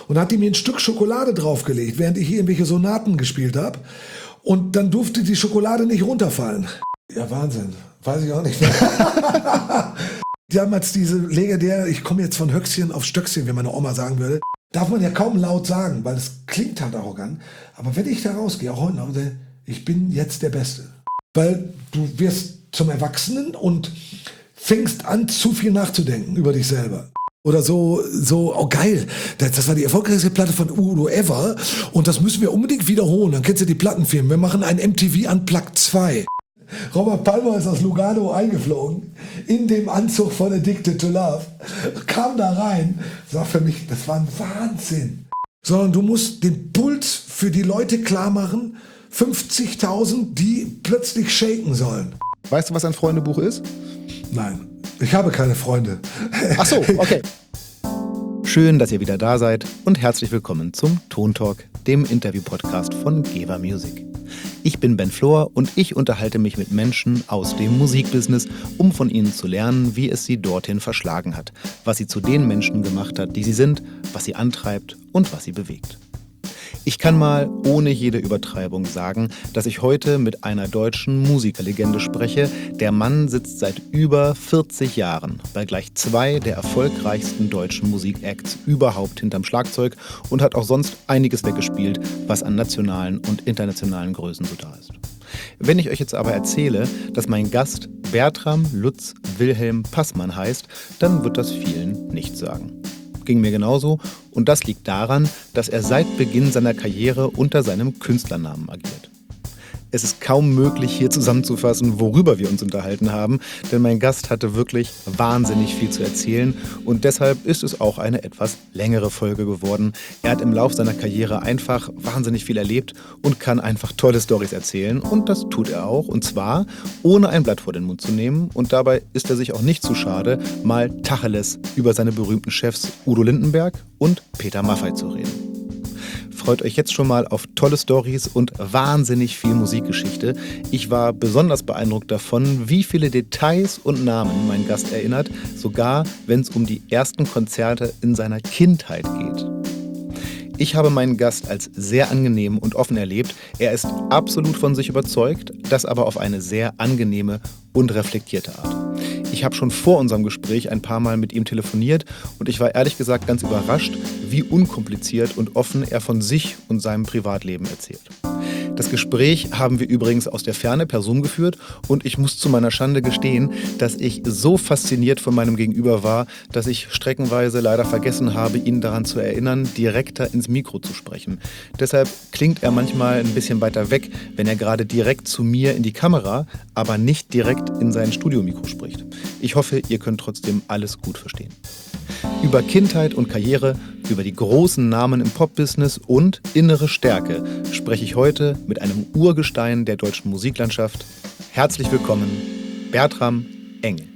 und hat die mir ein Stück Schokolade draufgelegt, während ich hier irgendwelche Sonaten gespielt habe. Und dann durfte die Schokolade nicht runterfallen. Ja, Wahnsinn. Weiß ich auch nicht mehr. Damals diese legendäre, ich komme jetzt von Höchstchen auf Stöckchen, wie meine Oma sagen würde, darf man ja kaum laut sagen, weil es klingt halt arrogant. Aber wenn ich da rausgehe, auch heute noch, ich bin jetzt der Beste. Weil du wirst zum Erwachsenen und fängst an, zu viel nachzudenken über dich selber. Oder so, oh geil, das war die erfolgreichste Platte von Udo ever und das müssen wir unbedingt wiederholen. Dann kennst du die Plattenfirmen, wir machen ein MTV Unplugged 2. Robert Palmer ist aus Lugano eingeflogen, in dem Anzug von Addicted to Love, kam da rein, das war für mich, das war ein Wahnsinn. Sondern du musst den Puls für die Leute klar machen, 50.000, die plötzlich shaken sollen. Weißt du, was ein Freundebuch ist? Nein, ich habe keine Freunde. Ach so, okay. Schön, dass ihr wieder da seid und herzlich willkommen zum Tontalk, dem Interview-Podcast von Geva Music. Ich bin Ben Flor und ich unterhalte mich mit Menschen aus dem Musikbusiness, um von ihnen zu lernen, wie es sie dorthin verschlagen hat, was sie zu den Menschen gemacht hat, die sie sind, was sie antreibt und was sie bewegt. Ich kann mal ohne jede Übertreibung sagen, dass ich heute mit einer deutschen Musikerlegende spreche. Der Mann sitzt seit über 40 Jahren bei gleich 2 der erfolgreichsten deutschen Musikacts überhaupt hinterm Schlagzeug und hat auch sonst einiges weggespielt, was an nationalen und internationalen Größen so da ist. Wenn ich euch jetzt aber erzähle, dass mein Gast Bertram Lutz Wilhelm Passmann heißt, dann wird das vielen nichts sagen. Ging mir genauso und das liegt daran, dass er seit Beginn seiner Karriere unter seinem Künstlernamen agiert. Es ist kaum möglich, hier zusammenzufassen, worüber wir uns unterhalten haben, denn mein Gast hatte wirklich wahnsinnig viel zu erzählen und deshalb ist es auch eine etwas längere Folge geworden. Er hat im Lauf seiner Karriere einfach wahnsinnig viel erlebt und kann einfach tolle Storys erzählen und das tut er auch und zwar ohne ein Blatt vor den Mund zu nehmen und dabei ist er sich auch nicht zu schade, mal Tacheles über seine berühmten Chefs Udo Lindenberg und Peter Maffay zu reden. Freut euch jetzt schon mal auf tolle Storys und wahnsinnig viel Musikgeschichte. Ich war besonders beeindruckt davon, wie viele Details und Namen mein Gast erinnert, sogar wenn es um die ersten Konzerte in seiner Kindheit geht. Ich habe meinen Gast als sehr angenehm und offen erlebt. Er ist absolut von sich überzeugt, das aber auf eine sehr angenehme und reflektierte Art. Ich habe schon vor unserem Gespräch ein paar Mal mit ihm telefoniert und ich war ehrlich gesagt ganz überrascht, wie unkompliziert und offen er von sich und seinem Privatleben erzählt. Das Gespräch haben wir übrigens aus der Ferne per Zoom geführt und ich muss zu meiner Schande gestehen, dass ich so fasziniert von meinem Gegenüber war, dass ich streckenweise leider vergessen habe, ihn daran zu erinnern, direkter ins Mikro zu sprechen. Deshalb klingt er manchmal ein bisschen weiter weg, wenn er gerade direkt zu mir in die Kamera, aber nicht direkt in sein Studiomikro spricht. Ich hoffe, ihr könnt trotzdem alles gut verstehen. Über Kindheit und Karriere, über die großen Namen im Pop-Business und innere Stärke spreche ich heute mit einem Urgestein der deutschen Musiklandschaft. Herzlich willkommen, Bertram Engel.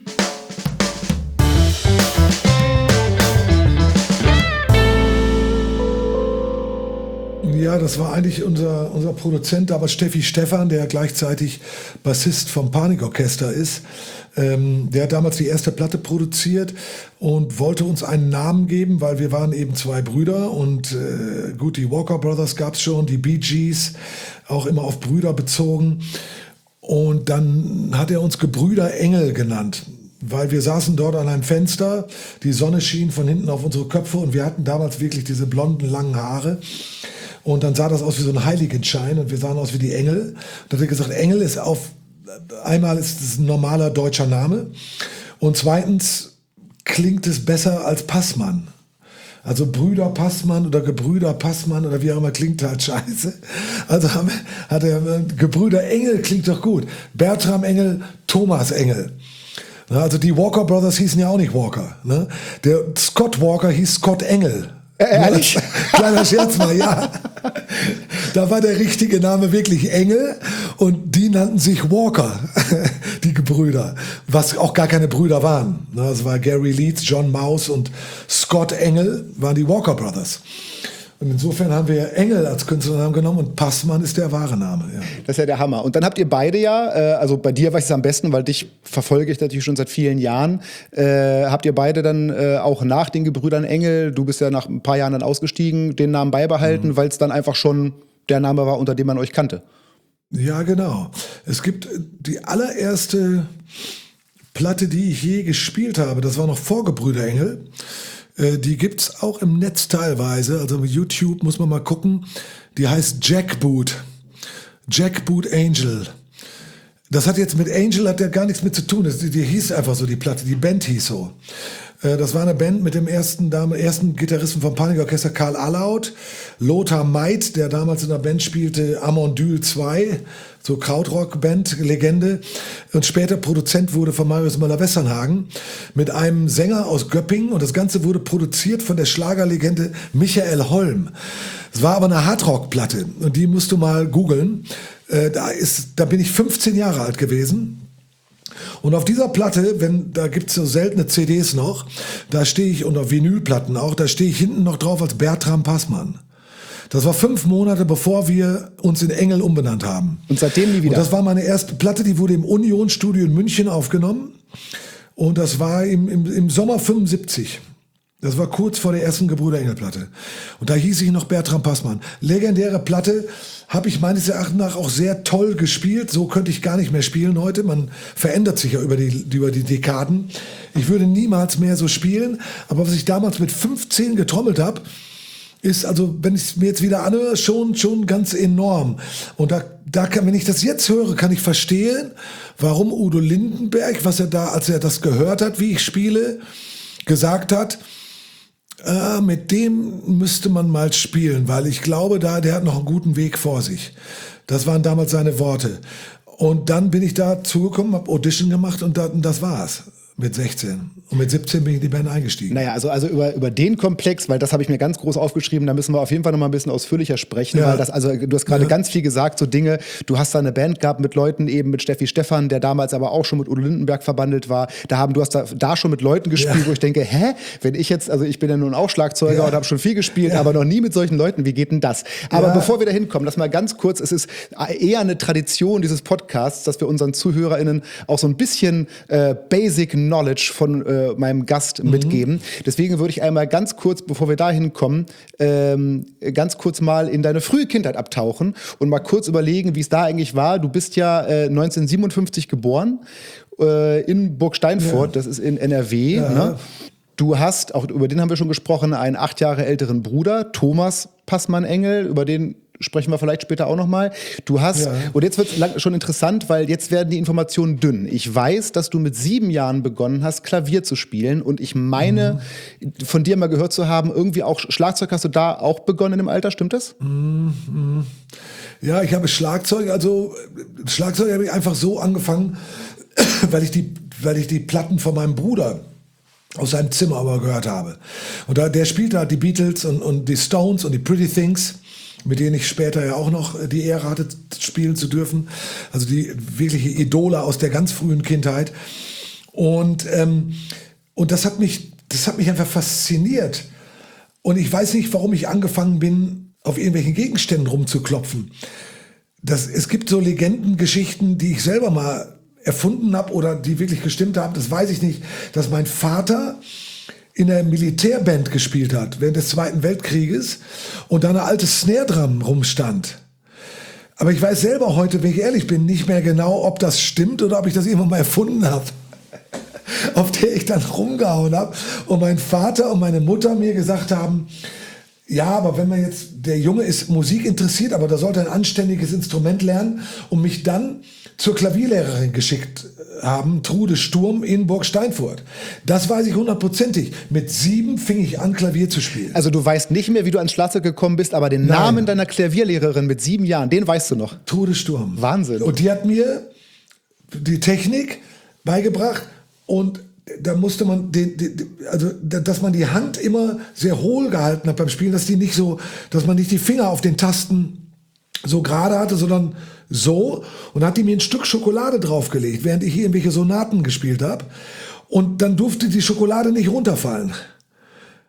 Ja, das war eigentlich unser Produzent, aber Steffi Stephan, der gleichzeitig Bassist vom Panikorchester ist. Der hat damals die erste Platte produziert und wollte uns einen Namen geben, weil wir waren eben 2 Brüder und gut, die Walker Brothers gab es schon, die Bee Gees, auch immer auf Brüder bezogen. Und dann hat er uns Gebrüder Engel genannt, weil wir saßen dort an einem Fenster, die Sonne schien von hinten auf unsere Köpfe und wir hatten damals wirklich diese blonden, langen Haare. Und dann sah das aus wie so ein Heiligenschein und wir sahen aus wie die Engel. Da hat er gesagt, Engel ist einmal ist es ein normaler deutscher Name und zweitens klingt es besser als Passmann. Also Brüder Passmann oder Gebrüder Passmann oder wie auch immer klingt halt scheiße. Also hat er Gebrüder Engel klingt doch gut. Bertram Engel, Thomas Engel. Also die Walker Brothers hießen ja auch nicht Walker. Ne? Der Scott Walker hieß Scott Engel. Ehrlich? Kleiner Scherz mal, ja. Da war der richtige Name wirklich Engel und die nannten sich Walker, die Gebrüder, was auch gar keine Brüder waren. Das war Gary Leeds, John Mouse und Scott Engel waren die Walker Brothers. Und insofern haben wir Engel als Künstlernamen genommen und Passmann ist der wahre Name. Ja. Das ist ja der Hammer. Und dann habt ihr beide ja, also bei dir weiß ich es am besten, weil dich verfolge ich natürlich schon seit vielen Jahren, habt ihr beide dann auch nach den Gebrüdern Engel, du bist ja nach ein paar Jahren dann ausgestiegen, den Namen beibehalten, weil es dann einfach schon der Name war, unter dem man euch kannte. Ja, genau. Es gibt die allererste Platte, die ich je gespielt habe, das war noch vor Gebrüder Engel. Die gibt's auch im Netz teilweise, also mit YouTube muss man mal gucken. Die heißt Jackboot. Jackboot Angel. Das hat jetzt mit Angel hat ja gar nichts mit zu tun. Die hieß einfach so, die Platte, die Band hieß so. Das war eine Band mit dem ersten Gitarristen vom Panikorchester Karl Allaut, Lothar Meid, der damals in der Band spielte, Amondyl 2, so Krautrock-Band, Legende, und später Produzent wurde von Marius Müller-Westernhagen, mit einem Sänger aus Göppingen, und das Ganze wurde produziert von der Schlagerlegende Michael Holm. Es war aber eine Hardrock-Platte und die musst du mal googeln. Da bin ich 15 Jahre alt gewesen. Und auf dieser Platte, da gibt's so seltene CDs noch, da stehe ich, und auf Vinylplatten auch, da stehe ich hinten noch drauf als Bertram Passmann. Das war 5 Monate, bevor wir uns in Engel umbenannt haben. Und seitdem nie wieder? Und das war meine erste Platte, die wurde im Union-Studio in München aufgenommen. Und das war im Sommer 75. Das war kurz vor der ersten Gebrüder Engel-Platte. Und da hieß ich noch Bertram Passmann. Legendäre Platte, habe ich meines Erachtens nach auch sehr toll gespielt. So könnte ich gar nicht mehr spielen heute. Man verändert sich ja über die Dekaden. Ich würde niemals mehr so spielen. Aber was ich damals mit 15 getrommelt habe, ist, also wenn ich es mir jetzt wieder anhöre, schon ganz enorm. Und wenn ich das jetzt höre, kann ich verstehen, warum Udo Lindenberg, was er da, als er das gehört hat, wie ich spiele, gesagt hat, mit dem müsste man mal spielen, weil ich glaube, der hat noch einen guten Weg vor sich. Das waren damals seine Worte. Und dann bin ich da zugekommen, habe Audition gemacht und das war's. Mit 16. Und mit 17 bin ich in die Band eingestiegen. Naja, also über den Komplex, weil das habe ich mir ganz groß aufgeschrieben, da müssen wir auf jeden Fall noch mal ein bisschen ausführlicher sprechen, weil du hast gerade ganz viel gesagt, so Dinge, du hast da eine Band gehabt mit Leuten, eben mit Steffi Stephan, der damals aber auch schon mit Udo Lindenberg verbandelt war. Du hast da schon mit Leuten gespielt, wo ich denke, wenn ich jetzt, also ich bin ja nun auch Schlagzeuger und habe schon viel gespielt, aber noch nie mit solchen Leuten, wie geht denn das? Aber bevor wir da hinkommen, lass mal ganz kurz, es ist eher eine Tradition dieses Podcasts, dass wir unseren ZuhörerInnen auch so ein bisschen Basic Knowledge von meinem Gast mitgeben. Deswegen würde ich einmal ganz kurz, bevor wir da hinkommen, ganz kurz mal in deine frühe Kindheit abtauchen und mal kurz überlegen, wie es da eigentlich war. Du bist ja 1957 geboren in Burg Steinfurt, das ist in NRW. Ja. Ne? Du hast, auch über den haben wir schon gesprochen, einen 8 Jahre älteren Bruder, Thomas Passmann-Engel, über den sprechen wir vielleicht später auch nochmal. Du hast, und jetzt wird es schon interessant, weil jetzt werden die Informationen dünn. Ich weiß, dass du mit 7 Jahren begonnen hast, Klavier zu spielen, und ich meine, von dir mal gehört zu haben, irgendwie auch Schlagzeug hast du da auch begonnen im Alter, stimmt das? Ja, ich habe Schlagzeug habe ich einfach so angefangen, weil ich die Platten von meinem Bruder aus seinem Zimmer aber gehört habe. Und der spielte halt die Beatles und die Stones und die Pretty Things, mit denen ich später ja auch noch die Ehre hatte, spielen zu dürfen. Also die wirkliche Idole aus der ganz frühen Kindheit. Und das hat mich einfach fasziniert. Und ich weiß nicht, warum ich angefangen bin, auf irgendwelchen Gegenständen rumzuklopfen. Es gibt so Legendengeschichten, die ich selber mal erfunden habe oder die wirklich gestimmt haben. Das weiß ich nicht, dass mein Vater in der Militärband gespielt hat während des Zweiten Weltkrieges und da eine alte Snare-Drum rumstand. Aber ich weiß selber heute, wenn ich ehrlich bin, nicht mehr genau, ob das stimmt oder ob ich das irgendwann mal erfunden habe, auf der ich dann rumgehauen habe und mein Vater und meine Mutter mir gesagt haben, ja, aber wenn man jetzt, der Junge ist Musik interessiert, aber da sollte ein anständiges Instrument lernen, und mich dann zur Klavierlehrerin geschickt haben, Trude Sturm in Burg Steinfurt. Das weiß ich 100%. Mit 7 fing ich an, Klavier zu spielen. Also du weißt nicht mehr, wie du ans Schlagzeug gekommen bist, aber den Namen deiner Klavierlehrerin mit 7 Jahren, den weißt du noch. Trude Sturm. Wahnsinn. Und die hat mir die Technik beigebracht, und da musste man dass man die Hand immer sehr hohl gehalten hat beim Spielen, dass man nicht die Finger auf den Tasten so gerade hatte, sondern so, und hat die mir ein Stück Schokolade draufgelegt, während ich irgendwelche Sonaten gespielt habe, und dann durfte die Schokolade nicht runterfallen.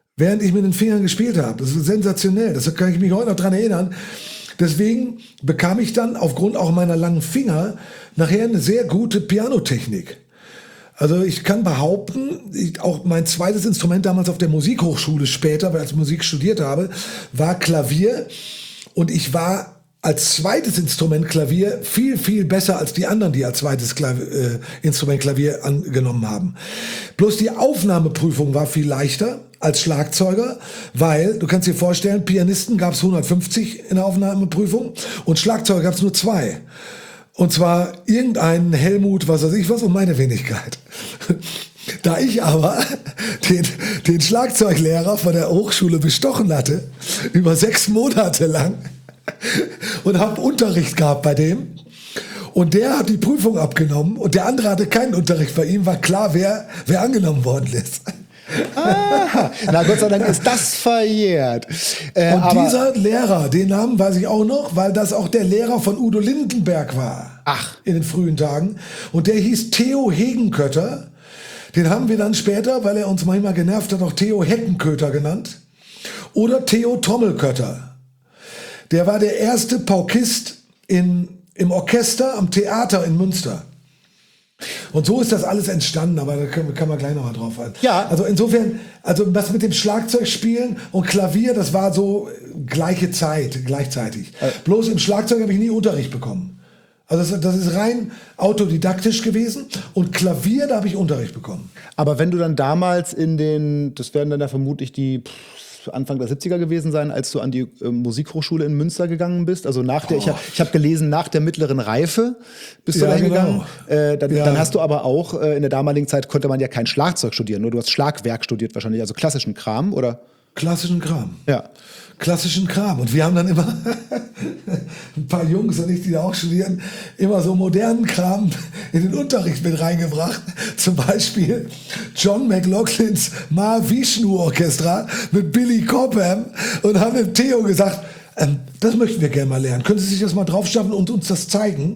während ich mit den Fingern gespielt habe. Das ist sensationell, das kann ich mich heute noch dran erinnern. Deswegen bekam ich dann aufgrund auch meiner langen Finger nachher eine sehr gute Pianotechnik. Also ich kann behaupten, auch mein zweites Instrument damals auf der Musikhochschule später, weil ich Musik studiert habe, war Klavier. Und ich war als zweites Instrument Klavier viel, viel besser als die anderen, die als zweites Instrument Klavier angenommen haben. Bloß die Aufnahmeprüfung war viel leichter als Schlagzeuger, weil, du kannst dir vorstellen, Pianisten gab es 150 in der Aufnahmeprüfung und Schlagzeuger gab es nur 2. Und zwar irgendeinen Helmut, was weiß ich was, und meine Wenigkeit. Da ich aber den Schlagzeuglehrer von der Hochschule bestochen hatte, über 6 Monate lang, und habe Unterricht gehabt bei dem, und der hat die Prüfung abgenommen und der andere hatte keinen Unterricht bei ihm, war klar, wer angenommen worden ist. Ah, na Gott sei Dank ist das verjährt. Und dieser Lehrer, den Namen weiß ich auch noch, weil das auch der Lehrer von Udo Lindenberg war. Ach. In den frühen Tagen. Und der hieß Theo Hegenkötter. Den haben wir dann später, weil er uns manchmal genervt hat, auch Theo Heckenkötter genannt. Oder Theo Trommelkötter. Der war der erste Paukist im Orchester am Theater in Münster. Und so ist das alles entstanden, aber da kann man gleich nochmal drauf halten. Ja. Also insofern, also das mit dem Schlagzeugspielen und Klavier, das war so gleiche Zeit, gleichzeitig. Bloß im Schlagzeug habe ich nie Unterricht bekommen. Also das ist rein autodidaktisch gewesen, und Klavier, da habe ich Unterricht bekommen. Aber wenn du dann damals das werden dann ja vermutlich die Anfang der 70er gewesen sein, als du an die Musikhochschule in Münster gegangen bist. Also ich habe gelesen, nach der mittleren Reife bist du dahin gegangen. Dann hast du aber auch, in der damaligen Zeit konnte man ja kein Schlagzeug studieren, nur du hast Schlagwerk studiert wahrscheinlich, also klassischen Kram, oder? Klassischen Kram. Ja. Klassischen Kram. Und wir haben dann immer, ein paar Jungs und ich, die da auch studieren, immer so modernen Kram in den Unterricht mit reingebracht. Zum Beispiel John McLaughlins Mahavishnu Orchestra mit Billy Cobham, und haben dem Theo gesagt, das möchten wir gerne mal lernen. Können Sie sich das mal draufschaffen und uns das zeigen?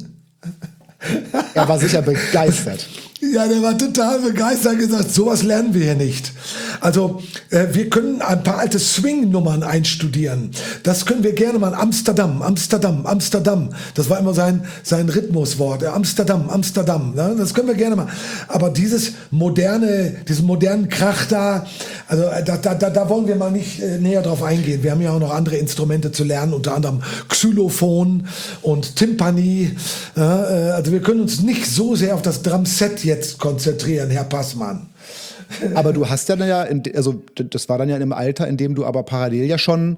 Er war sicher begeistert. Ja, der war total begeistert, gesagt, sowas lernen wir hier nicht. Also wir können ein paar alte Swing-Nummern einstudieren. Das können wir gerne mal. Amsterdam, Amsterdam, Amsterdam. Das war immer sein Rhythmuswort. Amsterdam, Amsterdam. Ne? Das können wir gerne mal. Aber diesen modernen Krach da, also da wollen wir mal nicht näher drauf eingehen. Wir haben ja auch noch andere Instrumente zu lernen, unter anderem Xylophon und Timpani. Also wir können uns nicht so sehr auf das Drumset jetzt konzentrieren, Herr Passmann. Aber du hast ja, das war dann ja in einem Alter, in dem du aber parallel ja schon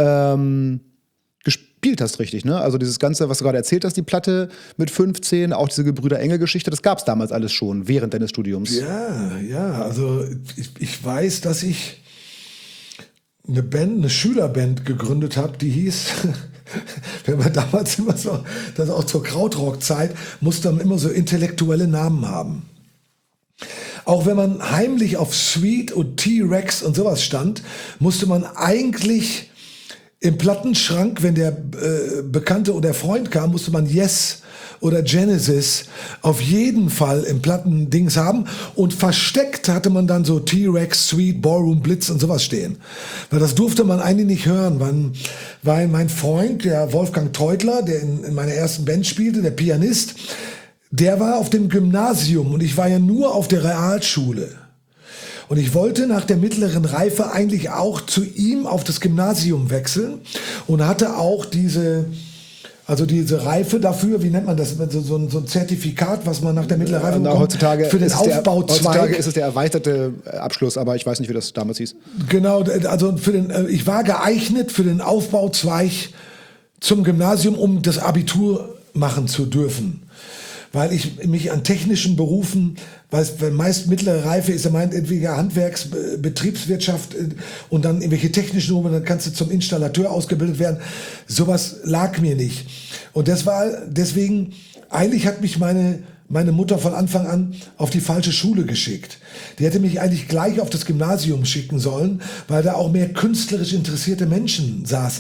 gespielt hast, richtig, ne? Also dieses Ganze, was du gerade erzählt hast, die Platte mit 15, auch diese Gebrüder-Engel-Geschichte, das gab es damals alles schon, während deines Studiums. Ja, also ich weiß, dass ich eine Schülerband gegründet habe, die hieß, wenn man damals immer so, das auch zur Krautrock-Zeit, musste man immer so intellektuelle Namen haben. Auch wenn man heimlich auf Sweet und T-Rex und sowas stand, musste man eigentlich im Plattenschrank, wenn der Bekannte oder Freund kam, musste man Yes oder Genesis auf jeden Fall im Plattendings haben, und versteckt hatte man dann so T-Rex, Sweet, Ballroom Blitz und sowas stehen. Weil das durfte man eigentlich nicht hören, weil mein Freund, der Wolfgang Teutler, der in meiner ersten Band spielte, der Pianist, der war auf dem Gymnasium und ich war ja nur auf der Realschule. Und ich wollte nach der mittleren Reife eigentlich auch zu ihm auf das Gymnasium wechseln und hatte auch diese Reife dafür, wie nennt man das, so ein Zertifikat, was man nach der mittleren Reife bekommt, heutzutage für den Aufbauzweig. Heutzutage ist es der erweiterte Abschluss, aber ich weiß nicht, wie das damals hieß. Genau, also ich war geeignet für den Aufbauzweig zum Gymnasium, um das Abitur machen zu dürfen. Weil ich mich an technischen Berufen, weil meist mittlere Reife ist, er meint entweder Handwerks-, Betriebswirtschaft und dann irgendwelche technischen Berufe, dann kannst du zum Installateur ausgebildet werden. Sowas lag mir nicht. Und deswegen, eigentlich hat mich meine Mutter von Anfang an auf die falsche Schule geschickt. Die hätte mich eigentlich gleich auf das Gymnasium schicken sollen, weil da auch mehr künstlerisch interessierte Menschen saßen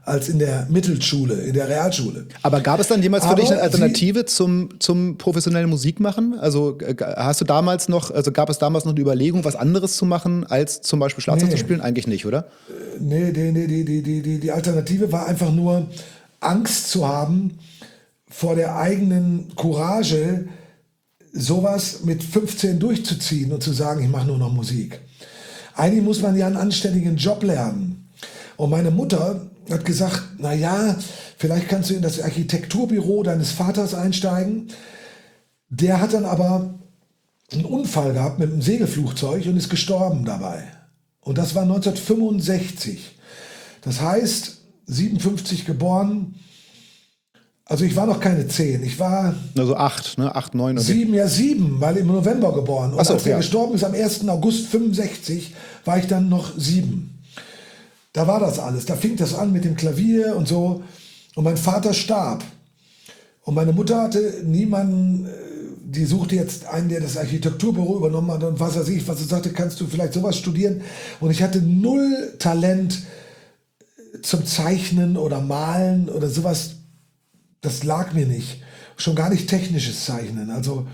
als in der Mittelschule, in der Realschule. Aber gab es dann jemals für dich eine Alternative zum professionellen Musikmachen? Also gab es damals noch eine Überlegung, was anderes zu machen, als zum Beispiel Schlagzeug zu spielen? Eigentlich nicht, oder? Nee, die Alternative war einfach nur Angst zu haben vor der eigenen Courage, sowas mit 15 durchzuziehen und zu sagen, ich mache nur noch Musik. Eigentlich muss man ja einen anständigen Job lernen. Und meine Mutter hat gesagt, naja, vielleicht kannst du in das Architekturbüro deines Vaters einsteigen. Der hat dann aber einen Unfall gehabt mit einem Segelflugzeug und ist gestorben dabei. Und das war 1965. Das heißt, 57 geboren. Also ich war noch keine 10, ich war... Also 8, ne? 8, 9. Okay. 7, ja 7, weil im November geboren. Und so, als er gestorben ist am 1. August 65, war ich dann noch 7. Da war das alles, da fing das an mit dem Klavier und so. Und mein Vater starb. Und meine Mutter hatte niemanden, die suchte jetzt einen, der das Architekturbüro übernommen hat und was weiß ich, was sie sagte, kannst du vielleicht sowas studieren? Und ich hatte 0 Talent zum Zeichnen oder Malen oder sowas. Das lag mir nicht. Schon gar nicht technisches Zeichnen. Also,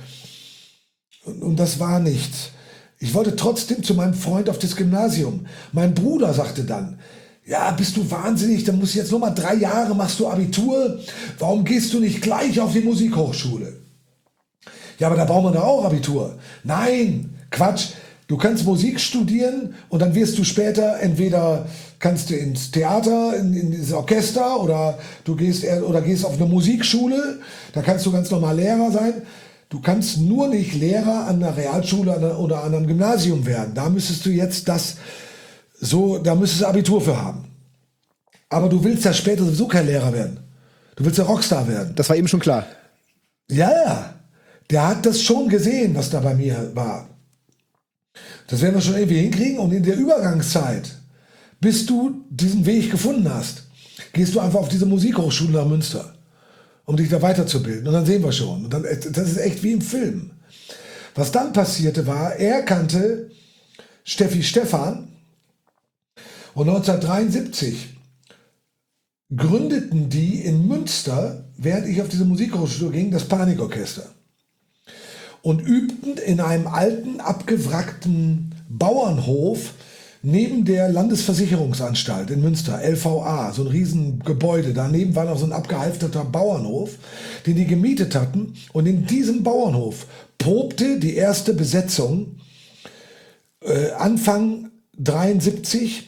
und das war nichts. Ich wollte trotzdem zu meinem Freund auf das Gymnasium. Mein Bruder sagte dann, ja, bist du wahnsinnig, dann musst du jetzt noch mal 3 Jahre, machst du Abitur. Warum gehst du nicht gleich auf die Musikhochschule? Ja, aber da braucht man doch auch Abitur. Nein, Quatsch. Du kannst Musik studieren und dann wirst du später entweder kannst du ins Theater, in dieses Orchester oder du gehst auf eine Musikschule, da kannst du ganz normal Lehrer sein. Du kannst nur nicht Lehrer an einer Realschule oder an einem Gymnasium werden. Da müsstest du jetzt da müsstest du Abitur für haben. Aber du willst ja später sowieso kein Lehrer werden. Du willst ja Rockstar werden. Das war eben schon klar. Ja. Der hat das schon gesehen, was da bei mir war. Das werden wir schon irgendwie hinkriegen und in der Übergangszeit, bis du diesen Weg gefunden hast, gehst du einfach auf diese Musikhochschule nach Münster, um dich da weiterzubilden und dann sehen wir schon. Und dann, das ist echt wie im Film. Was dann passierte war, er kannte Steffi Stephan und 1973 gründeten die in Münster, während ich auf diese Musikhochschule ging, das Panikorchester. Und übten in einem alten, abgewrackten Bauernhof neben der Landesversicherungsanstalt in Münster, LVA, so ein Riesengebäude. Daneben war noch so ein abgehalfterter Bauernhof, den die gemietet hatten. Und in diesem Bauernhof probte die erste Besetzung Anfang 73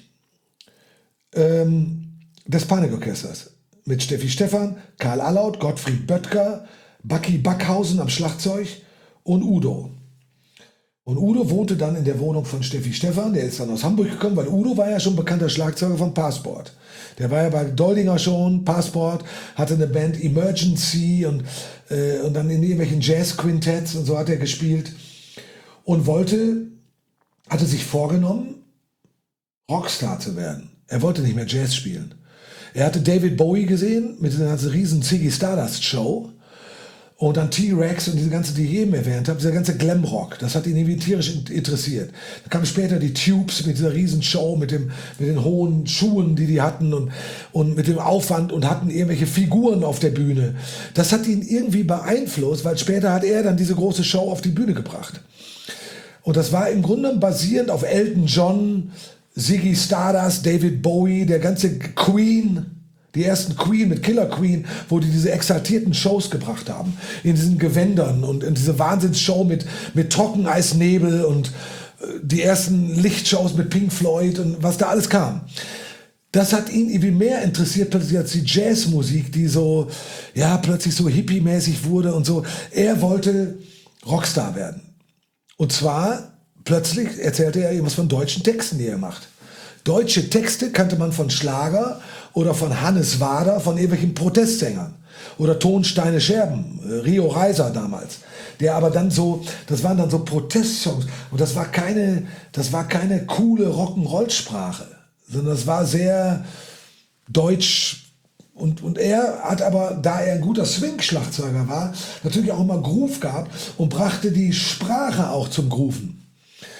des Panikorchesters. Mit Steffi Stephan, Karl Allaut, Gottfried Böttger, Bucky Backhausen am Schlagzeug und Udo. Und Udo wohnte dann in der Wohnung von Steffi Stephan, der ist dann aus Hamburg gekommen, weil Udo war ja schon bekannter Schlagzeuger von Passport. Der war ja bei Doldinger schon, Passport, hatte eine Band Emergency und dann in irgendwelchen Jazz-Quintetts und so hat er gespielt und hatte sich vorgenommen, Rockstar zu werden. Er wollte nicht mehr Jazz spielen. Er hatte David Bowie gesehen mit dieser ganzen riesen Ziggy Stardust Show. Und dann T-Rex und diese ganze, die ich eben erwähnt habe, dieser ganze Glamrock, das hat ihn irgendwie tierisch interessiert. Dann kamen später die Tubes mit dieser riesen Show, mit den hohen Schuhen, die hatten und mit dem Aufwand und hatten irgendwelche Figuren auf der Bühne. Das hat ihn irgendwie beeinflusst, weil später hat er dann diese große Show auf die Bühne gebracht. Und das war im Grunde basierend auf Elton John, Ziggy Stardust, David Bowie, der ganze Queen. Die ersten Queen mit Killer Queen, wo die diese exaltierten Shows gebracht haben. In diesen Gewändern und in diese Wahnsinnsshow mit Trockeneisnebel und die ersten Lichtshows mit Pink Floyd und was da alles kam. Das hat ihn irgendwie mehr interessiert plötzlich als die Jazzmusik, die so, ja, plötzlich so hippie-mäßig wurde und so. Er wollte Rockstar werden. Und zwar, plötzlich erzählte er irgendwas von deutschen Texten, die er macht. Deutsche Texte kannte man von Schlager oder von Hannes Wader, von irgendwelchen Protestsängern. Oder Tonsteine Scherben, Rio Reiser damals. Der aber dann so, das waren dann so Protestsongs. Und das war keine coole Rock'n'Roll-Sprache, sondern das war sehr deutsch. Und er hat aber, da er ein guter Swing-Schlagzeuger war, natürlich auch immer Groove gehabt und brachte die Sprache auch zum Grooven.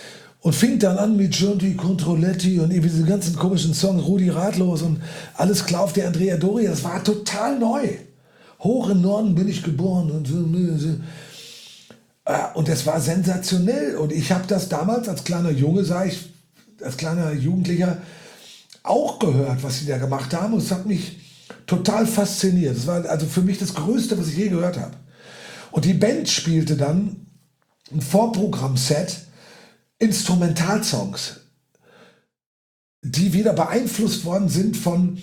und fing dann an mit Giunti Controletti und irgendwie diese ganzen komischen Songs, Rudi Ratlos und alles klar auf der Andrea Doria. Das war total neu. Hoch im Norden bin ich geboren und so. Und das war sensationell. Und ich habe das damals als kleiner Junge, als kleiner Jugendlicher auch gehört, was sie da gemacht haben. Und es hat mich total fasziniert. Das war also für mich das Größte, was ich je gehört habe. Und die Band spielte dann ein Vorprogrammset, Instrumentalsongs, die wieder beeinflusst worden sind von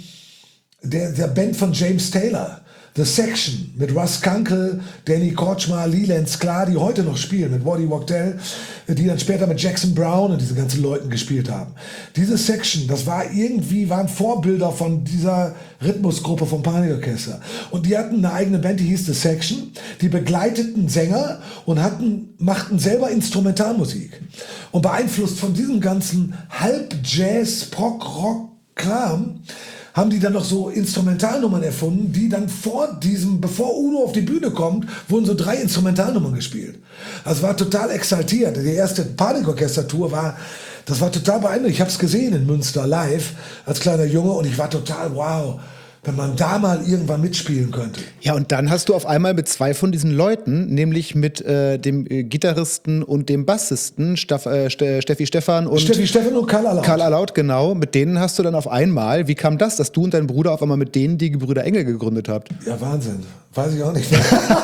der Band von James Taylor. The Section mit Russ Kunkel, Danny Kortchmar, Leland Sklar, die heute noch spielen, mit Waddy Wachtel, die dann später mit Jackson Browne und diese ganzen Leuten gespielt haben. Diese Section, das waren Vorbilder von dieser Rhythmusgruppe vom Panikorchester. Und die hatten eine eigene Band, die hieß The Section, die begleiteten Sänger und machten selber Instrumentalmusik. Und beeinflusst von diesem ganzen Halb-Jazz, Prog-Rock-Kram, haben die dann noch so Instrumentalnummern erfunden, die dann bevor Udo auf die Bühne kommt, wurden so 3 Instrumentalnummern gespielt. Das war total exaltiert. Die erste Panikorchester-Tour war total beeindruckend. Ich habe es gesehen in Münster live als kleiner Junge und ich war total wow, wenn man da mal irgendwann mitspielen könnte. Ja, und dann hast du auf einmal mit 2 von diesen Leuten, nämlich mit dem Gitarristen und dem Bassisten Steffi Stephan und Karl Allaut. Karl Allaut, genau. Mit denen hast du dann auf einmal, wie kam das, dass du und dein Bruder auf einmal mit denen die Gebrüder Engel gegründet habt? Ja, Wahnsinn. Weiß ich auch nicht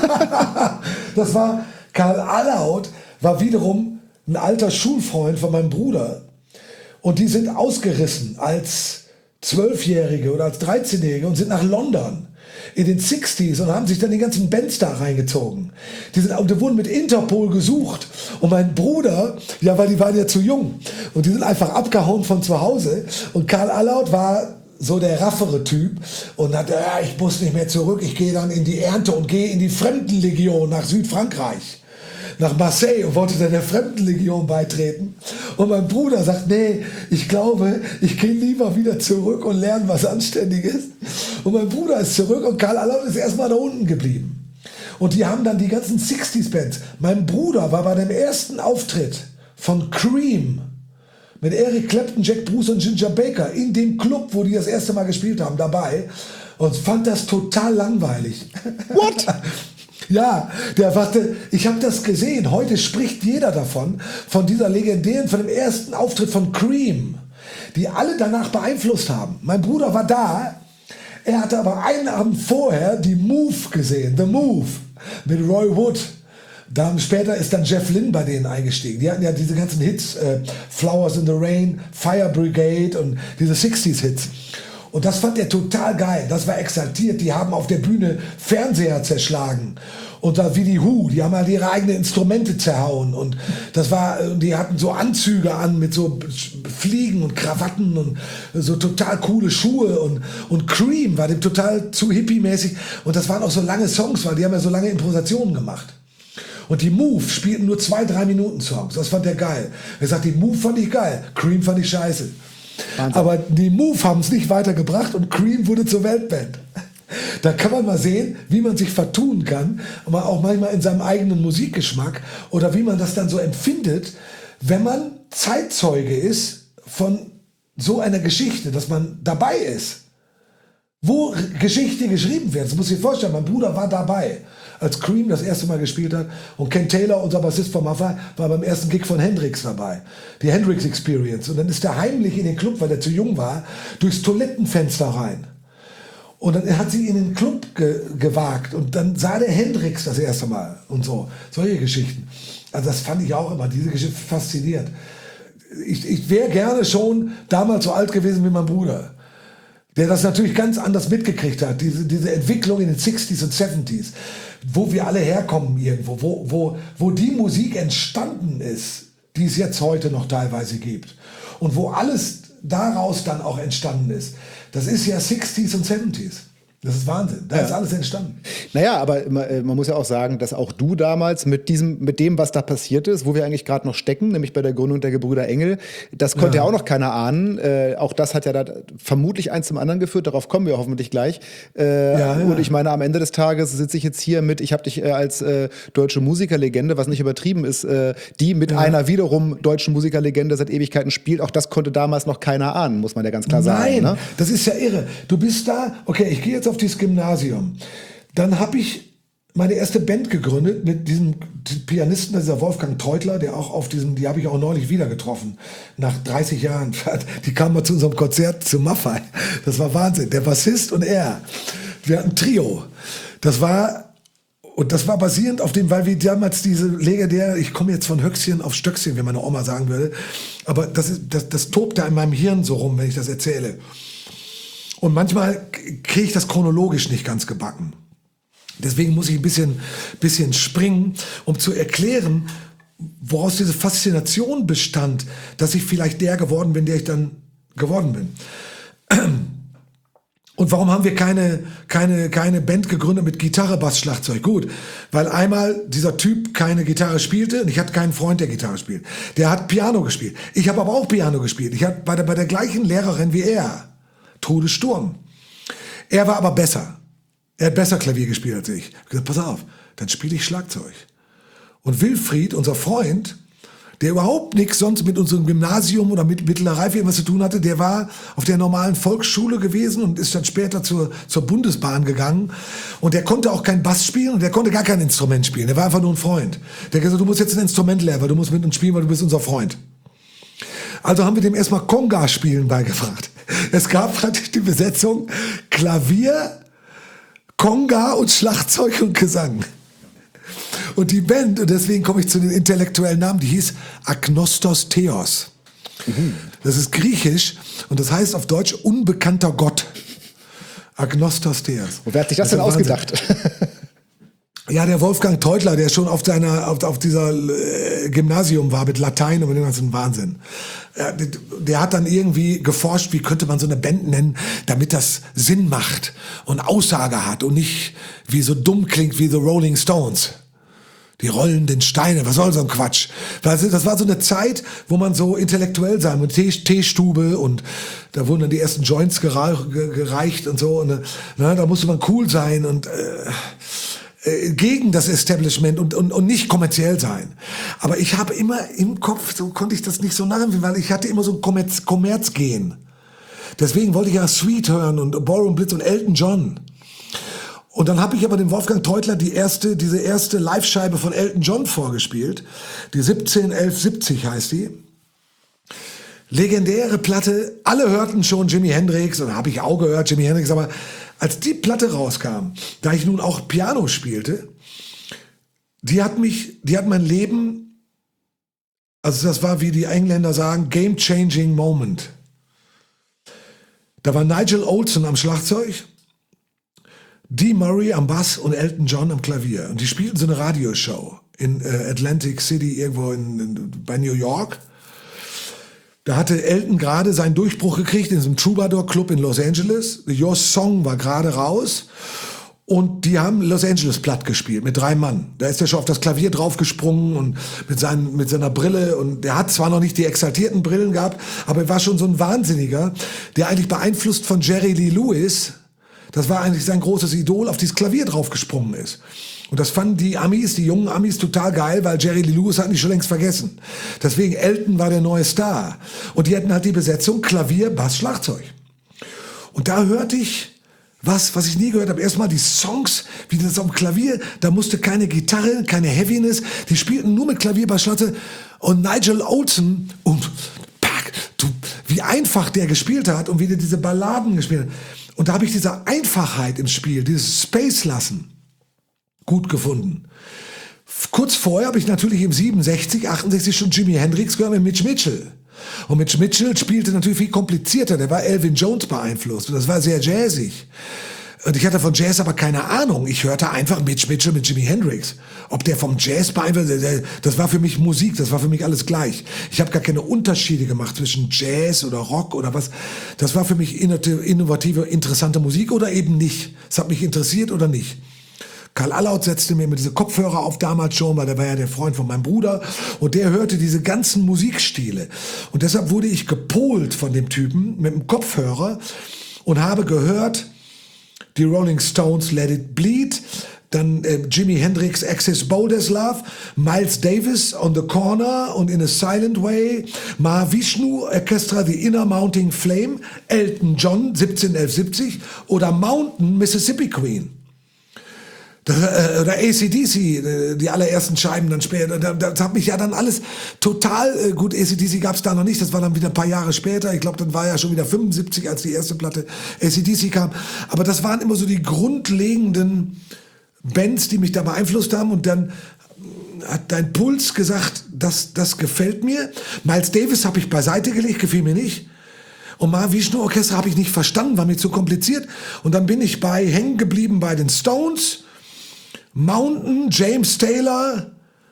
mehr. Das war, Karl Allaut war wiederum ein alter Schulfreund von meinem Bruder. Und die sind ausgerissen als 12-Jährige oder als 13-Jährige und sind nach London in den 60s und haben sich dann die ganzen Bands da reingezogen. Die wurden mit Interpol gesucht und mein Bruder, ja, weil die waren ja zu jung und die sind einfach abgehauen von zu Hause und Karl Allaut war so der raffere Typ und hat, ich muss nicht mehr zurück, ich gehe dann in die Ernte und gehe in die Fremdenlegion nach Südfrankreich. Nach Marseille und wollte dann der Fremdenlegion beitreten. Und mein Bruder sagt, nee, ich glaube, ich gehe lieber wieder zurück und lerne was Anständiges. Und mein Bruder ist zurück und Karl Allaut ist erstmal da unten geblieben. Und die haben dann die ganzen 60s-Bands. Mein Bruder war bei dem ersten Auftritt von Cream mit Eric Clapton, Jack Bruce und Ginger Baker in dem Club, wo die das erste Mal gespielt haben, dabei und fand das total langweilig. What? Ja, ich habe das gesehen. Heute spricht jeder davon, von dieser legendären, von dem ersten Auftritt von Cream, die alle danach beeinflusst haben. Mein Bruder war da, er hatte aber einen Abend vorher die Move gesehen, The Move, mit Roy Wood. Später ist dann Jeff Lynne bei denen eingestiegen. Die hatten ja diese ganzen Hits, Flowers in the Rain, Fire Brigade und diese 60s-Hits. Und das fand er total geil. Das war exaltiert. Die haben auf der Bühne Fernseher zerschlagen. Und da wie die Who, die haben halt ihre eigenen Instrumente zerhauen. Und die hatten so Anzüge an mit so Fliegen und Krawatten und so total coole Schuhe. Und Cream war dem total zu hippie-mäßig. Und das waren auch so lange Songs, weil die haben ja so lange Improvisationen gemacht. Und die Move spielten nur 2-3 Minuten Songs. Das fand er geil. Er sagt, die Move fand ich geil. Cream fand ich scheiße. Wahnsinn. Aber die Move haben es nicht weitergebracht und Cream wurde zur Weltband. Da kann man mal sehen, wie man sich vertun kann, aber auch manchmal in seinem eigenen Musikgeschmack oder wie man das dann so empfindet, wenn man Zeitzeuge ist von so einer Geschichte, dass man dabei ist, wo Geschichte geschrieben wird. Das muss ich dir vorstellen, mein Bruder war dabei, als Cream das erste Mal gespielt hat und Ken Taylor, unser Bassist von Maffay, war beim ersten Gig von Hendrix dabei, die Hendrix Experience. Und dann ist er heimlich in den Club, weil er zu jung war, durchs Toilettenfenster rein. Und dann hat sie in den Club gewagt und dann sah der Hendrix das erste Mal und so. Solche Geschichten. Also das fand ich auch immer, diese Geschichte fasziniert. Ich wäre gerne schon damals so alt gewesen wie mein Bruder, der das natürlich ganz anders mitgekriegt hat, diese Entwicklung in den 60s und 70s, wo wir alle herkommen irgendwo, wo die Musik entstanden ist, die es jetzt heute noch teilweise gibt und wo alles daraus dann auch entstanden ist. Das ist ja 60s und 70s. Das ist Wahnsinn. Da ist alles entstanden. Naja, aber man muss ja auch sagen, dass auch du damals mit dem, was da passiert ist, wo wir eigentlich gerade noch stecken, nämlich bei der Gründung der Gebrüder Engel, das konnte ja auch noch keiner ahnen. Auch das hat ja da vermutlich eins zum anderen geführt. Darauf kommen wir hoffentlich gleich. Und ich meine, am Ende des Tages sitze ich jetzt hier ich habe dich als deutsche Musikerlegende, was nicht übertrieben ist, die mit einer wiederum deutschen Musikerlegende seit Ewigkeiten spielt. Auch das konnte damals noch keiner ahnen, muss man ja ganz klar sagen. Nein, ne? Das ist ja irre. Du bist da, okay, ich gehe jetzt auf dieses Gymnasium. Dann habe ich meine erste Band gegründet mit diesem Pianisten, dieser Wolfgang Teutler, der auch auf diesem, die habe ich auch neulich wieder getroffen, nach 30 Jahren. Die kamen mal zu unserem Konzert zu Maffei. Das war Wahnsinn. Der Bassist und er. Wir hatten ein Trio. Das war basierend auf dem, weil wir damals diese legendäre, ich komme jetzt von Höchstchen auf Stöckchen, wie meine Oma sagen würde, aber das tobt da in meinem Hirn so rum, wenn ich das erzähle. Und manchmal kriege ich das chronologisch nicht ganz gebacken. Deswegen muss ich ein bisschen springen, um zu erklären, woraus diese Faszination bestand, dass ich vielleicht der geworden bin, der ich dann geworden bin. Und warum haben wir keine Band gegründet mit Gitarre, Bass, Schlagzeug? Gut, weil einmal dieser Typ keine Gitarre spielte und ich hatte keinen Freund, der Gitarre spielt. Der hat Piano gespielt. Ich habe aber auch Piano gespielt. Ich hatte bei der gleichen Lehrerin wie er. Trude Sturm. Er war aber besser. Er hat besser Klavier gespielt als ich. Ich habe gesagt, pass auf, dann spiele ich Schlagzeug. Und Wilfried, unser Freund, der überhaupt nichts sonst mit unserem Gymnasium oder mit mittlerer Reife irgendwas zu tun hatte, der war auf der normalen Volksschule gewesen und ist dann später zur Bundesbahn gegangen. Und der konnte auch kein Bass spielen und der konnte gar kein Instrument spielen. Der war einfach nur ein Freund. Der hat gesagt, du musst jetzt ein Instrument lernen, weil du musst mit uns spielen, weil du bist unser Freund. Also haben wir dem erstmal Conga-Spielen beigebracht. Es gab praktisch die Besetzung Klavier, Conga und Schlagzeug und Gesang. Und die Band, und deswegen komme ich zu den intellektuellen Namen, die hieß Agnostos Theos. Das ist griechisch und das heißt auf Deutsch unbekannter Gott. Agnostos Theos. Und wer hat sich das denn ausgedacht? Ja, der Wolfgang Teutler, der schon auf dieser Gymnasium war mit Latein und mit dem ganzen Wahnsinn. Der hat dann irgendwie geforscht, wie könnte man so eine Band nennen, damit das Sinn macht und Aussage hat und nicht wie so dumm klingt wie The Rolling Stones. Die rollenden Steine, was soll so ein Quatsch? Das war so eine Zeit, wo man so intellektuell sein muss. Teestube und da wurden dann die ersten Joints gereicht und so. Und da musste man cool sein und gegen das Establishment und nicht kommerziell sein. Aber ich habe immer im Kopf, so konnte ich das nicht so nachempfinden, weil ich hatte immer so ein Kommerzgehen. Deswegen wollte ich ja Sweet hören und Ballroom Blitz und Elton John. Und dann habe ich aber dem Wolfgang Teutler diese erste Live-Scheibe von Elton John vorgespielt. Die 171170 heißt die. Legendäre Platte. Alle hörten schon Jimi Hendrix und habe ich auch gehört, Jimi Hendrix, aber als die Platte rauskam, da ich nun auch Piano spielte, die hat mein Leben, also das war, wie die Engländer sagen, game-changing moment. Da war Nigel Olsson am Schlagzeug, Dee Murray am Bass und Elton John am Klavier. Und die spielten so eine Radioshow in Atlantic City, irgendwo bei New York. Da hatte Elton gerade seinen Durchbruch gekriegt in diesem Troubadour Club in Los Angeles. Your Song war gerade raus. Und die haben Los Angeles platt gespielt mit 3 Mann. Da ist er schon auf das Klavier draufgesprungen und mit seiner Brille. Und der hat zwar noch nicht die exaltierten Brillen gehabt, aber er war schon so ein Wahnsinniger, der eigentlich beeinflusst von Jerry Lee Lewis, das war eigentlich sein großes Idol, auf dieses Klavier draufgesprungen ist. Und das fanden die jungen Amis total geil, weil Jerry Lee Lewis hatten die schon längst vergessen. Deswegen Elton war der neue Star. Und die hatten halt die Besetzung Klavier, Bass, Schlagzeug. Und da hörte ich was ich nie gehört habe. Erstmal die Songs, wie das auf dem Klavier, da musste keine Gitarre, keine Heaviness. Die spielten nur mit Klavier, Bass, Schlagzeug. Und Nigel Olsson, und wie einfach der gespielt hat und wie der diese Balladen gespielt hat. Und da habe ich diese Einfachheit im Spiel, dieses Space lassen, gut gefunden. Kurz vorher habe ich natürlich im 67, 68 schon Jimi Hendrix gehört mit Mitch Mitchell. Und Mitch Mitchell spielte natürlich viel komplizierter. Der war Elvin Jones beeinflusst und das war sehr jazzig. Und ich hatte von Jazz aber keine Ahnung. Ich hörte einfach Mitch Mitchell mit Jimi Hendrix. Ob der vom Jazz beeinflusst, das war für mich Musik, das war für mich alles gleich. Ich habe gar keine Unterschiede gemacht zwischen Jazz oder Rock oder was. Das war für mich innovative, interessante Musik oder eben nicht. Es hat mich interessiert oder nicht. Karl Allaut setzte mir diese Kopfhörer auf damals schon, weil der war ja der Freund von meinem Bruder und der hörte diese ganzen Musikstile. Und deshalb wurde ich gepolt von dem Typen mit dem Kopfhörer und habe gehört die Rolling Stones Let It Bleed, dann Jimi Hendrix Access Bold as Love, Miles Davis On the Corner und In a Silent Way, Mahavishnu Orchestra The Inner Mounting Flame, Elton John 171170 oder Mountain Mississippi Queen. Oder AC/DC, die allerersten Scheiben dann später. Das hat mich ja dann alles total gut. AC/DC gab es da noch nicht, das war dann wieder ein paar Jahre später. Ich glaube, dann war ja schon wieder 75, als die erste Platte AC/DC kam. Aber das waren immer so die grundlegenden Bands, die mich da beeinflusst haben. Und dann hat dein Puls gesagt, das gefällt mir. Miles Davis habe ich beiseite gelegt, gefiel mir nicht. Und Mahavishnu Orchestra habe ich nicht verstanden, war mir zu kompliziert. Und dann bin ich hängen geblieben bei den Stones, Mountain, James Taylor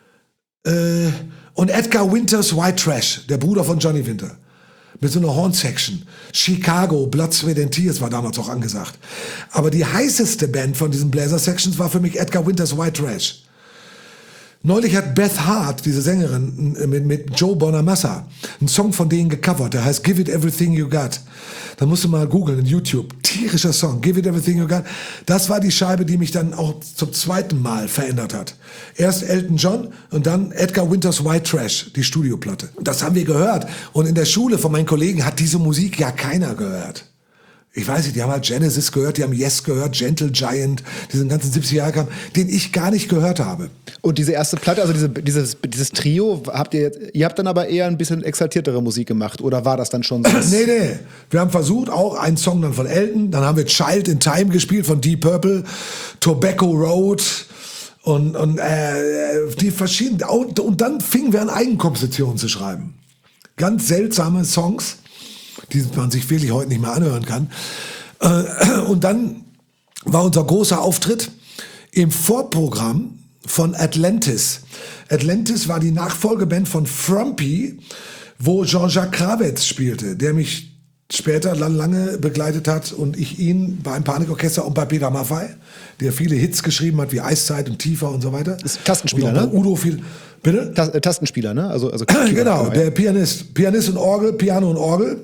und Edgar Winters White Trash, der Bruder von Johnny Winter. Mit so einer Horn-Section. Chicago, Blood, Sweat and Tears war damals auch angesagt. Aber die heißeste Band von diesen Bläser-Sections war für mich Edgar Winters White Trash. Neulich hat Beth Hart, diese Sängerin, mit Joe Bonamassa, einen Song von denen gecovert, der heißt Give It Everything You Got. Da musst du mal googeln in YouTube. Tierischer Song, Give It Everything You Got. Das war die Scheibe, die mich dann auch zum zweiten Mal verändert hat. Erst Elton John und dann Edgar Winters White Trash, die Studioplatte. Das haben wir gehört. Und in der Schule von meinen Kollegen hat diese Musik ja keiner gehört. Ich weiß nicht, die haben halt Genesis gehört, die haben Yes gehört, Gentle Giant, diesen ganzen 70er-Jahre, den ich gar nicht gehört habe. Und diese erste Platte, also dieses Trio, ihr habt dann aber eher ein bisschen exaltiertere Musik gemacht, oder war das dann schon so? Nee. Wir haben versucht, auch einen Song dann von Elton, dann haben wir Child in Time gespielt von Deep Purple, Tobacco Road und die verschiedenen, und dann fingen wir an, Eigenkompositionen zu schreiben. Ganz seltsame Songs, die man sich wirklich heute nicht mehr anhören kann. Und dann war unser großer Auftritt im Vorprogramm von Atlantis. Atlantis war die Nachfolgeband von Frumpy, wo Jean-Jacques Kravetz spielte, der mich später lange begleitet hat und ich ihn beim Panikorchester und bei Peter Maffay, der viele Hits geschrieben hat, wie Eiszeit und Tiefer und so weiter. Ist Tastenspieler, und ne? Udo viel. Bitte? Tastenspieler, ne? Also genau, der Pianist und Orgel, Piano und Orgel.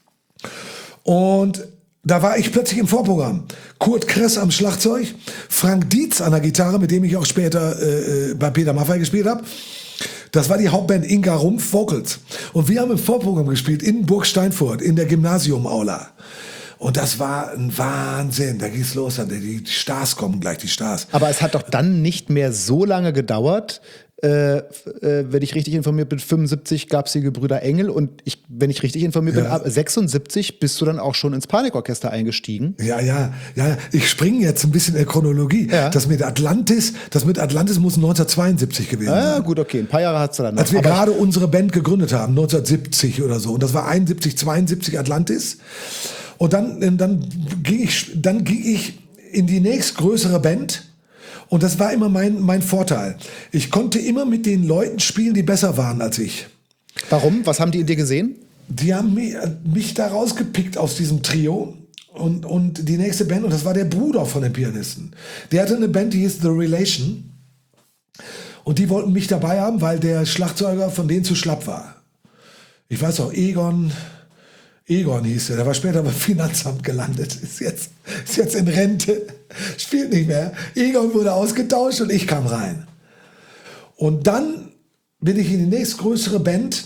Und da war ich plötzlich im Vorprogramm. Kurt Kress am Schlagzeug, Frank Dietz an der Gitarre, mit dem ich auch später bei Peter Maffay gespielt habe. Das war die Hauptband, Inga Rumpf Vocals. Und wir haben im Vorprogramm gespielt in Burg Steinfurt, in der Gymnasium-Aula. Und das war ein Wahnsinn. Da ging's los. Die Stars kommen gleich, die Stars. Aber es hat doch dann nicht mehr so lange gedauert. Wenn ich richtig informiert bin, 75 gab es die Gebrüder Engel und wenn ich richtig informiert bin, ab 76 bist du dann auch schon ins Panikorchester eingestiegen. Ja. Ich springe jetzt ein bisschen in der Chronologie. Ja. Das mit Atlantis muss 1972 gewesen sein. Ja, gut, okay. Ein paar Jahre hat es dann noch. Als wir gerade unsere Band gegründet haben, 1970 oder so. Und das war 71, 72 Atlantis. Und dann ging ich in die nächstgrößere Band. Und das war immer mein Vorteil. Ich konnte immer mit den Leuten spielen, die besser waren als ich. Warum? Was haben die in dir gesehen? Die haben mich da rausgepickt aus diesem Trio und die nächste Band, und das war der Bruder von dem Pianisten. Der hatte eine Band, die hieß The Relation. Und die wollten mich dabei haben, weil der Schlagzeuger von denen zu schlapp war. Ich weiß auch, Egon hieß der war später beim Finanzamt gelandet, ist jetzt in Rente, spielt nicht mehr. Egon wurde ausgetauscht und ich kam rein. Und dann bin ich in die nächstgrößere Band,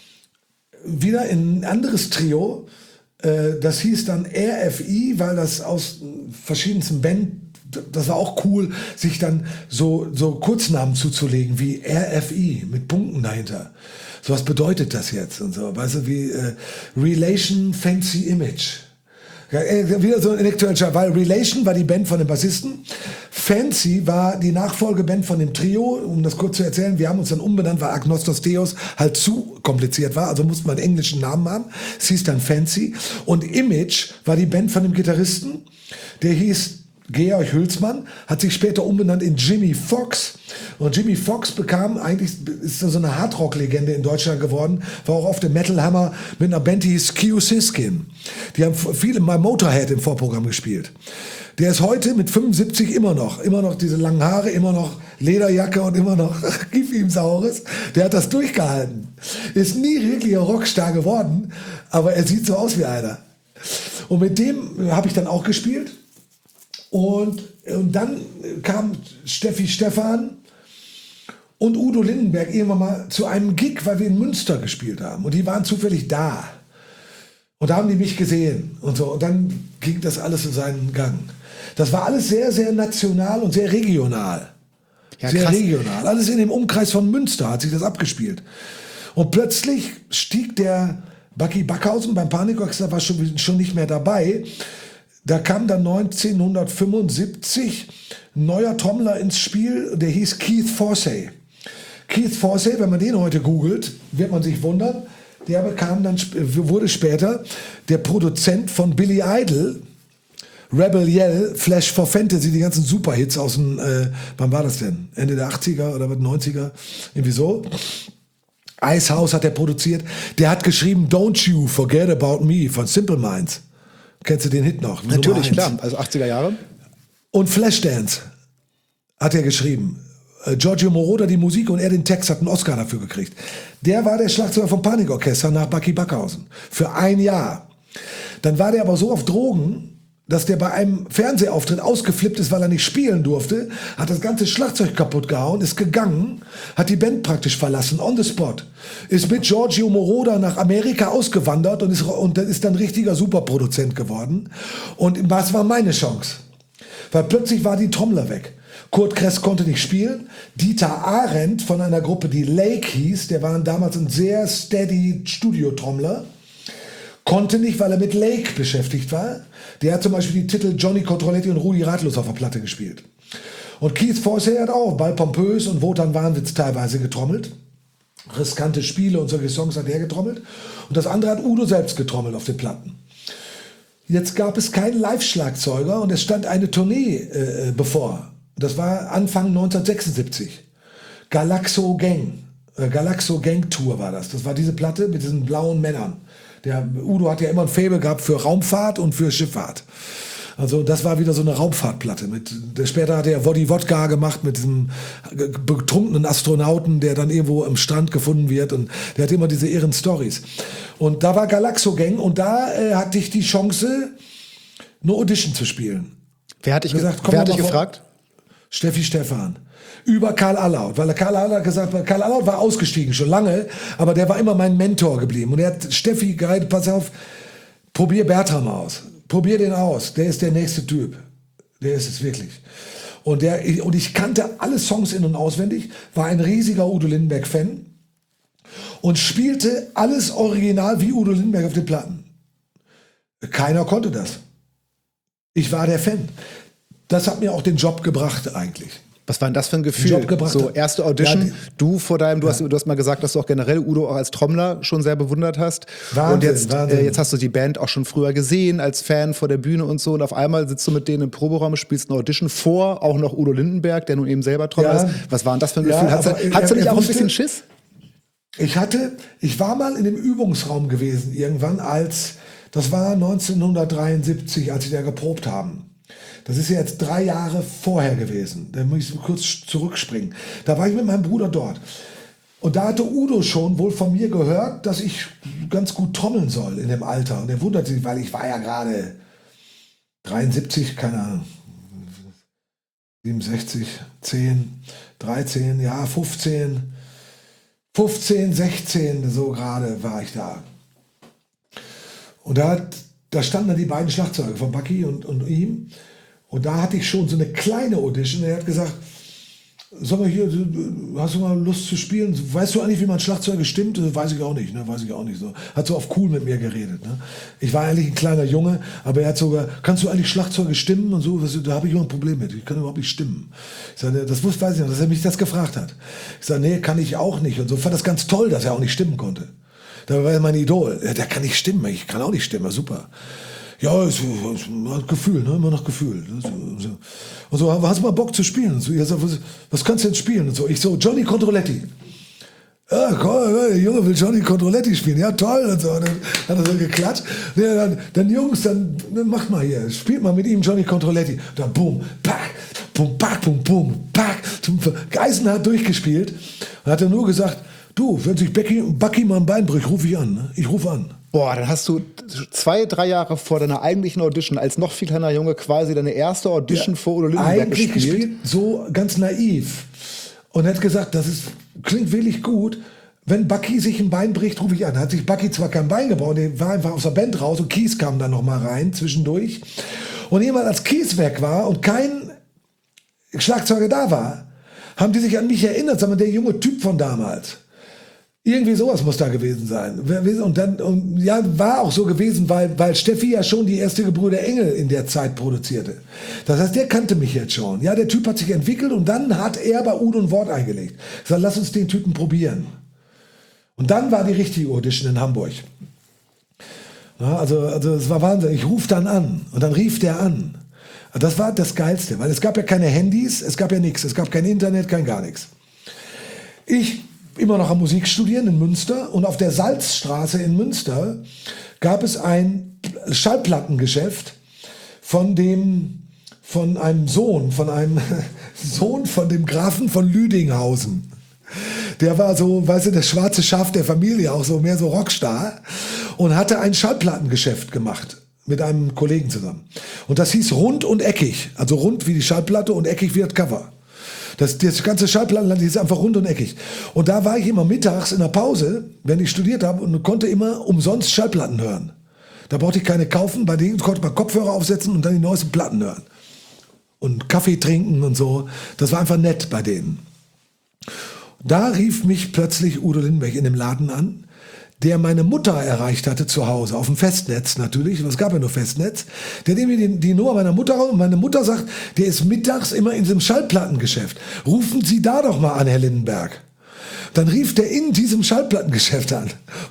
wieder in ein anderes Trio, das hieß dann RFI, weil das aus verschiedensten Band, das war auch cool, sich dann so Kurznamen zuzulegen, wie RFI, mit Punkten dahinter. So, was bedeutet das jetzt? Und so, weißt du, wie Relation Fancy Image. Ja, wieder so ein intellektueller, weil Relation war die Band von dem Bassisten, Fancy war die Nachfolgeband von dem Trio, um das kurz zu erzählen. Wir haben uns dann umbenannt, weil Agnostos Theos halt zu kompliziert war, also mussten wir einen englischen Namen haben. Es hieß dann Fancy. Und Image war die Band von dem Gitarristen, der hieß Georg Hülsmann hat sich später umbenannt in Jimmy Fox. Und Jimmy Fox ist so eine Hardrock-Legende in Deutschland geworden, war auch auf dem Metal Hammer mit einer Band, die hieß Q Siskin. Die haben viele mal Motorhead im Vorprogramm gespielt. Der ist heute mit 75 immer noch diese langen Haare, immer noch Lederjacke und immer noch gib ihm Saures. Der hat das durchgehalten. Ist nie wirklich ein Rockstar geworden, aber er sieht so aus wie einer. Und mit dem habe ich dann auch gespielt. Und dann kam Steffi Stephan und Udo Lindenberg irgendwann mal zu einem Gig, weil wir in Münster gespielt haben. Und die waren zufällig da. Und da haben die mich gesehen. Und so. Und dann ging das alles in seinen Gang. Das war alles sehr, sehr national und sehr regional. Ja, sehr krass. Regional. Alles in dem Umkreis von Münster hat sich das abgespielt. Und plötzlich stieg der Bucky Backhausen beim Panikorchester, war schon nicht mehr dabei. Da kam dann 1975 ein neuer Trommler ins Spiel, der hieß Keith Forsey. Keith Forsey, wenn man den heute googelt, wird man sich wundern, wurde später der Produzent von Billy Idol, Rebel Yell, Flash for Fantasy, die ganzen Superhits aus dem, wann war das denn? Ende der 80er oder 90er? Irgendwie so. Icehouse hat er produziert. Der hat geschrieben Don't You Forget About Me von Simple Minds. Kennst du den Hit noch? Natürlich, klar. Also 80er Jahre. Und Flashdance hat er geschrieben. Giorgio Moroder die Musik und er den Text, hat einen Oscar dafür gekriegt. Der war der Schlagzeuger vom Panikorchester nach Bucky Backhausen. Für ein Jahr. Dann war der aber so auf Drogen, dass der bei einem Fernsehauftritt ausgeflippt ist, weil er nicht spielen durfte, hat das ganze Schlagzeug kaputt gehauen, ist gegangen, hat die Band praktisch verlassen, on the spot. Ist mit Giorgio Moroder nach Amerika ausgewandert und ist dann richtiger Superproduzent geworden. Und was war meine Chance? Weil plötzlich war die Trommler weg. Kurt Kress konnte nicht spielen. Dieter Arendt von einer Gruppe, die Lake hieß, der war damals ein sehr steady Studiotrommler, konnte nicht, weil er mit Lake beschäftigt war. Der hat zum Beispiel die Titel Johnny Controletti und Rudi Ratlos auf der Platte gespielt. Und Keith Forsey hat auch bei Pompös und Wotan Wahnwitz teilweise getrommelt. Riskante Spiele und solche Songs hat er getrommelt. Und das andere hat Udo selbst getrommelt auf den Platten. Jetzt gab es keinen Live-Schlagzeuger und es stand eine Tournee bevor. Das war Anfang 1976. Galaxo Gang Tour war das. Das war diese Platte mit diesen blauen Männern. Der Udo hat ja immer ein Faible gehabt für Raumfahrt und für Schifffahrt. Also das war wieder so eine Raumfahrtplatte. Später hat er Woddy Wodka gemacht mit diesem betrunkenen Astronauten, der dann irgendwo am Strand gefunden wird. Und der hat immer diese irren Stories. Und da war Galaxo Gang und da hatte ich die Chance, eine Audition zu spielen. Wer hat dich gefragt? Steffi Stephan. Über Karl Allaut, weil Karl Allaut gesagt hat, Karl Allaut war ausgestiegen schon lange, aber der war immer mein Mentor geblieben. Und er hat Steffi gehalten, pass auf, probier Bertram aus. Probier den aus, der ist der nächste Typ. Der ist es wirklich. Und ich kannte alle Songs in- und auswendig, war ein riesiger Udo Lindenberg-Fan und spielte alles original wie Udo Lindenberg auf den Platten. Keiner konnte das. Ich war der Fan. Das hat mir auch den Job gebracht eigentlich. Was war denn das für ein Gefühl? So, erste Audition, ja, du hast mal gesagt, dass du auch generell Udo auch als Trommler schon sehr bewundert hast. Wahnsinn, und jetzt hast du die Band auch schon früher gesehen, als Fan vor der Bühne und so. Und auf einmal sitzt du mit denen im Proberaum, spielst eine Audition vor, auch noch Udo Lindenberg, der nun eben selber Trommler ist. Was war denn das für ein Gefühl? Hattest du nicht auch ein bisschen Schiss? Ich war mal in dem Übungsraum gewesen irgendwann, das war 1973, als sie da geprobt haben. Das ist ja jetzt 3 Jahre vorher gewesen. Da muss ich kurz zurückspringen. Da war ich mit meinem Bruder dort. Und da hatte Udo schon wohl von mir gehört, dass ich ganz gut trommeln soll in dem Alter. Und er wunderte sich, weil ich war ja gerade 73, keine Ahnung, 67, 10, 13, ja 15, 16, so gerade war ich da. Und da standen dann die beiden Schlagzeuger von Bucky und ihm. Und da hatte ich schon so eine kleine Audition. Er hat gesagt, sag mal hier, hast du mal Lust zu spielen? Weißt du eigentlich, wie man Schlagzeuge stimmt? Weiß ich auch nicht, ne? Weiß ich auch nicht so. Hat so auf cool mit mir geredet, ne? Ich war eigentlich ein kleiner Junge, aber er hat sogar, kannst du eigentlich Schlagzeuge stimmen und so? Da habe ich immer ein Problem mit. Ich kann überhaupt nicht stimmen. Ich sage, weiß ich noch, dass er mich das gefragt hat. Ich sage, nee, kann ich auch nicht. Und so fand das ganz toll, dass er auch nicht stimmen konnte. Da war er mein Idol. Der kann nicht stimmen, ich kann auch nicht stimmen, super. Ja, ist Gefühl, ne? Immer noch Gefühl. Und so, hast du mal Bock zu spielen? Und so, ja, was kannst du denn spielen? Und so, ich so, Johnny Controletti. Ja, cool, der Junge will Johnny Controletti spielen. Ja, toll. Und so. Und dann hat er so geklatscht. Ja, dann Jungs, dann macht mal hier. Spielt mal mit ihm Johnny Controletti. Dann boom, pack, boom, pack, boom, boom, pack. Eisenhart durchgespielt. Und hat er nur gesagt, du, wenn sich Bucky mal ein Bein bricht, rufe ich an. Ne? Ich rufe an. Boah, dann hast du 2-3 Jahre vor deiner eigentlichen Audition als noch viel kleiner Junge quasi deine erste Audition vor Udo Lindenberg eigentlich gespielt. So ganz naiv. Und hat gesagt, klingt wirklich gut. Wenn Bucky sich ein Bein bricht, rufe ich an. Hat sich Bucky zwar kein Bein gebaut, der war einfach aus der Band raus und Keith kam dann noch mal rein zwischendurch. Und jemand, als Keith weg war und kein Schlagzeuger da war, haben die sich an mich erinnert, sagen wir, der junge Typ von damals. Irgendwie sowas muss da gewesen sein. Und ja, war auch so gewesen, weil Steffi ja schon die erste Gebrüder Engel in der Zeit produzierte. Das heißt, der kannte mich jetzt schon. Ja, der Typ hat sich entwickelt und dann hat er bei Udo ein Wort eingelegt. Ich sag, lass uns den Typen probieren. Und dann war die richtige Audition in Hamburg. Ja, also es war Wahnsinn. Ich rufe dann an und dann rief der an. Das war das Geilste, weil es gab ja keine Handys, es gab ja nichts, es gab kein Internet, kein gar nichts. Ich immer noch am Musik studieren in Münster und auf der Salzstraße in Münster gab es ein Schallplattengeschäft von einem Sohn von dem Grafen von Lüdinghausen. Der war so, weißt du, das schwarze Schaf der Familie, auch so mehr so Rockstar und hatte ein Schallplattengeschäft gemacht mit einem Kollegen zusammen. Und das hieß Rund und Eckig, also rund wie die Schallplatte und eckig wie das Cover. Das ganze Schallplattenland ist einfach rund und eckig. Und da war ich immer mittags in der Pause, wenn ich studiert habe, und konnte immer umsonst Schallplatten hören. Da brauchte ich keine kaufen, bei denen konnte man Kopfhörer aufsetzen und dann die neuesten Platten hören. Und Kaffee trinken und so. Das war einfach nett bei denen. Da rief mich plötzlich Udo Lindenberg in dem Laden an, der meine Mutter erreicht hatte zu Hause, auf dem Festnetz natürlich, es gab ja nur Festnetz, der nimmt mir die Nummer meiner Mutter raus und meine Mutter sagt, der ist mittags immer in diesem Schallplattengeschäft. Rufen Sie da doch mal an, Herr Lindenberg. Dann rief der in diesem Schallplattengeschäft an,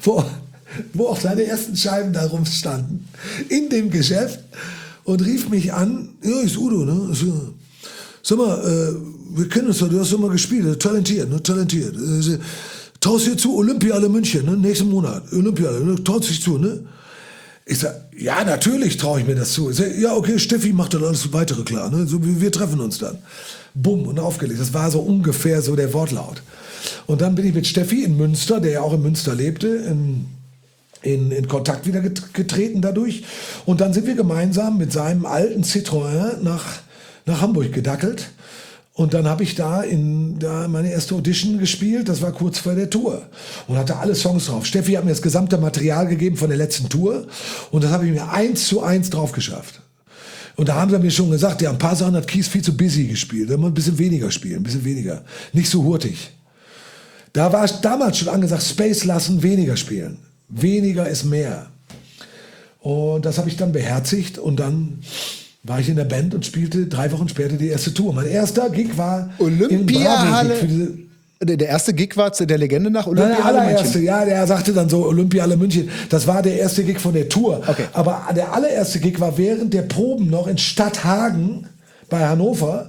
wo auch seine ersten Scheiben da rumstanden, in dem Geschäft und rief mich an, ja, ist Udo, ne? Sag mal, wir kennen uns doch, du hast doch mal gespielt, talentiert. Traust dir zu, Olympiade München, ne? Nächsten Monat, Olympiade, ne? Traust dich zu, ne? Ich sag, ja, natürlich traue ich mir das zu. Ich sag, ja, okay, Steffi macht dann alles weitere klar, ne? So, wir treffen uns dann. Bumm, und aufgelegt. Das war so ungefähr so der Wortlaut. Und dann bin ich mit Steffi in Münster, der ja auch in Münster lebte, in Kontakt wieder getreten dadurch. Und dann sind wir gemeinsam mit seinem alten Citroën nach Hamburg gedackelt. Und dann habe ich da meine erste Audition gespielt, das war kurz vor der Tour. Und hatte alle Songs drauf. Steffi hat mir das gesamte Material gegeben von der letzten Tour. Und das habe ich mir 1:1 drauf geschafft. Und da haben sie mir schon gesagt, ja, ein paar Sachen hat Keith viel zu busy gespielt. Da muss man ein bisschen weniger spielen, ein bisschen weniger. Nicht so hurtig. Da war damals schon angesagt, Space lassen, weniger spielen. Weniger ist mehr. Und das habe ich dann beherzigt und dann war ich in der Band und spielte 3 Wochen später die erste Tour. Mein erster Gig war Olympiahalle. Der erste Gig war der Legende nach Olympiahalle München. Ja, der sagte dann so Olympiahalle München. Das war der erste Gig von der Tour. Okay. Aber der allererste Gig war während der Proben noch in Stadthagen bei Hannover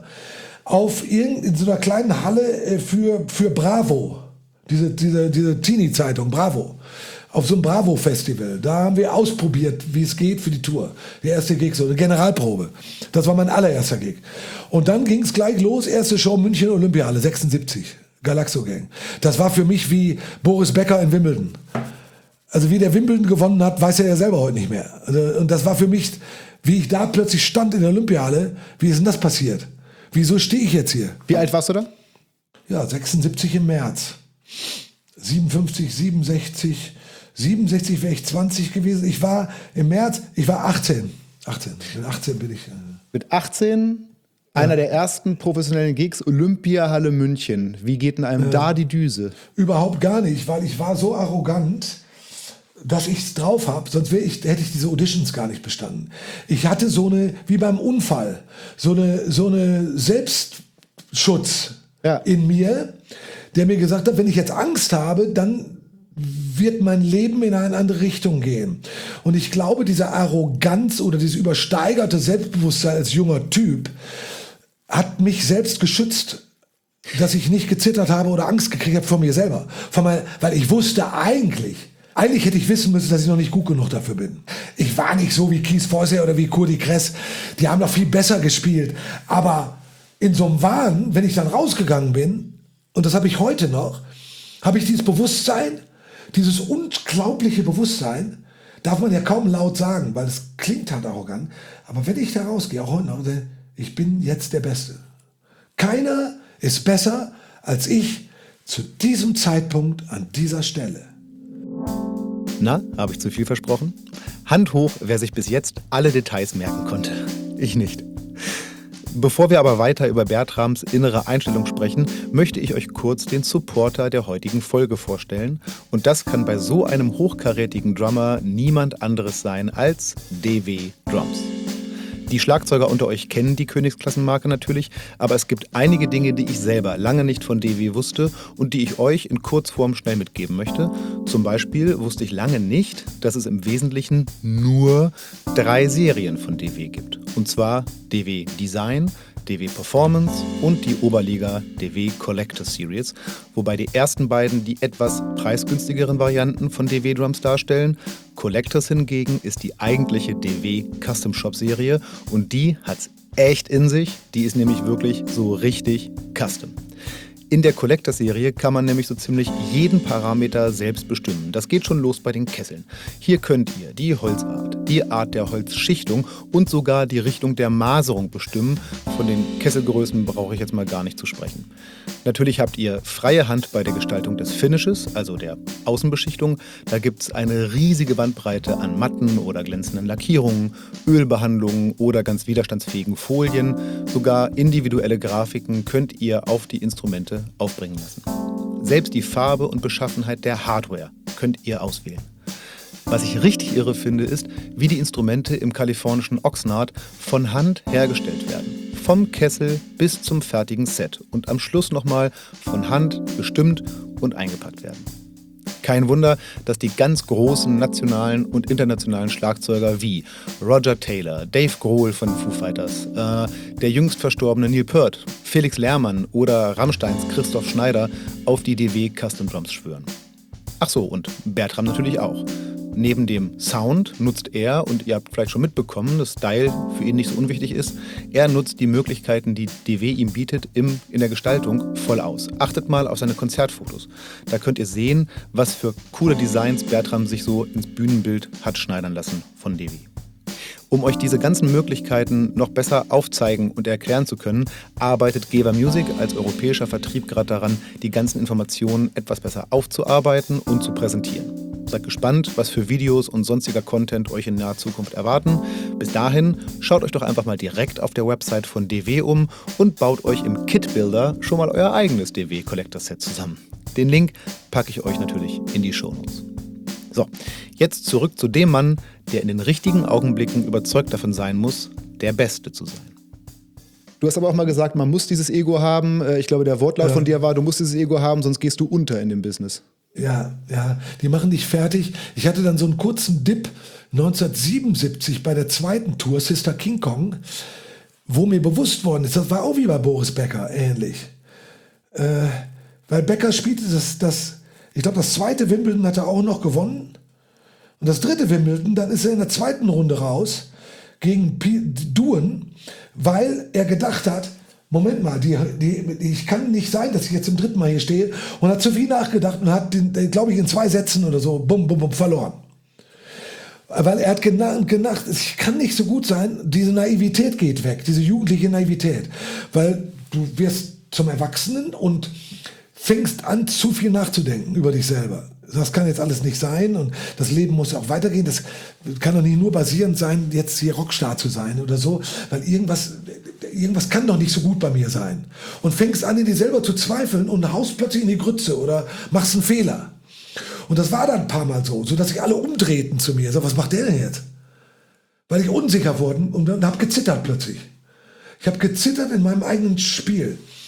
in so einer kleinen Halle für Bravo. Diese Teenie-Zeitung Bravo. Auf so einem Bravo-Festival. Da haben wir ausprobiert, wie es geht für die Tour. Der erste Gig, so eine Generalprobe. Das war mein allererster Gig. Und dann ging es gleich los, erste Show München Olympiahalle, 76. Galaxo Gang. Das war für mich wie Boris Becker in Wimbledon. Also wie der Wimbledon gewonnen hat, weiß er ja selber heute nicht mehr. Also, und das war für mich, wie ich da plötzlich stand in der Olympiahalle, wie ist denn das passiert? Wieso stehe ich jetzt hier? Wie alt warst du da? Ja, 76 im März. 57, 67 wäre ich 20 gewesen. Ich war im März, ich war 18. Mit 18 bin ich. Mit 18, einer der ersten professionellen Gigs, Olympiahalle München. Wie geht denn einem da die Düse? Überhaupt gar nicht, weil ich war so arrogant, dass ich es drauf habe, sonst hätte ich diese Auditions gar nicht bestanden. Ich hatte wie beim Unfall, so eine Selbstschutz in mir, der mir gesagt hat, wenn ich jetzt Angst habe, dann wird mein Leben in eine andere Richtung gehen. Und ich glaube, diese Arroganz oder dieses übersteigerte Selbstbewusstsein als junger Typ hat mich selbst geschützt, dass ich nicht gezittert habe oder Angst gekriegt habe vor mir selber. Weil ich wusste eigentlich hätte ich wissen müssen, dass ich noch nicht gut genug dafür bin. Ich war nicht so wie Keith Forsyth oder wie Kurti Kress. Die haben noch viel besser gespielt. Aber in so einem Wahn, wenn ich dann rausgegangen bin, und das habe ich heute noch, habe ich dieses Bewusstsein, dieses unglaubliche Bewusstsein, darf man ja kaum laut sagen, weil es klingt halt arrogant. Aber wenn ich da rausgehe, auch heute noch, ich bin jetzt der Beste. Keiner ist besser als ich zu diesem Zeitpunkt an dieser Stelle. Na, habe ich zu viel versprochen? Hand hoch, wer sich bis jetzt alle Details merken konnte. Ich nicht. Bevor wir aber weiter über Bertrams innere Einstellung sprechen, möchte ich euch kurz den Supporter der heutigen Folge vorstellen. Und das kann bei so einem hochkarätigen Drummer niemand anderes sein als DW Drums. Die Schlagzeuger unter euch kennen die Königsklassenmarke natürlich, aber es gibt einige Dinge, die ich selber lange nicht von DW wusste und die ich euch in Kurzform schnell mitgeben möchte. Zum Beispiel wusste ich lange nicht, dass es im Wesentlichen nur 3 Serien von DW gibt. Und zwar DW Design, DW Performance und die Oberliga DW Collector Series, wobei die ersten beiden die etwas preisgünstigeren Varianten von DW Drums darstellen. Collectors hingegen ist die eigentliche DW Custom Shop Serie und die hat's echt in sich, die ist nämlich wirklich so richtig custom. In der Collector-Serie kann man nämlich so ziemlich jeden Parameter selbst bestimmen. Das geht schon los bei den Kesseln. Hier könnt ihr die Holzart, die Art der Holzschichtung und sogar die Richtung der Maserung bestimmen. Von den Kesselgrößen brauche ich jetzt mal gar nicht zu sprechen. Natürlich habt ihr freie Hand bei der Gestaltung des Finishes, also der Außenbeschichtung. Da gibt es eine riesige Bandbreite an matten oder glänzenden Lackierungen, Ölbehandlungen oder ganz widerstandsfähigen Folien. Sogar individuelle Grafiken könnt ihr auf die Instrumente aufbringen lassen. Selbst die Farbe und Beschaffenheit der Hardware könnt ihr auswählen. Was ich richtig irre finde, ist, wie die Instrumente im kalifornischen Oxnard von Hand hergestellt werden. Vom Kessel bis zum fertigen Set und am Schluss nochmal von Hand bestimmt und eingepackt werden. Kein Wunder, dass die ganz großen nationalen und internationalen Schlagzeuger wie Roger Taylor, Dave Grohl von Foo Fighters, der jüngst verstorbene Neil Peart, Felix Lehrmann oder Rammsteins Christoph Schneider auf die DW Custom Drums schwören. Ach so, und Bertram natürlich auch. Neben dem Sound nutzt er, und ihr habt vielleicht schon mitbekommen, dass Style für ihn nicht so unwichtig ist, er nutzt die Möglichkeiten, die DW ihm bietet, in der Gestaltung voll aus. Achtet mal auf seine Konzertfotos. Da könnt ihr sehen, was für coole Designs Bertram sich so ins Bühnenbild hat schneidern lassen von DW. Um euch diese ganzen Möglichkeiten noch besser aufzeigen und erklären zu können, arbeitet Geber Music als europäischer Vertrieb gerade daran, die ganzen Informationen etwas besser aufzuarbeiten und zu präsentieren. Seid gespannt, was für Videos und sonstiger Content euch in naher Zukunft erwarten. Bis dahin, schaut euch doch einfach mal direkt auf der Website von DW um und baut euch im Kit-Builder schon mal euer eigenes DW Collector Set zusammen. Den Link packe ich euch natürlich in die Shownotes. So, jetzt zurück zu dem Mann, der in den richtigen Augenblicken überzeugt davon sein muss, der Beste zu sein. Du hast aber auch mal gesagt, man muss dieses Ego haben. Ich glaube, der Wortlaut von dir war, du musst dieses Ego haben, sonst gehst du unter in dem Business. Ja, die machen dich fertig. Ich hatte dann so einen kurzen Dip 1977 bei der zweiten Tour, Sister King Kong, wo mir bewusst worden ist, das war auch wie bei Boris Becker ähnlich. Weil Becker spielte ich glaube, das zweite Wimbledon hat er auch noch gewonnen. Und das dritte Wimbledon, dann ist er in der zweiten Runde raus gegen Duen, weil er gedacht hat, Moment mal, ich kann nicht sein, dass ich jetzt zum dritten Mal hier stehe, und hat zu viel nachgedacht und hat, glaube ich, in 2 Sätzen oder so, verloren. Weil er hat gedacht, ich kann nicht so gut sein, diese Naivität geht weg, diese jugendliche Naivität. Weil du wirst zum Erwachsenen und fängst an, zu viel nachzudenken über dich selber. Das kann jetzt alles nicht sein und das Leben muss auch weitergehen. Das kann doch nicht nur basierend sein, jetzt hier Rockstar zu sein oder so, weil irgendwas kann doch nicht so gut bei mir sein. Und fängst an, in dir selber zu zweifeln und haust plötzlich in die Grütze oder machst einen Fehler. Und das war dann ein paar Mal so, dass sich alle umdrehten zu mir. So, was macht der denn jetzt? Weil ich unsicher wurde und habe gezittert plötzlich. Ich habe gezittert in meinem eigenen Spiel.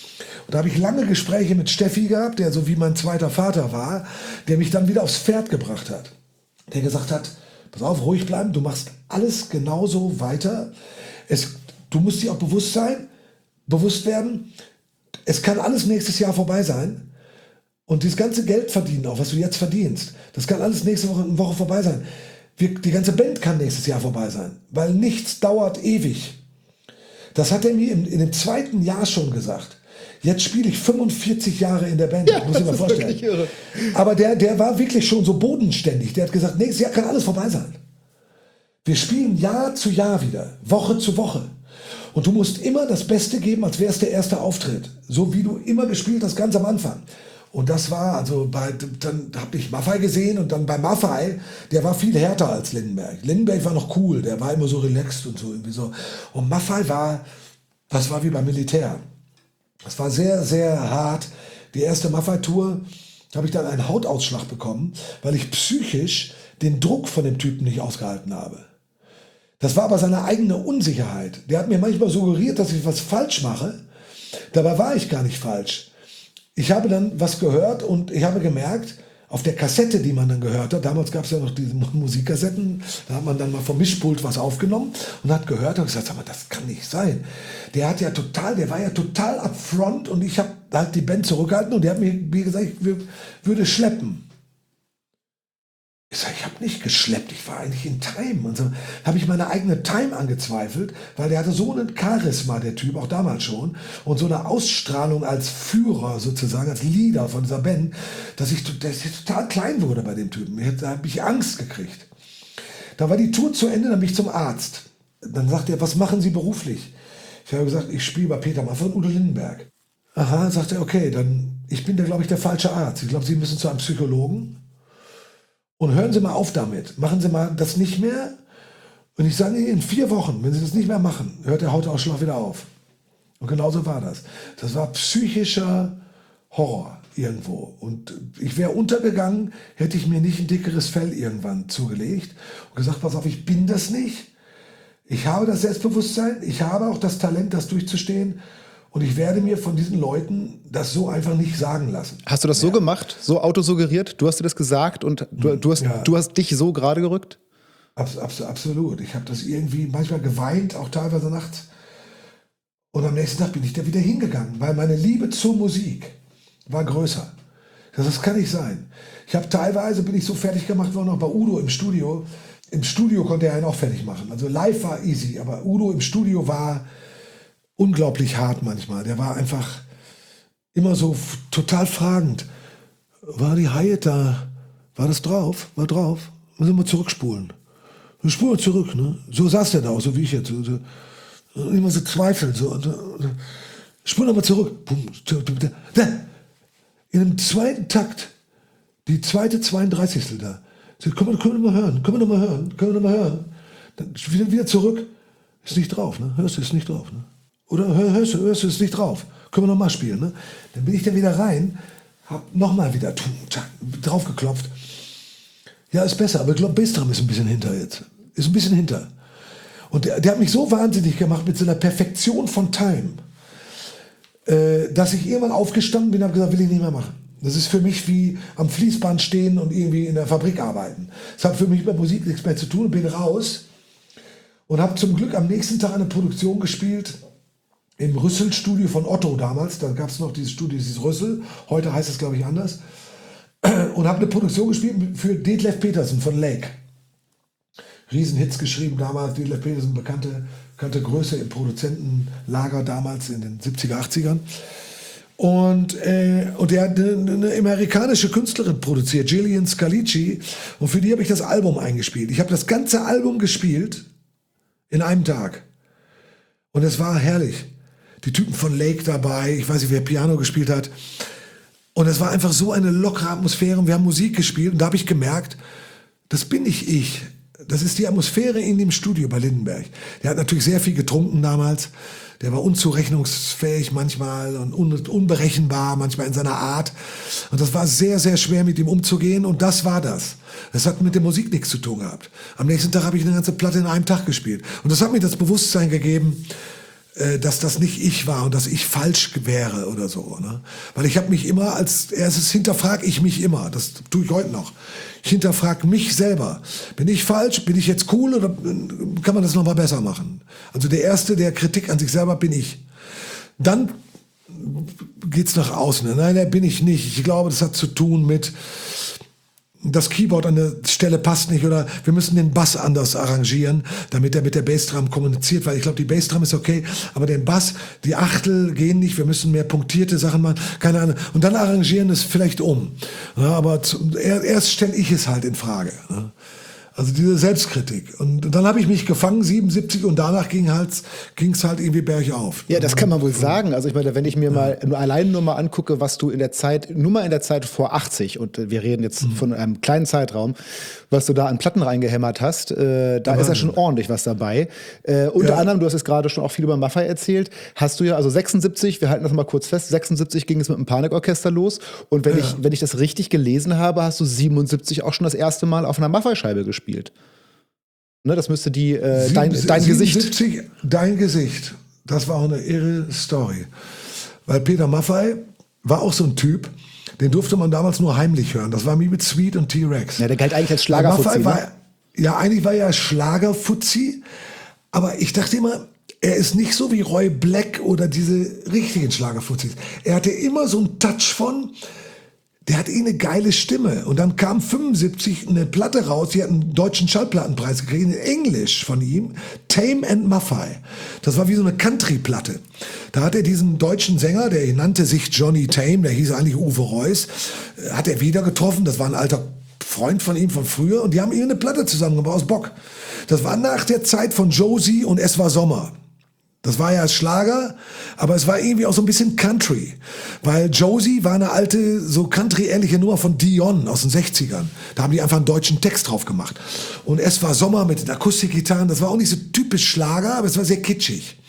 Und da habe ich lange Gespräche mit Steffi gehabt, der so wie mein zweiter Vater war, der mich dann wieder aufs Pferd gebracht hat. Der gesagt hat, pass auf, ruhig bleiben, du machst alles genauso weiter. Du musst dir auch bewusst werden, es kann alles nächstes Jahr vorbei sein. Und dieses ganze Geld verdienen, auch was du jetzt verdienst, das kann alles nächste Woche vorbei sein. Die ganze Band kann nächstes Jahr vorbei sein, weil nichts dauert ewig. Das hat er mir in dem zweiten Jahr schon gesagt. Jetzt spiele ich 45 Jahre in der Band, ja, muss ich mir vorstellen. Aber der war wirklich schon so bodenständig. Der hat gesagt, nächstes Jahr kann alles vorbei sein. Wir spielen Jahr zu Jahr wieder, Woche zu Woche. Und du musst immer das Beste geben, als wäre es der erste Auftritt. So wie du immer gespielt hast, ganz am Anfang. Und das war, dann habe ich Maffay gesehen und dann bei Maffay, der war viel härter als Lindenberg. Lindenberg war noch cool, der war immer so relaxed und so irgendwie so. Und Maffay das war wie beim Militär. Das war sehr, sehr hart. Die erste Maffay-Tour habe ich dann einen Hautausschlag bekommen, weil ich psychisch den Druck von dem Typen nicht ausgehalten habe. Das war aber seine eigene Unsicherheit. Der hat mir manchmal suggeriert, dass ich was falsch mache. Dabei war ich gar nicht falsch. Ich habe dann was gehört und ich habe gemerkt, auf der Kassette, die man dann gehört hat, damals gab es ja noch diese Musikkassetten, da hat man dann mal vom Mischpult was aufgenommen und hat gehört und gesagt, sag mal, das kann nicht sein. Der war ja total upfront und ich habe halt die Band zurückgehalten und der hat mir gesagt, ich würde schleppen. Ich sage, ich habe nicht geschleppt, ich war eigentlich in Time. Und so habe ich meine eigene Time angezweifelt, weil der hatte so einen Charisma, der Typ, auch damals schon, und so eine Ausstrahlung als Führer sozusagen, als Leader von dieser Band, dass ich total klein wurde bei dem Typen. Da habe ich Angst gekriegt. Da war die Tour zu Ende, dann bin ich zum Arzt. Dann sagt er, was machen Sie beruflich? Ich habe gesagt, ich spiele bei Peter Maffay und Udo Lindenberg. Aha, sagt er, okay, dann, ich bin da, glaube ich, der falsche Arzt. Ich glaube, Sie müssen zu einem Psychologen. Und hören Sie mal auf damit. Machen Sie mal das nicht mehr. Und ich sage Ihnen, in 4 Wochen, wenn Sie das nicht mehr machen, hört der Hautausschlag wieder auf. Und genauso war das. Das war psychischer Horror irgendwo. Und ich wäre untergegangen, hätte ich mir nicht ein dickeres Fell irgendwann zugelegt und gesagt, pass auf, ich bin das nicht. Ich habe das Selbstbewusstsein, ich habe auch das Talent, das durchzustehen. Und ich werde mir von diesen Leuten das so einfach nicht sagen lassen. Hast du das so gemacht, so autosuggeriert? Du hast dir das gesagt und du hast dich so gerade gerückt? Absolut. Ich habe das irgendwie manchmal geweint, auch teilweise nachts. Und am nächsten Tag bin ich da wieder hingegangen, weil meine Liebe zur Musik war größer. Das kann nicht sein. Bin ich so fertig gemacht worden, auch bei Udo im Studio. Im Studio konnte er einen auch fertig machen. Also live war easy, aber Udo im Studio war unglaublich hart manchmal. Der war einfach immer so total fragend. War die Hi-Hat da? War das drauf? War drauf? Müssen wir zurückspulen. Wir spulen zurück, ne? So saß der da auch, so wie ich jetzt. So, immer so zweifeln. So. Spulen aber zurück. In dem zweiten Takt, die zweite 32. da. So, können wir noch mal hören? Dann wieder zurück. Ist nicht drauf, ne? Hörst du, ist nicht drauf, ne? Oder hörst du, ist nicht drauf. Können wir nochmal spielen, ne? Dann bin ich da wieder rein, hab nochmal wieder drauf geklopft. Ja, ist besser, aber ich glaube, Bassdrum ist ein bisschen hinter jetzt. Ist ein bisschen hinter. Und der hat mich so wahnsinnig gemacht mit so einer Perfektion von Time, dass ich irgendwann aufgestanden bin und habe gesagt, will ich nicht mehr machen. Das ist für mich wie am Fließband stehen und irgendwie in der Fabrik arbeiten. Das hat für mich mit Musik nichts mehr zu tun und bin raus und habe zum Glück am nächsten Tag eine Produktion gespielt im Rüssel-Studio von Otto damals. Da gab es noch dieses Studio, dieses Rüssel. Heute heißt es, glaube ich, anders. Und habe eine Produktion gespielt für Detlef Petersen von Lake. Riesenhits geschrieben damals. Detlef Petersen, bekannte Größe im Produzentenlager damals in den 70er, 80ern. Und der hat eine amerikanische Künstlerin produziert, Gillian Scalici. Und für die habe ich das Album eingespielt. Ich habe das ganze Album gespielt in einem Tag. Und es war herrlich. Die Typen von Lake dabei, ich weiß nicht, wer Piano gespielt hat. Und es war einfach so eine lockere Atmosphäre. Und wir haben Musik gespielt und da habe ich gemerkt, das bin nicht ich. Das ist die Atmosphäre in dem Studio bei Lindenberg. Der hat natürlich sehr viel getrunken damals. Der war unzurechnungsfähig manchmal und unberechenbar manchmal in seiner Art. Und das war sehr, sehr schwer, mit ihm umzugehen. Und das war das. Das hat mit der Musik nichts zu tun gehabt. Am nächsten Tag habe ich eine ganze Platte in einem Tag gespielt. Und das hat mir das Bewusstsein gegeben, dass das nicht ich war und dass ich falsch wäre oder so. Ne? Weil ich habe mich immer als erstes hinterfrage ich mich immer. Das tue ich heute noch. Ich hinterfrage mich selber. Bin ich falsch? Bin ich jetzt cool oder kann man das nochmal besser machen? Also der Erste, der Kritik an sich selber bin ich. Dann geht's nach außen. Nein, bin ich nicht. Ich glaube, das hat zu tun mit das Keyboard an der Stelle passt nicht oder wir müssen den Bass anders arrangieren, damit er mit der Bassdrum kommuniziert, weil ich glaube, die Bassdrum ist okay, aber den Bass, die Achtel gehen nicht, wir müssen mehr punktierte Sachen machen, keine Ahnung. Und dann arrangieren es vielleicht um. Ja, aber erst stelle ich es halt in Frage. Ne? Also diese Selbstkritik. Und dann habe ich mich gefangen, 77, und danach ging es halt irgendwie bergauf. Ja, das kann man wohl sagen. Also ich meine, wenn ich mir allein nur mal angucke, was du in der Zeit vor 80, und wir reden jetzt von einem kleinen Zeitraum, was du da an Platten reingehämmert hast, da ist ja schon ordentlich was dabei. Unter anderem, du hast jetzt gerade schon auch viel über Maffay erzählt, hast du ja, also 76, wir halten das mal kurz fest, 76 ging es mit dem Panikorchester los, und wenn ich das richtig gelesen habe, hast du 77 auch schon das erste Mal auf einer Maffay-Scheibe gespielt. Ne, das müsste dein Gesicht. Dein Gesicht. Das war auch eine irre Story. Weil Peter Maffay war auch so ein Typ, den durfte man damals nur heimlich hören. Das war wie mit Sweet und T-Rex. Ja, der galt eigentlich als Schlagerfuzzi. Eigentlich war er Schlagerfuzzi, aber ich dachte immer, er ist nicht so wie Roy Black oder diese richtigen Schlagerfuzzis. Er hatte immer so einen Touch von, der hat eine geile Stimme. Und dann kam 75 eine Platte raus, die hat einen deutschen Schallplattenpreis gekriegt, in Englisch von ihm, Tame and Maffay. Das war wie so eine Country-Platte. Da hat er diesen deutschen Sänger, der nannte sich Johnny Tame, der hieß eigentlich Uwe Reuss, hat er wieder getroffen, das war ein alter Freund von ihm von früher, und die haben ihm eine Platte zusammengebaut aus Bock. Das war nach der Zeit von Josie und Es war Sommer. Das war ja Schlager, aber es war irgendwie auch so ein bisschen Country. Weil Josie war eine alte, so Country-ähnliche Nummer von Dion aus den 60ern. Da haben die einfach einen deutschen Text drauf gemacht. Und Es war Sommer mit den Akustikgitarren, das war auch nicht so typisch Schlager, aber es war sehr kitschig.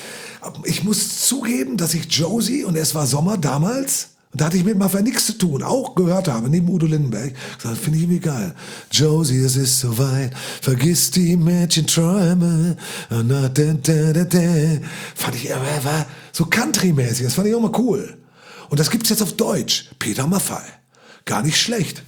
Ich muss zugeben, dass ich Josie und Es war Sommer damals, da hatte ich mit Maffay nichts zu tun, auch gehört habe, neben Udo Lindenberg. Das finde ich irgendwie geil. Josie, es ist soweit, vergiss die Mädchenträume. Fand ich, er war so Country-mäßig, das fand ich auch mal cool. Und das gibt's jetzt auf Deutsch. Peter Maffay. Gar nicht schlecht.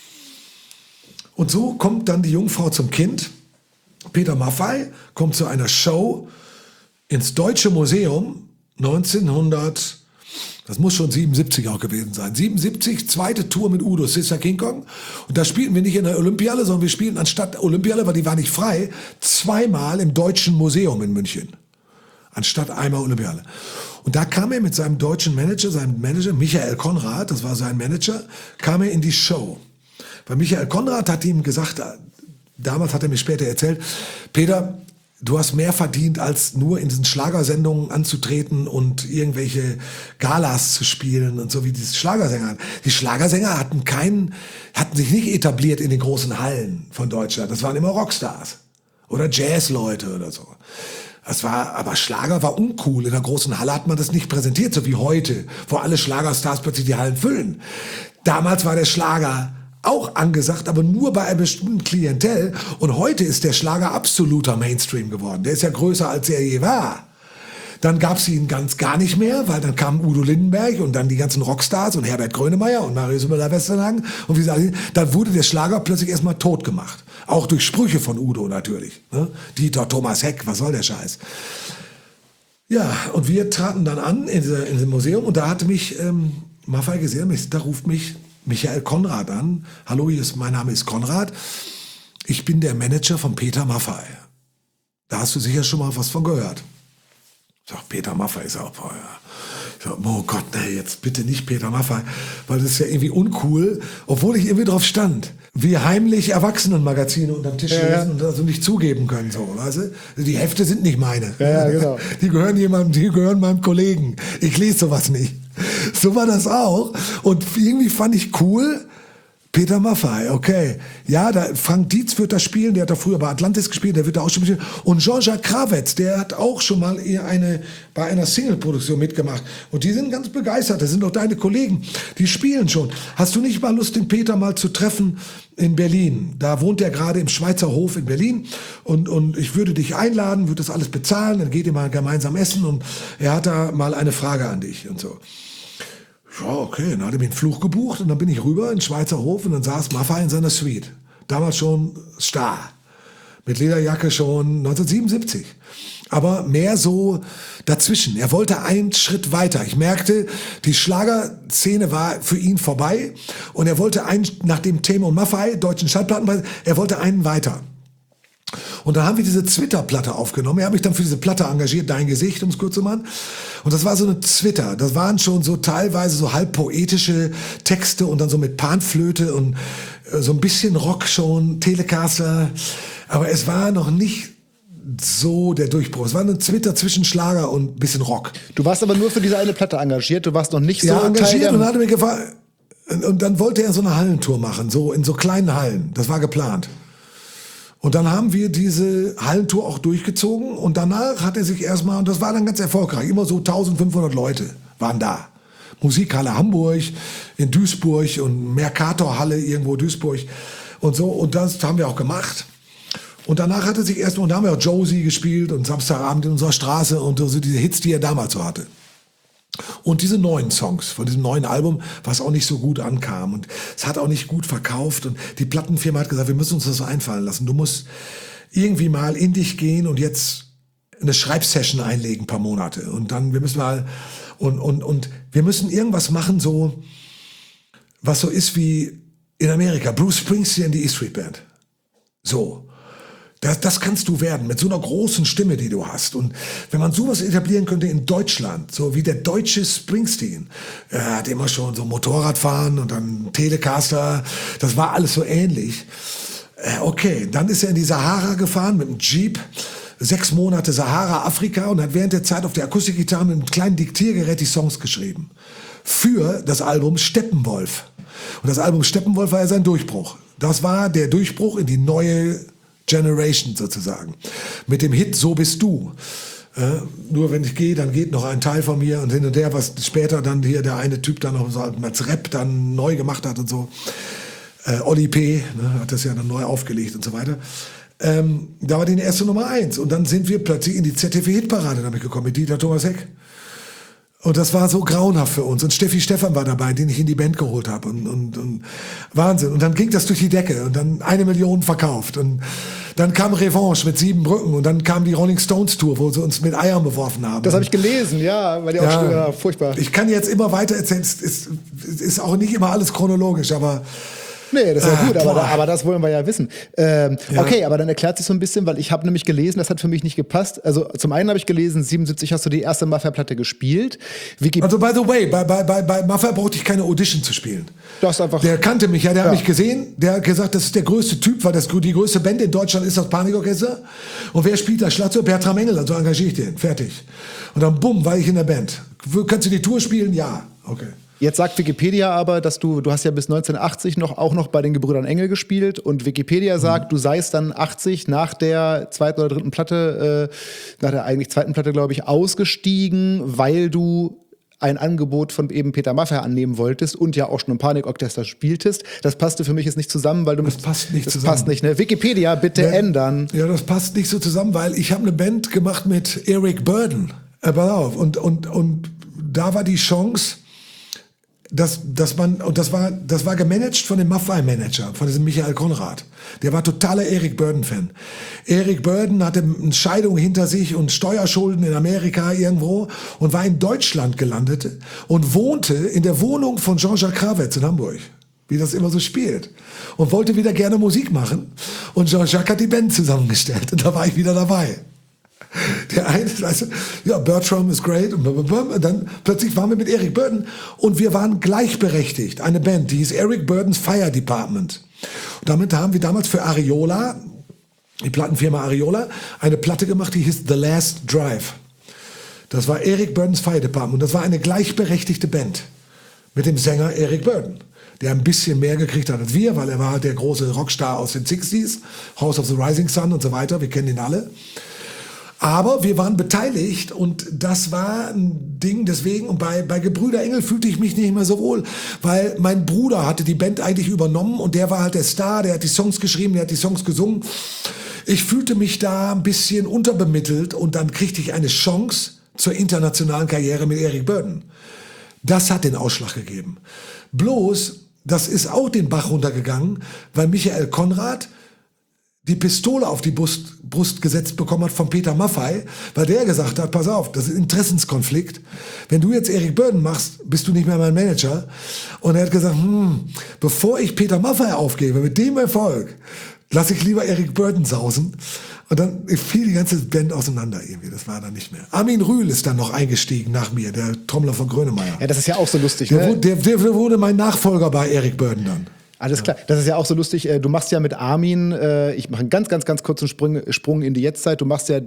Und so kommt dann die Jungfrau zum Kind. Peter Maffay kommt zu einer Show ins Deutsche Museum 1900. Das muss schon 77 auch gewesen sein. 77, zweite Tour mit Udo, Sister King Kong. Und da spielten wir nicht in der Olympiahalle, sondern wir spielten anstatt Olympiahalle, weil die war nicht frei, zweimal im Deutschen Museum in München. Anstatt einmal Olympiahalle. Und da kam er mit seinem deutschen Manager, Michael Konrad, das war sein Manager, kam er in die Show. Weil Michael Konrad hat ihm gesagt, damals hat er mir später erzählt, Peter, du hast mehr verdient, als nur in diesen Schlagersendungen anzutreten und irgendwelche Galas zu spielen und so wie diese Schlagersänger. Die Schlagersänger hatten sich nicht etabliert in den großen Hallen von Deutschland. Das waren immer Rockstars oder Jazzleute oder so. Aber Schlager war uncool. In der großen Halle hat man das nicht präsentiert, so wie heute, wo alle Schlagerstars plötzlich die Hallen füllen. Damals war der Schlager auch angesagt, aber nur bei einem bestimmten Klientel. Und heute ist der Schlager absoluter Mainstream geworden. Der ist ja größer, als er je war. Dann gab es ihn gar nicht mehr, weil dann kam Udo Lindenberg und dann die ganzen Rockstars und Herbert Grönemeyer und Marius Müller-Westernhagen. Und wie gesagt, dann wurde der Schlager plötzlich erstmal tot gemacht. Auch durch Sprüche von Udo natürlich. Ne? Dieter Thomas Heck, was soll der Scheiß? Ja, und wir traten dann an in diesem Museum und da hatte mich Maffay gesehen, da ruft mich Michael Konrad an. Hallo, mein Name ist Konrad. Ich bin der Manager von Peter Maffay. Da hast du sicher schon mal was von gehört. Ich sag, Peter Maffay ist auch, ich sag, oh Gott, nee, jetzt bitte nicht Peter Maffay, weil das ist ja irgendwie uncool, obwohl ich irgendwie drauf stand. Wir heimlich Erwachsenenmagazine unterm Tisch lesen und also nicht zugeben können, so, weißt du? Die Hefte sind nicht meine. Ja, genau. Die gehören jemandem, die gehören meinem Kollegen. Ich lese sowas nicht. So war das auch. Und irgendwie fand ich cool, Peter Maffay, okay. Ja, Frank Dietz wird da spielen, der hat da früher bei Atlantis gespielt, der wird da auch schon spielen. Und Jean-Jacques Kravetz, der hat auch schon mal bei einer Single-Produktion mitgemacht. Und die sind ganz begeistert, das sind doch deine Kollegen, die spielen schon. Hast du nicht mal Lust, den Peter mal zu treffen in Berlin? Da wohnt er gerade im Schweizer Hof in Berlin und ich würde dich einladen, würde das alles bezahlen, dann geht ihr mal gemeinsam essen und er hat da mal eine Frage an dich und so. Ja, okay, dann hat er mir einen Flug gebucht und dann bin ich rüber in den Schweizer Hof und dann saß Maffay in seiner Suite. Damals schon Star. Mit Lederjacke schon 1977. Aber mehr so dazwischen. Er wollte einen Schritt weiter. Ich merkte, die Schlagerszene war für ihn vorbei und er wollte nach dem Thema und Maffay, deutschen Schallplattenpreis, er wollte einen weiter. Und dann haben wir diese Twitter-Platte aufgenommen. Er hat mich dann für diese Platte engagiert, Dein Gesicht, um es kurz zu machen. Und das war so eine Twitter. Das waren schon so teilweise so halb poetische Texte und dann so mit Panflöte und so ein bisschen Rock schon, Telecaster. Aber es war noch nicht so der Durchbruch. Es war eine Twitter zwischen Schlager und ein bisschen Rock. Du warst aber nur für diese eine Platte engagiert. Du warst noch nicht so engagiert und hatte mir gefallen. Und dann wollte er so eine Hallentour machen, so in so kleinen Hallen. Das war geplant. Und dann haben wir diese Hallentour auch durchgezogen und danach hat er sich erstmal, und das war dann ganz erfolgreich, immer so 1500 Leute waren da. Musikhalle Hamburg, in Duisburg und Mercatorhalle irgendwo Duisburg und so. Und das haben wir auch gemacht. Und danach hat er sich erstmal, und da haben wir auch Josie gespielt und Samstagabend in unserer Straße und so diese Hits, die er damals so hatte. Und diese neuen Songs von diesem neuen Album, was auch nicht so gut ankam und es hat auch nicht gut verkauft und die Plattenfirma hat gesagt, wir müssen uns das so einfallen lassen. Du musst irgendwie mal in dich gehen und jetzt eine Schreibsession einlegen, ein paar Monate und dann wir müssen mal und wir müssen irgendwas machen, so was so ist wie in Amerika Bruce Springsteen, die E Street Band. So. Das kannst du werden, mit so einer großen Stimme, die du hast. Und wenn man sowas etablieren könnte in Deutschland, so wie der deutsche Springsteen, er hat immer schon so Motorradfahren und dann Telecaster, das war alles so ähnlich. Okay, dann ist er in die Sahara gefahren mit einem Jeep, 6 Monate Sahara, Afrika und hat während der Zeit auf der Akustikgitarre mit einem kleinen Diktiergerät die Songs geschrieben. Für das Album Steppenwolf. Und das Album Steppenwolf war ja sein Durchbruch. Das war der Durchbruch in die neue Generation sozusagen. Mit dem Hit So bist du. Nur wenn ich gehe, dann geht noch ein Teil von mir und hin und her, was später dann hier der eine Typ dann noch so als Rap dann neu gemacht hat und so. Oli P. Hat das ja dann neu aufgelegt und so weiter. Da war die erste Nummer 1 und dann sind wir plötzlich in die ZDF-Hitparade damit gekommen mit Dieter Thomas Heck. Und das war so grauenhaft für uns. Und Steffi Stephan war dabei, den ich in die Band geholt habe. Und Wahnsinn. Und dann ging das durch die Decke. Und dann 1 Million verkauft. Und dann kam Revanche mit 7 Brücken. Und dann kam die Rolling Stones Tour, wo sie uns mit Eiern beworfen haben. Das habe ich gelesen, ja. Weil die auch schon, furchtbar. Ich kann jetzt immer weiter erzählen. Es ist auch nicht immer alles chronologisch, aber... Nee, das ist ja gut, aber das wollen wir ja wissen. Okay, aber dann erklärt sich so ein bisschen, weil ich habe nämlich gelesen, das hat für mich nicht gepasst. Also zum einen habe ich gelesen, 77 hast du die erste Maffay-Platte gespielt. Also by the way, bei Maffay brauchte ich keine Audition zu spielen. Das einfach. Der kannte mich, der hat mich gesehen, der hat gesagt, das ist der größte Typ, weil die größte Band in Deutschland ist das Panikorchester. Und wer spielt das Schlagzeug? Bertram Engel, also engagiere ich den, fertig. Und dann bumm, war ich in der Band. Kannst du die Tour spielen? Ja, okay. Jetzt sagt Wikipedia aber, dass du hast ja bis 1980 auch noch bei den Gebrüdern Engel gespielt und Wikipedia sagt, du seist dann 80 nach der zweiten oder dritten Platte, nach der eigentlich zweiten Platte, glaube ich, ausgestiegen, weil du ein Angebot von eben Peter Maffay annehmen wolltest und ja auch schon im Panikorchester spieltest. Das passte für mich jetzt nicht zusammen, weil das passt nicht zusammen. Passt nicht, ne? Wikipedia, bitte ändern. Ja, das passt nicht so zusammen, weil ich habe eine Band gemacht mit Eric Burdon. Pass auf. Und da war die Chance, das war gemanagt von dem Maffay-Manager, von diesem Michael Konrad. Der war totaler Eric Burdon-Fan. Eric Burdon hatte eine Scheidung hinter sich und Steuerschulden in Amerika irgendwo und war in Deutschland gelandet und wohnte in der Wohnung von Jean-Jacques Kravetz in Hamburg, wie das immer so spielt. Und wollte wieder gerne Musik machen. Und Jean-Jacques hat die Band zusammengestellt und da war ich wieder dabei. Der eine, weißt du, ja, Bertram ist great und dann plötzlich waren wir mit Eric Burdon und wir waren gleichberechtigt. Eine Band, die hieß Eric Burdon's Fire Department. Und damit haben wir damals für Ariola, die Plattenfirma Ariola, eine Platte gemacht, die hieß The Last Drive. Das war Eric Burdon's Fire Department und das war eine gleichberechtigte Band. mit dem Sänger Eric Burdon, der ein bisschen mehr gekriegt hat als wir, weil er war der große Rockstar aus den 60s, House of the Rising Sun und so weiter, wir kennen ihn alle. Aber wir waren beteiligt und das war ein Ding, deswegen, und bei Gebrüder Engel fühlte ich mich nicht mehr so wohl, weil mein Bruder hatte die Band eigentlich übernommen und der war halt der Star, der hat die Songs geschrieben, der hat die Songs gesungen. Ich fühlte mich da ein bisschen unterbemittelt und dann kriegte ich eine Chance zur internationalen Karriere mit Eric Burdon. Das hat den Ausschlag gegeben. Bloß, das ist auch den Bach runtergegangen, weil Michael Konrad die Pistole auf die Brust gesetzt bekommen hat von Peter Maffay, weil der gesagt hat, pass auf, das ist ein Interessenskonflikt. Wenn du jetzt Eric Burdon machst, bist du nicht mehr mein Manager. Und er hat gesagt, bevor ich Peter Maffay aufgebe, mit dem Erfolg, lasse ich lieber Eric Burdon sausen. Und dann fiel die ganze Band auseinander irgendwie. Das war dann nicht mehr. Armin Rühl ist dann noch eingestiegen nach mir, der Trommler von Grönemeyer. Ja, das ist ja auch so lustig. Der wurde mein Nachfolger bei Eric Burdon dann. Alles klar. Das ist ja auch so lustig. Du machst ja mit Armin, ich mache einen ganz kurzen Sprung in die Jetztzeit. Du machst ja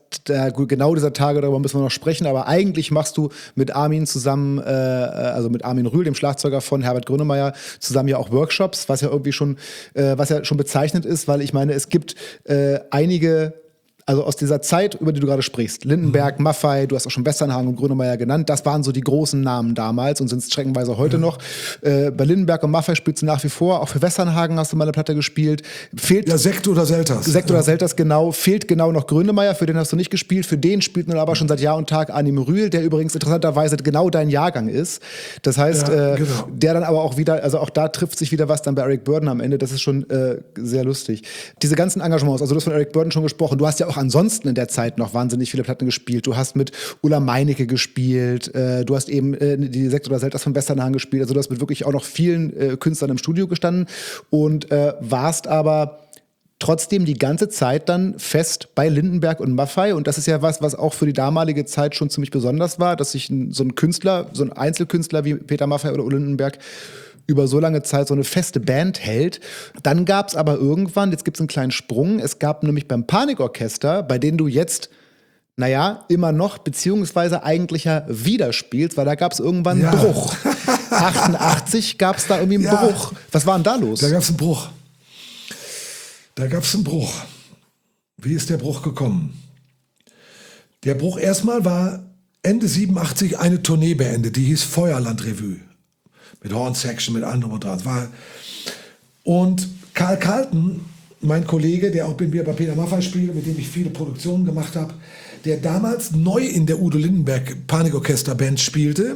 genau dieser Tage, darüber müssen wir noch sprechen, aber eigentlich machst du mit Armin zusammen, also mit Armin Rühl, dem Schlagzeuger von Herbert Grönemeyer, zusammen ja auch Workshops, was ja irgendwie schon bezeichnend ist, weil ich meine, es gibt einige, also aus dieser Zeit, über die du gerade sprichst, Lindenberg, Maffay, du hast auch schon Westernhagen und Grönemeyer genannt, das waren so die großen Namen damals und sind es streckenweise heute noch. Bei Lindenberg und Maffay spielst du nach wie vor, auch für Westernhagen hast du mal eine Platte gespielt. Sekt oder Selters. Sekt oder Selters, genau. Fehlt genau noch Grönemeyer, für den hast du nicht gespielt, für den spielt nun aber schon seit Jahr und Tag Armin Rühl, der übrigens interessanterweise genau dein Jahrgang ist. Das heißt, genau. Der dann aber auch wieder, also auch da trifft sich wieder was dann bei Eric Burdon am Ende, das ist schon sehr lustig. Diese ganzen Engagements, also du hast von Eric Burdon schon gesprochen, du hast ja auch ansonsten in der Zeit noch wahnsinnig viele Platten gespielt. Du hast mit Ulla Meinecke gespielt, du hast eben die Sekt oder Selters von Westernhagen gespielt, also du hast mit wirklich auch noch vielen Künstlern im Studio gestanden und warst aber trotzdem die ganze Zeit dann fest bei Lindenberg und Maffay und das ist ja was auch für die damalige Zeit schon ziemlich besonders war, dass sich so ein Einzelkünstler wie Peter Maffay oder Ulla Lindenberg über so lange Zeit so eine feste Band hält. Dann gab es aber irgendwann, jetzt gibt es einen kleinen Sprung, es gab nämlich beim Panikorchester, bei denen du jetzt, immer noch, beziehungsweise eigentlich ja wieder spielst, weil da gab es irgendwann einen Bruch. 88 gab es da irgendwie einen Bruch. Was war denn da los? Da gab es einen Bruch. Wie ist der Bruch gekommen? Der Bruch erstmal war Ende 87 eine Tournee beendet, die hieß Feuerland-Revue. Mit Horn Section, mit allem und dran. Und Karl Carlton, mein Kollege, der auch bei Peter Maffay spielt, mit dem ich viele Produktionen gemacht habe, der damals neu in der Udo Lindenberg Panikorchester-Band spielte,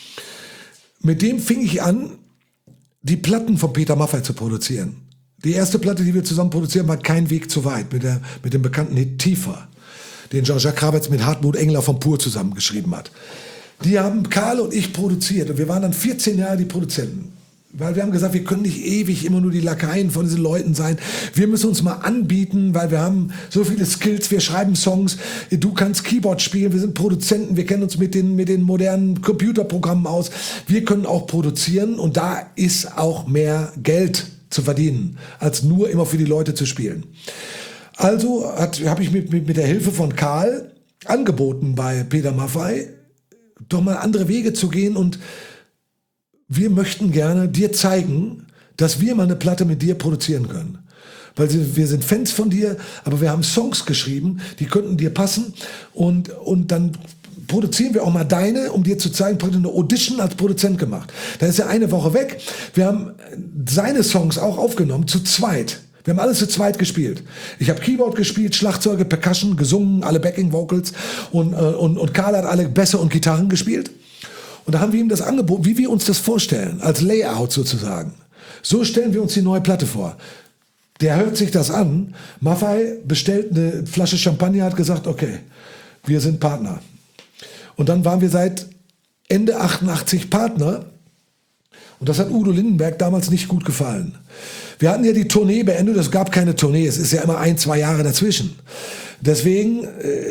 mit dem fing ich an, die Platten von Peter Maffay zu produzieren. Die erste Platte, die wir zusammen produzieren, war Kein Weg zu weit, mit dem bekannten Hit Tiefer, den Jean-Jacques Kravetz mit Hartmut Engler von Pur zusammengeschrieben hat. Die haben Karl und ich produziert und wir waren dann 14 Jahre die Produzenten. Weil wir haben gesagt, wir können nicht ewig immer nur die Lakaien von diesen Leuten sein. Wir müssen uns mal anbieten, weil wir haben so viele Skills, wir schreiben Songs, du kannst Keyboard spielen, wir sind Produzenten, wir kennen uns mit den modernen Computerprogrammen aus. Wir können auch produzieren und da ist auch mehr Geld zu verdienen, als nur immer für die Leute zu spielen. Also habe ich mit der Hilfe von Karl angeboten bei Peter Maffay, doch mal andere Wege zu gehen und wir möchten gerne dir zeigen, dass wir mal eine Platte mit dir produzieren können. Weil wir sind Fans von dir, aber wir haben Songs geschrieben, die könnten dir passen und dann produzieren wir auch mal deine, um dir zu zeigen, eine Audition als Produzent gemacht. Da ist er eine Woche weg. Wir haben seine Songs auch aufgenommen, zu zweit. Wir haben alles zu zweit gespielt. Ich habe Keyboard gespielt, Schlagzeuge, Percussion, gesungen, alle Backing Vocals und Karl hat alle Bässe und Gitarren gespielt. Und da haben wir ihm das angeboten, wie wir uns das vorstellen, als Layout sozusagen. So stellen wir uns die neue Platte vor. Der hört sich das an. Maffay bestellt eine Flasche Champagner, hat gesagt, okay, wir sind Partner. Und dann waren wir seit Ende 88 Partner. Und das hat Udo Lindenberg damals nicht gut gefallen. Wir hatten ja die Tournee beendet, es gab keine Tournee, es ist ja immer 1-2 Jahre dazwischen. Deswegen,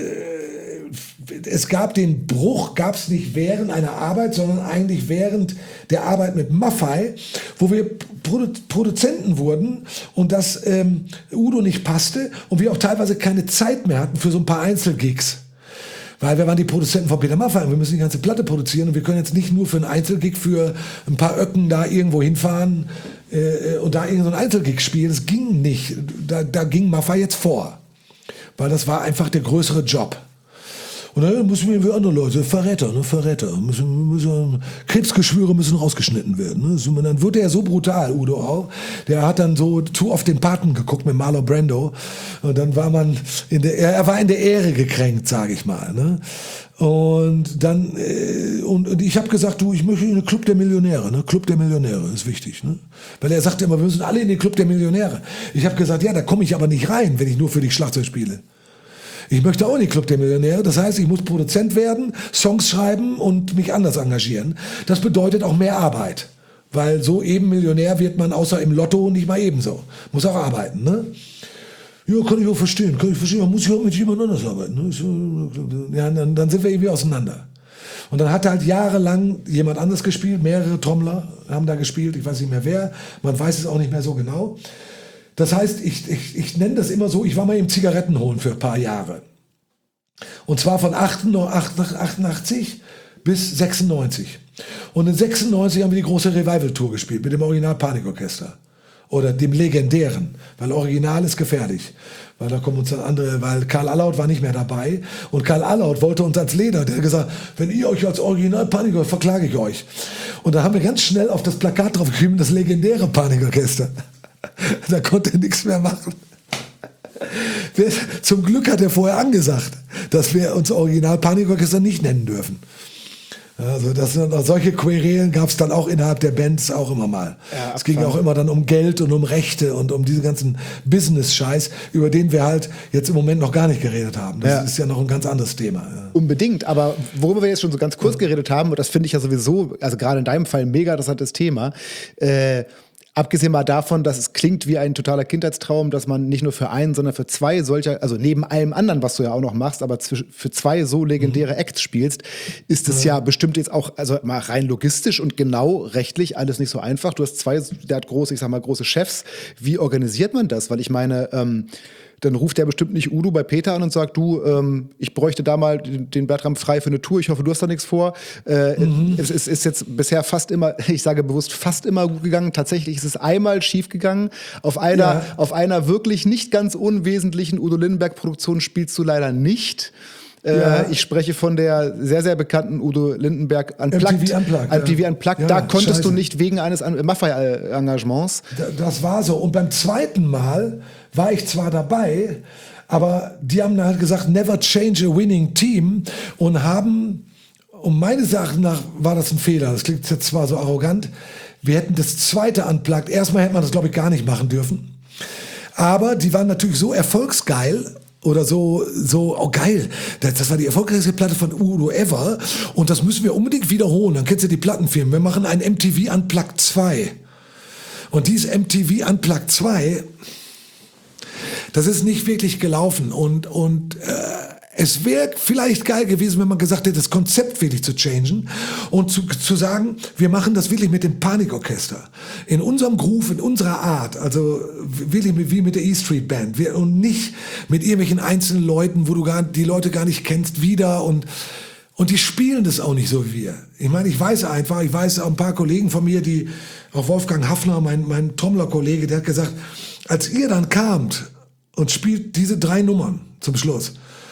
es gab den Bruch, gab es nicht während einer Arbeit, sondern eigentlich während der Arbeit mit Maffay, wo wir Produzenten wurden und das Udo nicht passte und wir auch teilweise keine Zeit mehr hatten für so ein paar Einzelgigs. Weil wir waren die Produzenten von Peter Maffay, wir müssen die ganze Platte produzieren und wir können jetzt nicht nur für einen Einzelgig für ein paar Öcken da irgendwo hinfahren und da irgendeinen Einzelgig spielen. Das ging nicht. Da ging Maffay jetzt vor. Weil das war einfach der größere Job. Und dann müssen wir wie andere Leute, Verräter. Krebsgeschwüre müssen rausgeschnitten werden. Ne? Und dann wurde er so brutal, Udo auch. Der hat dann so zu oft den Paten geguckt mit Marlon Brando. Und dann war man er war in der Ehre gekränkt, sage ich mal. Ne? Und dann, und ich habe gesagt, ich möchte in den Club der Millionäre. Ne? Club der Millionäre ist wichtig. Ne? Weil er sagte immer, wir müssen alle in den Club der Millionäre. Ich habe gesagt, ja, da komme ich aber nicht rein, wenn ich nur für dich Schlagzeug spiele. Ich möchte auch in den Club der Millionäre. Das heißt, ich muss Produzent werden, Songs schreiben und mich anders engagieren. Das bedeutet auch mehr Arbeit. Weil so eben Millionär wird man außer im Lotto nicht mal ebenso. Muss auch arbeiten, ne? Ja, kann ich auch verstehen. Man muss ja auch mit jemand anders arbeiten. Ne? Ja, dann sind wir irgendwie auseinander. Und dann hat halt jahrelang jemand anders gespielt. Mehrere Trommler haben da gespielt. Ich weiß nicht mehr wer. Man weiß es auch nicht mehr so genau. Das heißt, ich nenne das immer so, ich war mal im Zigarettenholen für ein paar Jahre. Und zwar von 88 bis 96. Und in 96 haben wir die große Revival-Tour gespielt mit dem Original Panikorchester. Oder dem legendären, weil Original ist gefährlich. Weil da kommen uns dann andere, weil Karl Allaut war nicht mehr dabei. Und Karl Allaut wollte uns als Leder, der hat gesagt, wenn ihr euch als Original Panikorchester, verklage ich euch. Und da haben wir ganz schnell auf das Plakat drauf geschrieben, das legendäre Panikorchester. Da konnte er nichts mehr machen. Zum Glück hat er vorher angesagt, dass wir uns Original Panikorchester nicht nennen dürfen. Also solche Querelen gab es dann auch innerhalb der Bands auch immer mal. Ja, es ging auch immer dann um Geld und um Rechte und um diesen ganzen Business-Scheiß, über den wir halt jetzt im Moment noch gar nicht geredet haben. Das ist ja noch ein ganz anderes Thema. Ja. Unbedingt, aber worüber wir jetzt schon so ganz kurz geredet haben, und das finde ich ja sowieso, also gerade in deinem Fall ein mega interessantes Thema, abgesehen mal davon, dass es klingt wie ein totaler Kindheitstraum, dass man nicht nur für einen, sondern für zwei solcher, also neben allem anderen, was du ja auch noch machst, aber für zwei so legendäre Acts spielst, ist es ja bestimmt jetzt auch, also mal rein logistisch und genau rechtlich alles nicht so einfach. Du hast zwei große Chefs. Wie organisiert man das? Weil ich meine, dann ruft der bestimmt nicht Udo bei Peter an und sagt, du, ich bräuchte da mal den Bertram frei für eine Tour, ich hoffe, du hast da nichts vor. Es ist jetzt bisher fast immer, ich sage bewusst, fast immer gut gegangen. Tatsächlich ist es einmal schief gegangen. Auf einer wirklich nicht ganz unwesentlichen Udo Lindenberg-Produktion spielst du leider nicht. Ich spreche von der sehr, sehr bekannten Udo Lindenberg Unplugged. MTV Unplugged. Da konntest du nicht wegen eines Maffay-Engagements. Das war so. Und beim zweiten Mal war ich zwar dabei, aber die haben halt gesagt, never change a winning team und haben, und meines Erachtens nach war das ein Fehler. Das klingt jetzt zwar so arrogant. Wir hätten das zweite Unplugged, erstmal hätte man das, glaube ich, gar nicht machen dürfen. Aber die waren natürlich so erfolgsgeil, oder so, oh geil, das war die erfolgreichste Platte von Udo ever und das müssen wir unbedingt wiederholen, dann kennst du die Plattenfirmen, wir machen ein MTV Unplugged 2 und dieses MTV Unplugged 2, das ist nicht wirklich gelaufen und es wäre vielleicht geil gewesen, wenn man gesagt hätte, das Konzept wirklich zu changen und zu sagen, wir machen das wirklich mit dem Panikorchester. In unserem Groove, in unserer Art, also wirklich wie mit der E Street Band und nicht mit irgendwelchen einzelnen Leuten, wo du die Leute gar nicht kennst, wieder und die spielen das auch nicht so wie wir. Ich meine, ich weiß auch ein paar Kollegen von mir, auch Wolfgang Hafner, mein Trommler-Kollege, der hat gesagt, als ihr dann kamt und spielt diese 3 Nummern zum Schluss,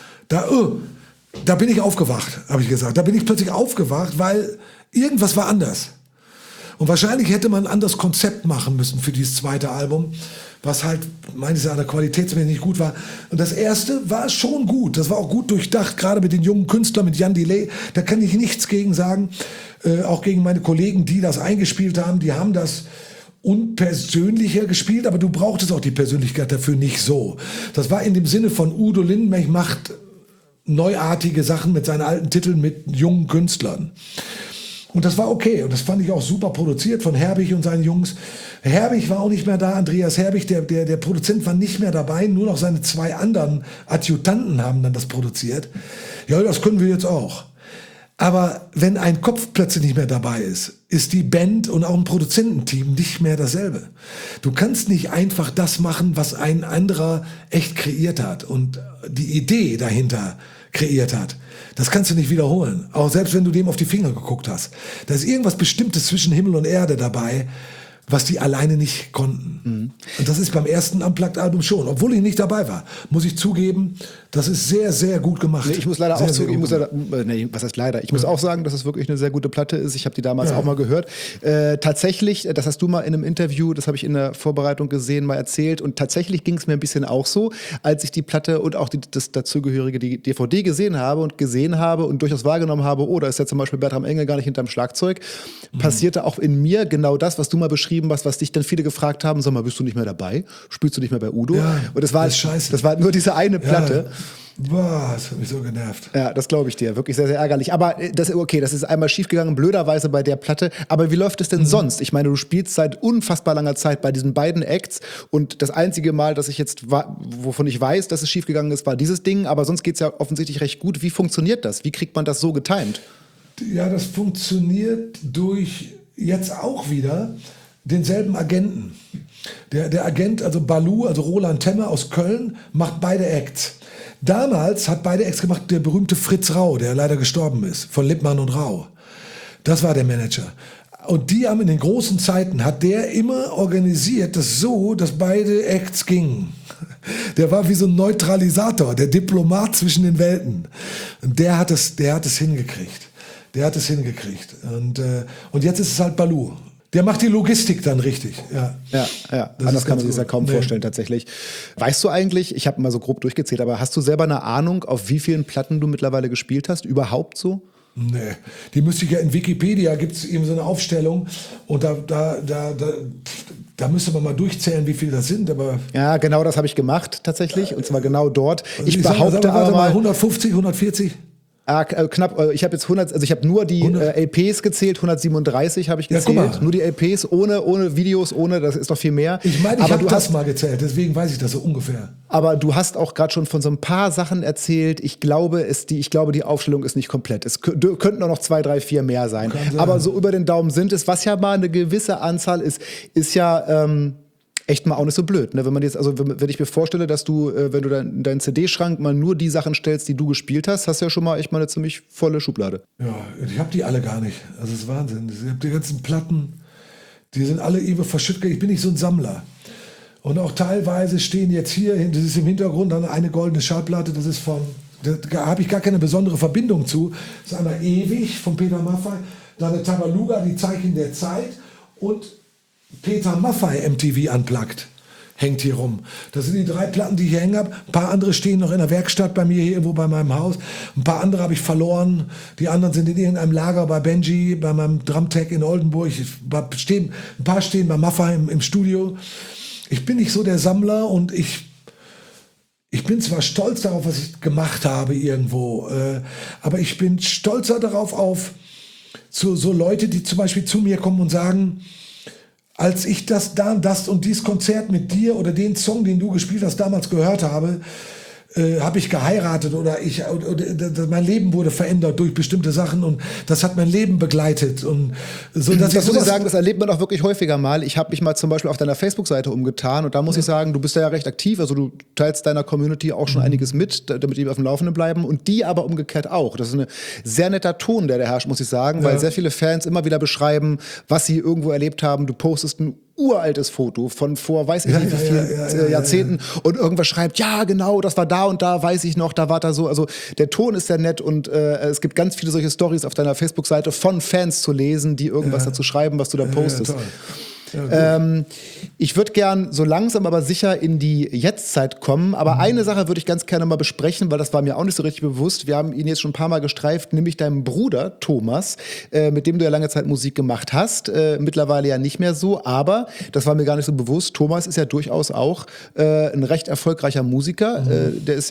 da bin ich aufgewacht, habe ich gesagt. Da bin ich plötzlich aufgewacht, weil irgendwas war anders. Und wahrscheinlich hätte man ein anderes Konzept machen müssen für dieses zweite Album, was halt meines Erachtens qualitätsmäßig nicht gut war. Und das erste war schon gut. Das war auch gut durchdacht, gerade mit den jungen Künstlern, mit Jan Delay. Da kann ich nichts gegen sagen. Auch gegen meine Kollegen, die das eingespielt haben. Die haben das unpersönlicher gespielt, aber du brauchtest auch die Persönlichkeit dafür nicht so. Das war in dem Sinne von Udo Lindenberg macht neuartige Sachen mit seinen alten Titeln mit jungen Künstlern. Und das war okay. Und das fand ich auch super produziert von Herbig und seinen Jungs. Herbig war auch nicht mehr da. Andreas Herbig, der Produzent, war nicht mehr dabei. Nur noch seine 2 anderen Adjutanten haben dann das produziert. Ja, das können wir jetzt auch. Aber wenn ein Kopf plötzlich nicht mehr dabei ist, ist die Band und auch ein Produzententeam nicht mehr dasselbe. Du kannst nicht einfach das machen, was ein anderer echt kreiert hat. Und die Idee dahinter kreiert hat. Das kannst du nicht wiederholen. Auch selbst wenn du dem auf die Finger geguckt hast. Da ist irgendwas Bestimmtes zwischen Himmel und Erde dabei, was die alleine nicht konnten. Und das ist beim ersten Unplugged-Album schon. Obwohl ich nicht dabei war, muss ich zugeben, das ist sehr, sehr gut gemacht. Nee, ich muss leider auch zugeben, was heißt leider? Ich muss auch sagen, dass es wirklich eine sehr gute Platte ist. Ich habe die damals auch mal gehört. Tatsächlich, das hast du mal in einem Interview, das habe ich in der Vorbereitung gesehen, mal erzählt. Und tatsächlich ging es mir ein bisschen auch so, als ich die Platte und auch das dazugehörige die DVD gesehen habe und durchaus wahrgenommen habe, oh, da ist ja zum Beispiel Bertram Engel gar nicht hinterm Schlagzeug, passierte auch in mir genau das, was du mal beschrieben hast, was dich dann viele gefragt haben, sag mal, bist du nicht mehr dabei? Spielst du nicht mehr bei Udo? Ja, und das war nur diese eine Platte. Boah, das hat mich so genervt. Ja, das glaube ich dir. Wirklich sehr, sehr ärgerlich. Aber das ist einmal schiefgegangen, blöderweise bei der Platte. Aber wie läuft es denn sonst? Ich meine, du spielst seit unfassbar langer Zeit bei diesen beiden Acts. Und das einzige Mal, dass ich jetzt, wovon ich weiß, dass es schiefgegangen ist, war dieses Ding. Aber sonst geht es ja offensichtlich recht gut. Wie funktioniert das? Wie kriegt man das so getimt? Ja, das funktioniert durch jetzt auch wieder denselben Agenten. Der Agent, also Baloo, also Roland Temmer aus Köln, macht beide Acts. Damals hat beide Acts gemacht der berühmte Fritz Rau, der leider gestorben ist, von Lippmann und Rau. Das war der Manager. Und die haben in den großen Zeiten, hat der immer organisiert, das so, dass beide Acts gingen. Der war wie so ein Neutralisator, der Diplomat zwischen den Welten. Und der hat es hingekriegt. Und jetzt ist es halt Baloo. Der macht die Logistik dann richtig. Ja. Anders kann man sich das ja kaum vorstellen tatsächlich. Weißt du eigentlich, ich habe mal so grob durchgezählt, aber hast du selber eine Ahnung, auf wie vielen Platten du mittlerweile gespielt hast? Überhaupt so? Nee, die müsste ich ja in Wikipedia, gibt es eben so eine Aufstellung und da müsste man mal durchzählen, wie viele das sind. Aber ja, genau das habe ich gemacht tatsächlich und zwar genau dort. Also ich behaupte aber mal 150, 140. Knapp, ich habe jetzt 100, also ich habe nur die LPs gezählt, 137 habe ich gezählt, ja, nur die LPs, ohne Videos, das ist doch viel mehr. Ich meine, ich habe das mal gezählt, deswegen weiß ich das so ungefähr. Aber du hast auch gerade schon von so ein paar Sachen erzählt, ich glaube, die Aufstellung ist nicht komplett. Es könnten auch noch 2, 3, 4 mehr sein. Aber so über den Daumen sind es, was ja mal eine gewisse Anzahl ist ja echt mal auch nicht so blöd, ne? Wenn ich mir vorstelle, dass du, wenn du deinen CD-Schrank mal nur die Sachen stellst, die du gespielt hast, hast du ja schon mal echt mal eine ziemlich volle Schublade. Ja, ich habe die alle gar nicht. Also das ist Wahnsinn. Ich habe die ganzen Platten, die sind alle ewig verschüttet. Ich bin nicht so ein Sammler. Und auch teilweise stehen jetzt hier, das ist im Hintergrund dann eine goldene Schallplatte, da habe ich gar keine besondere Verbindung zu. Das ist einmal Ewig von Peter Maffay, dann eine Tabaluga, die Zeichen der Zeit und Peter Maffay MTV Unplugged hängt hier rum. Das sind die 3 Platten, die ich hier hängen habe. Ein paar andere stehen noch in der Werkstatt bei mir hier irgendwo bei meinem Haus. Ein paar andere habe ich verloren. Die anderen sind in irgendeinem Lager bei Benji, bei meinem Drumtech in Oldenburg. Ein paar stehen bei Maffay im Studio. Ich bin nicht so der Sammler und ich bin zwar stolz darauf, was ich gemacht habe irgendwo, aber ich bin stolzer darauf auf so Leute, die zum Beispiel zu mir kommen und sagen, als ich das und dies Konzert mit dir oder den Song, den du gespielt hast, damals gehört habe, habe ich geheiratet oder mein Leben wurde verändert durch bestimmte Sachen und das hat mein Leben begleitet. Und so, dass das muss ich sagen, das erlebt man auch wirklich häufiger mal. Ich habe mich mal zum Beispiel auf deiner Facebook-Seite umgetan und da muss ich sagen, du bist ja recht aktiv, also du teilst deiner Community auch schon einiges mit, damit die auf dem Laufenden bleiben und die aber umgekehrt auch. Das ist ein sehr netter Ton, der herrscht, muss ich sagen, weil sehr viele Fans immer wieder beschreiben, was sie irgendwo erlebt haben. Du postest ein uraltes Foto von vor weiß ich nicht wie vielen Jahrzehnten und irgendwas schreibt, ja genau, das war da und da, weiß ich noch, da war da so. Also der Ton ist sehr nett und es gibt ganz viele solche Stories auf deiner Facebook-Seite von Fans zu lesen, die irgendwas dazu schreiben, was du da postest. Ja, ich würde gern so langsam aber sicher in die Jetztzeit kommen, aber eine Sache würde ich ganz gerne mal besprechen, weil das war mir auch nicht so richtig bewusst. Wir haben ihn jetzt schon ein paar Mal gestreift, nämlich deinem Bruder Thomas, mit dem du ja lange Zeit Musik gemacht hast, mittlerweile ja nicht mehr so, aber das war mir gar nicht so bewusst. Thomas ist ja durchaus auch ein recht erfolgreicher Musiker. Ich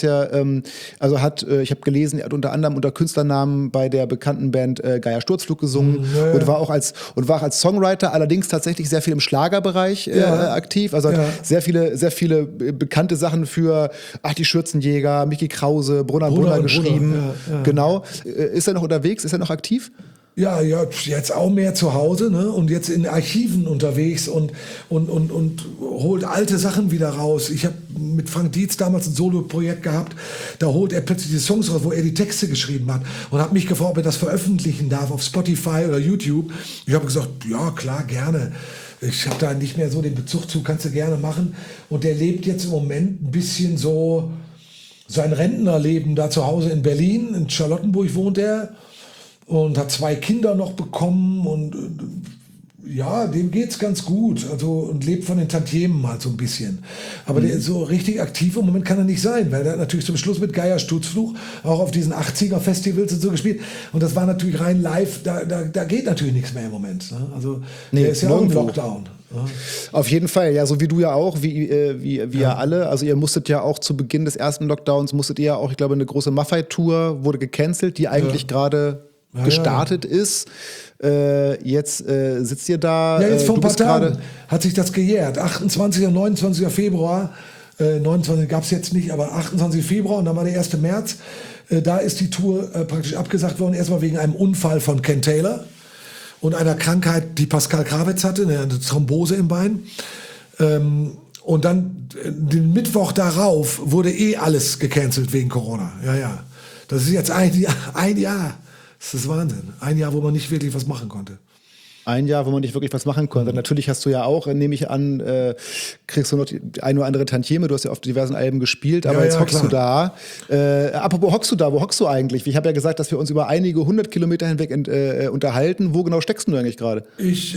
habe gelesen, er hat unter anderem unter Künstlernamen bei der bekannten Band Geier Sturzflug gesungen und war auch als Songwriter, allerdings tatsächlich sehr viel im Schlagerbereich aktiv. Also hat sehr viele bekannte Sachen für die Schürzenjäger, Mickey Krause, Brunner geschrieben. Genau. Ist er noch unterwegs? Ist er noch aktiv? Ja, jetzt auch mehr zu Hause, ne? Und jetzt in Archiven unterwegs und holt alte Sachen wieder raus. Ich habe mit Frank Dietz damals ein Solo-Projekt gehabt, da holt er plötzlich die Songs raus, wo er die Texte geschrieben hat und hat mich gefragt, ob er das veröffentlichen darf auf Spotify oder YouTube. Ich habe gesagt, ja klar, gerne. Ich habe da nicht mehr so den Bezug zu, kannst du gerne machen. Und der lebt jetzt im Moment ein bisschen so sein Rentnerleben da zu Hause in Berlin, in Charlottenburg wohnt er. Und hat 2 Kinder noch bekommen und ja, dem geht's ganz gut. Also und lebt von den Tantiemen halt so ein bisschen. Aber der ist so richtig aktiv im Moment kann er nicht sein, weil der hat natürlich zum Schluss mit Geier Sturzfluch auch auf diesen 80er-Festivals und so gespielt. Und das war natürlich rein live, da geht natürlich nichts mehr im Moment. Ne? Also der ist ja auch im Lockdown. Ja. Auf jeden Fall, ja, so wie du ja auch, wie ja alle. Also ihr musstet ja auch zu Beginn des ersten Lockdowns, musstet ihr ja auch, ich glaube, eine große Maffei-Tour wurde gecancelt, die eigentlich gerade gestartet ist. Jetzt sitzt ihr da. Ja, jetzt vor ein paar Tagen hat sich das gejährt. 28. und 29. Februar. 29 gab es jetzt nicht, aber 28. Februar und dann war der 1. März. Da ist die Tour praktisch abgesagt worden. Erstmal wegen einem Unfall von Ken Taylor und einer Krankheit, die Pascal Krawitz hatte, eine Thrombose im Bein. Und dann den Mittwoch darauf wurde alles gecancelt wegen Corona. Ja. Das ist jetzt ein Jahr. Das ist Wahnsinn. Ein Jahr, wo man nicht wirklich was machen konnte. Ein Jahr, wo man nicht wirklich was machen konnte. Natürlich hast du ja auch, nehme ich an, kriegst du noch die ein oder andere Tantieme. Du hast ja auf diversen Alben gespielt, aber jetzt hockst du da. Apropos hockst du da, wo hockst du eigentlich? Ich habe ja gesagt, dass wir uns über einige 100 Kilometer hinweg unterhalten. Wo genau steckst du eigentlich gerade?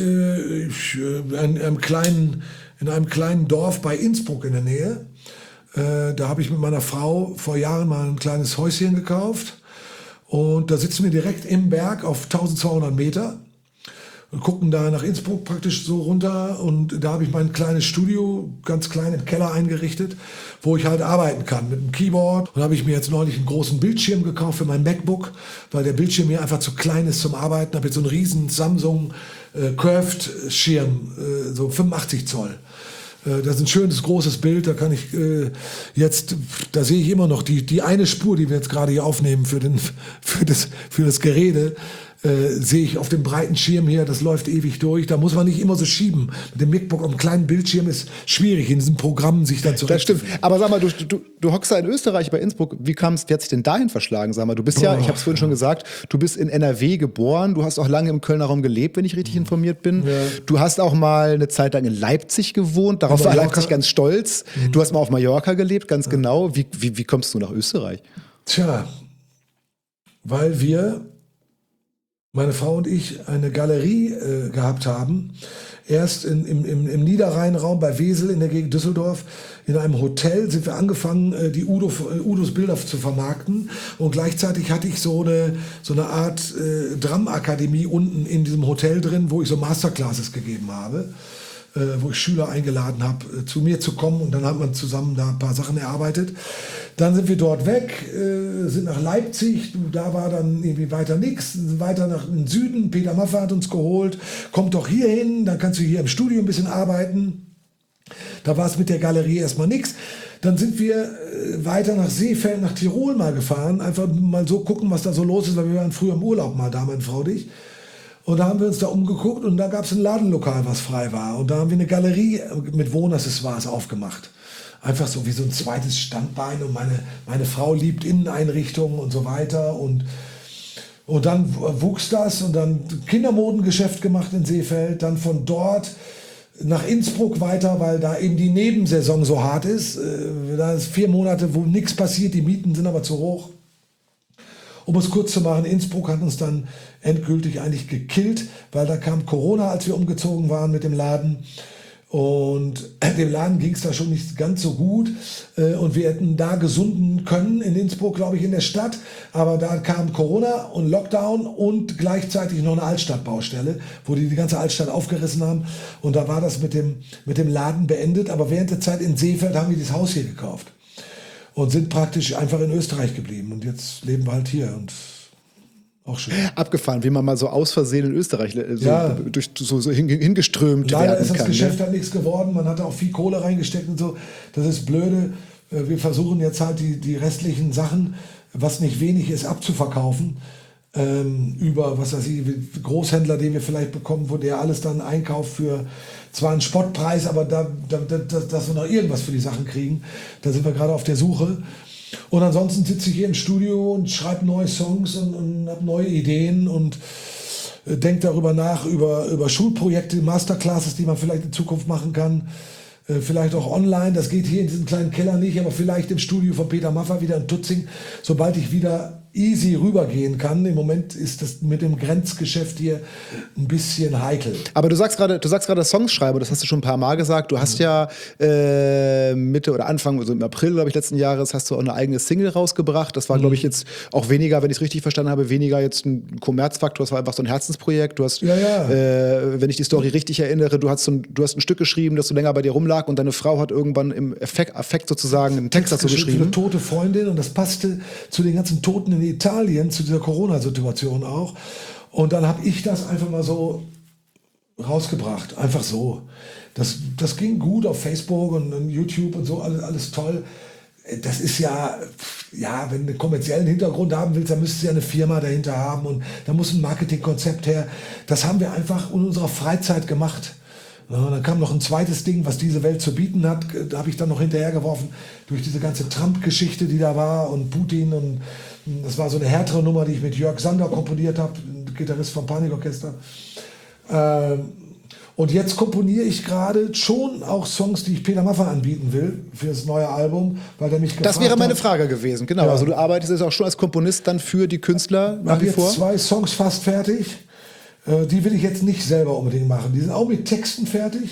In einem kleinen Dorf bei Innsbruck in der Nähe. Da habe ich mit meiner Frau vor Jahren mal ein kleines Häuschen gekauft. Und da sitzen wir direkt im Berg auf 1200 Meter und gucken da nach Innsbruck praktisch so runter. Und da habe ich mein kleines Studio, ganz klein im Keller eingerichtet, wo ich halt arbeiten kann mit einem Keyboard. Und habe ich mir jetzt neulich einen großen Bildschirm gekauft für mein MacBook, weil der Bildschirm mir einfach zu klein ist zum Arbeiten. Habe jetzt so einen riesen Samsung Curved Schirm, so 85 Zoll. Das ist ein schönes, großes Bild, da kann ich da sehe ich immer noch die eine Spur, die wir jetzt gerade hier aufnehmen für das Gerede, sehe ich auf dem breiten Schirm hier, das läuft ewig durch, da muss man nicht immer so schieben. Mit dem MacBook auf einem kleinen Bildschirm ist schwierig, in diesen Programmen sich dann zurechtzufinden. Das stimmt, aber sag mal, du hockst da in Österreich bei Innsbruck, wie hat sich denn dahin verschlagen? Sag mal, du bist ja, ich habe es vorhin schon gesagt, du bist in NRW geboren, du hast auch lange im Kölner Raum gelebt, wenn ich richtig informiert bin. Ja. Du hast auch mal eine Zeit lang in Leipzig gewohnt, darauf war Leipzig ganz stolz. Du hast mal auf Mallorca gelebt, ganz genau. Wie kommst du nach Österreich? Tja, weil meine Frau und ich eine Galerie gehabt haben, erst im Niederrheinraum bei Wesel in der Gegend Düsseldorf. In einem Hotel sind wir angefangen, die Udos Bilder zu vermarkten. Und gleichzeitig hatte ich so eine Art Dramakademie unten in diesem Hotel drin, wo ich so Masterclasses gegeben habe. Wo ich Schüler eingeladen habe, zu mir zu kommen. Und dann hat man zusammen da ein paar Sachen erarbeitet. Dann sind wir dort weg, sind nach Leipzig. Da war dann irgendwie weiter nichts. Weiter nach den Süden. Peter Maffay hat uns geholt. Kommt doch hier hin, dann kannst du hier im Studio ein bisschen arbeiten. Da war es mit der Galerie erstmal nichts. Dann sind wir weiter nach Seefeld, nach Tirol mal gefahren. Einfach mal so gucken, was da so los ist. Weil wir waren früher im Urlaub mal da, meine Frau und ich. Und da haben wir uns da umgeguckt und da gab es ein Ladenlokal, was frei war. Und da haben wir eine Galerie mit Wohnaccessoires aufgemacht. Einfach so wie so ein zweites Standbein. Und meine Frau liebt Inneneinrichtungen und so weiter. Und dann wuchs das und dann Kindermodengeschäft gemacht in Seefeld. Dann von dort nach Innsbruck weiter, weil da eben die Nebensaison so hart ist. Da ist 4 Monate, wo nichts passiert, die Mieten sind aber zu hoch. Um es kurz zu machen, Innsbruck hat uns dann endgültig eigentlich gekillt, weil da kam Corona, als wir umgezogen waren mit dem Laden. Und dem Laden ging es da schon nicht ganz so gut. Und wir hätten da gesunden können in Innsbruck, glaube ich, in der Stadt. Aber da kam Corona und Lockdown und gleichzeitig noch eine Altstadtbaustelle, wo die ganze Altstadt aufgerissen haben. Und da war das mit dem Laden beendet. Aber während der Zeit in Seefeld haben wir dieses Haus hier gekauft. Und sind praktisch einfach in Österreich geblieben. Und jetzt leben wir halt hier und auch schön. Abgefahren, wie man mal so aus Versehen in Österreich hingeströmt Leider werden ist das kann. Geschäft halt nichts geworden. Man hat auch viel Kohle reingesteckt und so. Das ist blöde. Wir versuchen jetzt halt die restlichen Sachen, was nicht wenig ist, abzuverkaufen. über, was weiß ich, Großhändler, den wir vielleicht bekommen, wo der alles dann einkauft für zwar einen Spottpreis, aber dass wir noch irgendwas für die Sachen kriegen. Da sind wir gerade auf der Suche. Und ansonsten sitze ich hier im Studio und schreibe neue Songs und habe neue Ideen und denke darüber nach, über Schulprojekte, Masterclasses, die man vielleicht in Zukunft machen kann. Vielleicht auch online, das geht hier in diesem kleinen Keller nicht, aber vielleicht im Studio von Peter Maffay wieder in Tutzing, sobald ich wieder easy rübergehen kann. Im Moment ist das mit dem Grenzgeschäft hier ein bisschen heikel. Aber du sagst gerade Songs schreiben, das hast du schon ein paar Mal gesagt. Du hast ja Mitte oder Anfang, also im April, glaube ich, letzten Jahres, hast du auch eine eigene Single rausgebracht. Das war, glaube ich, jetzt auch weniger, wenn ich es richtig verstanden habe, weniger jetzt ein Kommerzfaktor, das war einfach so ein Herzensprojekt. Du hast, wenn ich die Story richtig erinnere, du hast ein Stück geschrieben, das so länger bei dir rumlag und deine Frau hat irgendwann im Affekt sozusagen einen Text dazu geschrieben. Für eine tote Freundin und das passte zu den ganzen Toten in Italien, zu dieser Corona-Situation auch. Und dann habe ich das einfach mal so rausgebracht, einfach so. Das ging gut auf Facebook und YouTube und so, alles toll. Das ist ja, wenn du einen kommerziellen Hintergrund haben willst, dann müsstest du ja eine Firma dahinter haben und da muss ein Marketingkonzept her. Das haben wir einfach in unserer Freizeit gemacht. Ja, dann kam noch ein zweites Ding, was diese Welt zu bieten hat, da habe ich dann noch hinterhergeworfen, durch diese ganze Trump-Geschichte, die da war und Putin, und das war so eine härtere Nummer, die ich mit Jörg Sander komponiert habe, Gitarrist vom Panikorchester. Und jetzt komponiere ich gerade schon auch Songs, die ich Peter Maffay anbieten will für das neue Album, weil der mich gefragt hat. Das wäre meine Frage gewesen, genau. Ja. Also du arbeitest jetzt auch schon als Komponist dann für die Künstler nach wie vor? Ich habe jetzt 2 Songs fast fertig. Die will ich jetzt nicht selber unbedingt machen. Die sind auch mit Texten fertig.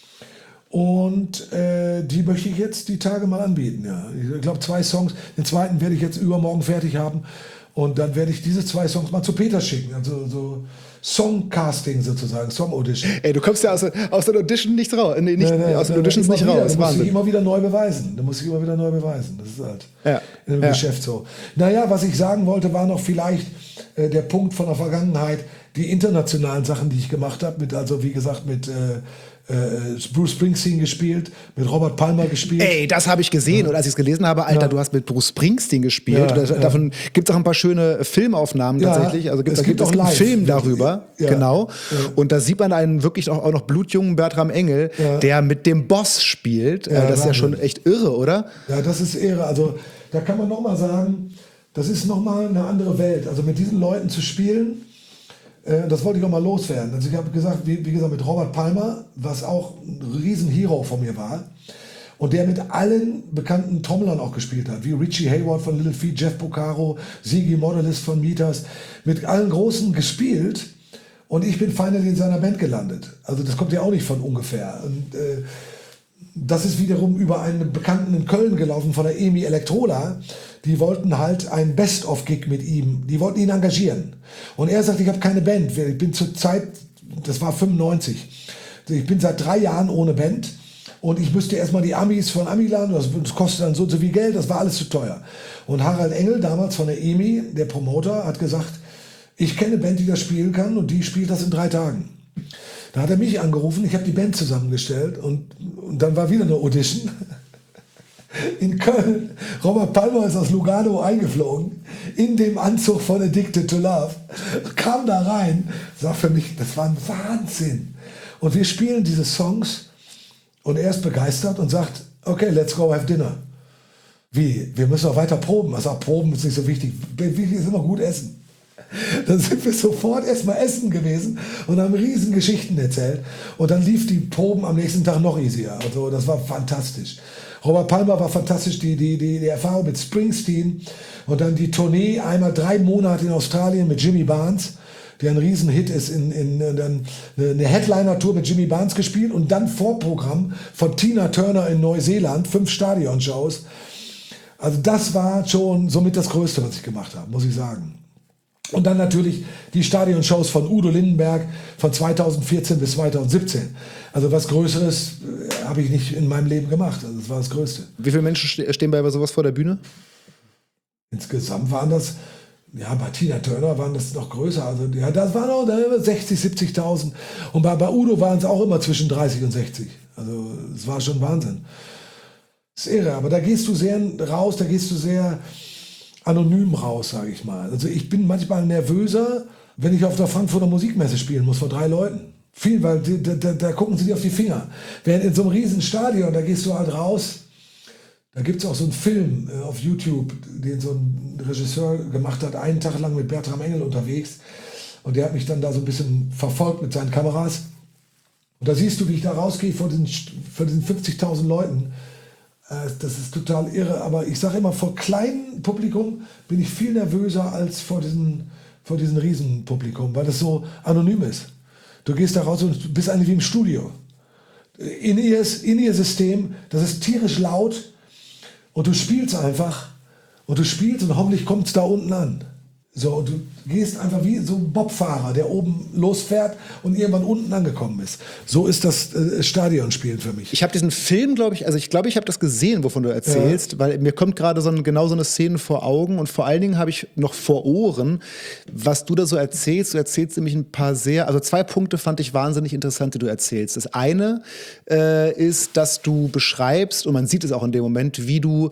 Und die möchte ich jetzt die Tage mal anbieten. Ja. Ich glaube 2 Songs. Den zweiten werde ich jetzt übermorgen fertig haben. Und dann werde ich diese 2 Songs mal zu Peter schicken. Also so Songcasting sozusagen, Song-Audition. Ey, du kommst ja aus der Audition nicht raus. Nee, aus den Auditions nicht raus. Du musst dich immer wieder neu beweisen. Das ist halt im Geschäft so. Naja, was ich sagen wollte, war noch vielleicht der Punkt von der Vergangenheit, die internationalen Sachen, die ich gemacht habe, wie gesagt, mit Bruce Springsteen gespielt, mit Robert Palmer gespielt. Ey, das habe ich gesehen. Und als ich es gelesen habe, Alter, du hast mit Bruce Springsteen gespielt. Davon gibt es auch ein paar schöne Filmaufnahmen tatsächlich. Also es gibt auch einen Film darüber. Ja. Genau. Ja. Und da sieht man einen wirklich auch noch blutjungen Bertram Engel, der mit dem Boss spielt. Das ist ja schon echt irre, oder? Ja, das ist irre. Also da kann man nochmal sagen, das ist nochmal eine andere Welt. Also mit diesen Leuten zu spielen, das wollte ich auch mal loswerden. Also ich habe gesagt, wie gesagt, mit Robert Palmer, was auch ein riesen Hero von mir war und der mit allen bekannten Trommlern auch gespielt hat, wie Richie Hayward von Little Feat, Jeff Porcaro, Ziggy Modelist von Meters, mit allen Großen gespielt und ich bin finally in seiner Band gelandet. Also das kommt ja auch nicht von ungefähr. Und das ist wiederum über einen Bekannten in Köln gelaufen von der EMI Elektrola. Die wollten halt ein Best-of-Gig mit ihm. Die wollten ihn engagieren. Und er sagt, ich habe keine Band. Ich bin zur Zeit, das war 95. Ich bin seit 3 Jahren ohne Band. Und ich müsste erstmal die Amis von Amiland, das kostet dann so und so viel Geld, das war alles zu teuer. Und Harald Engel, damals von der EMI, der Promoter, hat gesagt, ich kenne eine Band, die das spielen kann und die spielt das in 3 Tagen. Da hat er mich angerufen, ich habe die Band zusammengestellt und dann war wieder eine Audition in Köln. Robert Palmer ist aus Lugano eingeflogen, in dem Anzug von Addicted to Love, kam da rein, sagt für mich, das war ein Wahnsinn. Und wir spielen diese Songs und er ist begeistert und sagt, okay, let's go have dinner. Wie? Wir müssen auch weiter proben. Er sagt, proben ist nicht so wichtig. Wichtig ist immer gut essen. Dann sind wir sofort erstmal essen gewesen und haben riesen Geschichten erzählt. Und dann lief die Proben am nächsten Tag noch easier. Also das war fantastisch. Robert Palmer war fantastisch, die Erfahrung mit Springsteen und dann die Tournee, einmal 3 Monate in Australien mit Jimmy Barnes, der ein Riesenhit ist, dann eine Headliner-Tour mit Jimmy Barnes gespielt und dann Vorprogramm von Tina Turner in Neuseeland, 5 Stadionshows. Also das war schon somit das Größte, was ich gemacht habe, muss ich sagen. Und dann natürlich die Stadionshows von Udo Lindenberg von 2014 bis 2017. Also was Größeres habe ich nicht in meinem Leben gemacht. Also das war das Größte. Wie viele Menschen stehen bei sowas vor der Bühne? Insgesamt waren das, ja, bei Tina Turner waren das noch größer. Also ja, das waren auch 60, 70.000. Und bei Udo waren es auch immer zwischen 30 und 60. Also es war schon Wahnsinn. Das ist irre, aber da gehst du sehr raus, da gehst du sehr anonym raus, sage ich mal. Also ich bin manchmal nervöser, wenn ich auf der Frankfurter Musikmesse spielen muss vor 3 Leuten. Viel, weil da gucken sie dir auf die Finger. Während in so einem riesen Stadion, da gehst du halt raus, da gibt es auch so einen Film auf YouTube, den so ein Regisseur gemacht hat, einen Tag lang mit Bertram Engel unterwegs. Und der hat mich dann da so ein bisschen verfolgt mit seinen Kameras. Und da siehst du, wie ich da rausgehe vor diesen 50.000 Leuten. Das ist total irre. Aber ich sage immer, vor kleinem Publikum bin ich viel nervöser als vor diesen Riesenpublikum, weil das so anonym ist. Du gehst da raus und bist eigentlich wie im Studio. In ihr System, das ist tierisch laut und du spielst einfach und hoffentlich kommt es da unten an. So, und du gehst einfach wie so ein Bobfahrer, der oben losfährt und irgendwann unten angekommen ist. So ist das Stadionspielen für mich. Ich habe diesen Film, glaube ich habe das gesehen, wovon du erzählst, weil mir kommt gerade genau so eine Szene vor Augen und vor allen Dingen habe ich noch vor Ohren, was du da so erzählst. Du erzählst nämlich ein paar 2 Punkte fand ich wahnsinnig interessant, die du erzählst. Das eine ist, dass du beschreibst, und man sieht es auch in dem Moment, wie du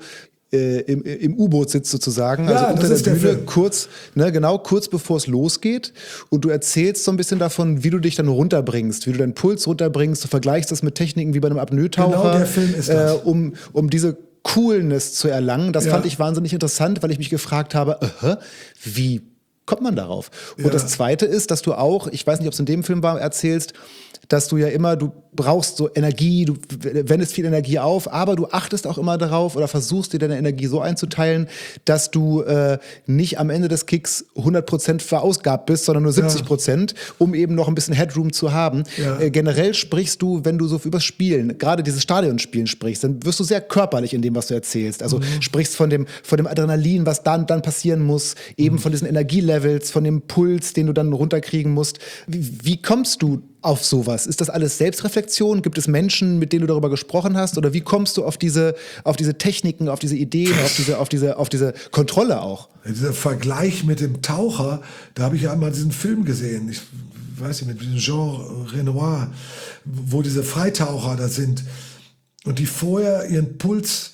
im U-Boot sitzt sozusagen, ja, also unter der Bühne, kurz bevor es losgeht, und du erzählst so ein bisschen davon, wie du dich dann runterbringst, wie du deinen Puls runterbringst, du vergleichst das mit Techniken wie bei einem Apnoe-Taucher, genau, der Film ist das. um diese Coolness zu erlangen. Das fand ich wahnsinnig interessant, weil ich mich gefragt habe, wie kommt man darauf? Und das Zweite ist, dass du auch, ich weiß nicht, ob es in dem Film war, erzählst, dass du ja immer, du brauchst so Energie, du wendest viel Energie auf, aber du achtest auch immer darauf oder versuchst dir deine Energie so einzuteilen, dass du nicht am Ende des Kicks 100% verausgabt bist, sondern nur 70%, um eben noch ein bisschen Headroom zu haben. Ja. Generell sprichst du, wenn du so übers Spielen, gerade dieses Stadionspielen sprichst, dann wirst du sehr körperlich in dem, was du erzählst. Also sprichst von dem Adrenalin, was dann passieren muss, eben von diesen Energielevels, von dem Puls, den du dann runterkriegen musst. Wie kommst du auf sowas? Ist das alles Selbstreflexion? Gibt es Menschen, mit denen du darüber gesprochen hast? Oder wie kommst du auf diese Techniken, auf diese Ideen, auf diese Kontrolle auch? Dieser Vergleich mit dem Taucher, da habe ich ja einmal diesen Film gesehen, ich weiß nicht, mit Jean Renoir, wo diese Freitaucher da sind und die vorher ihren Puls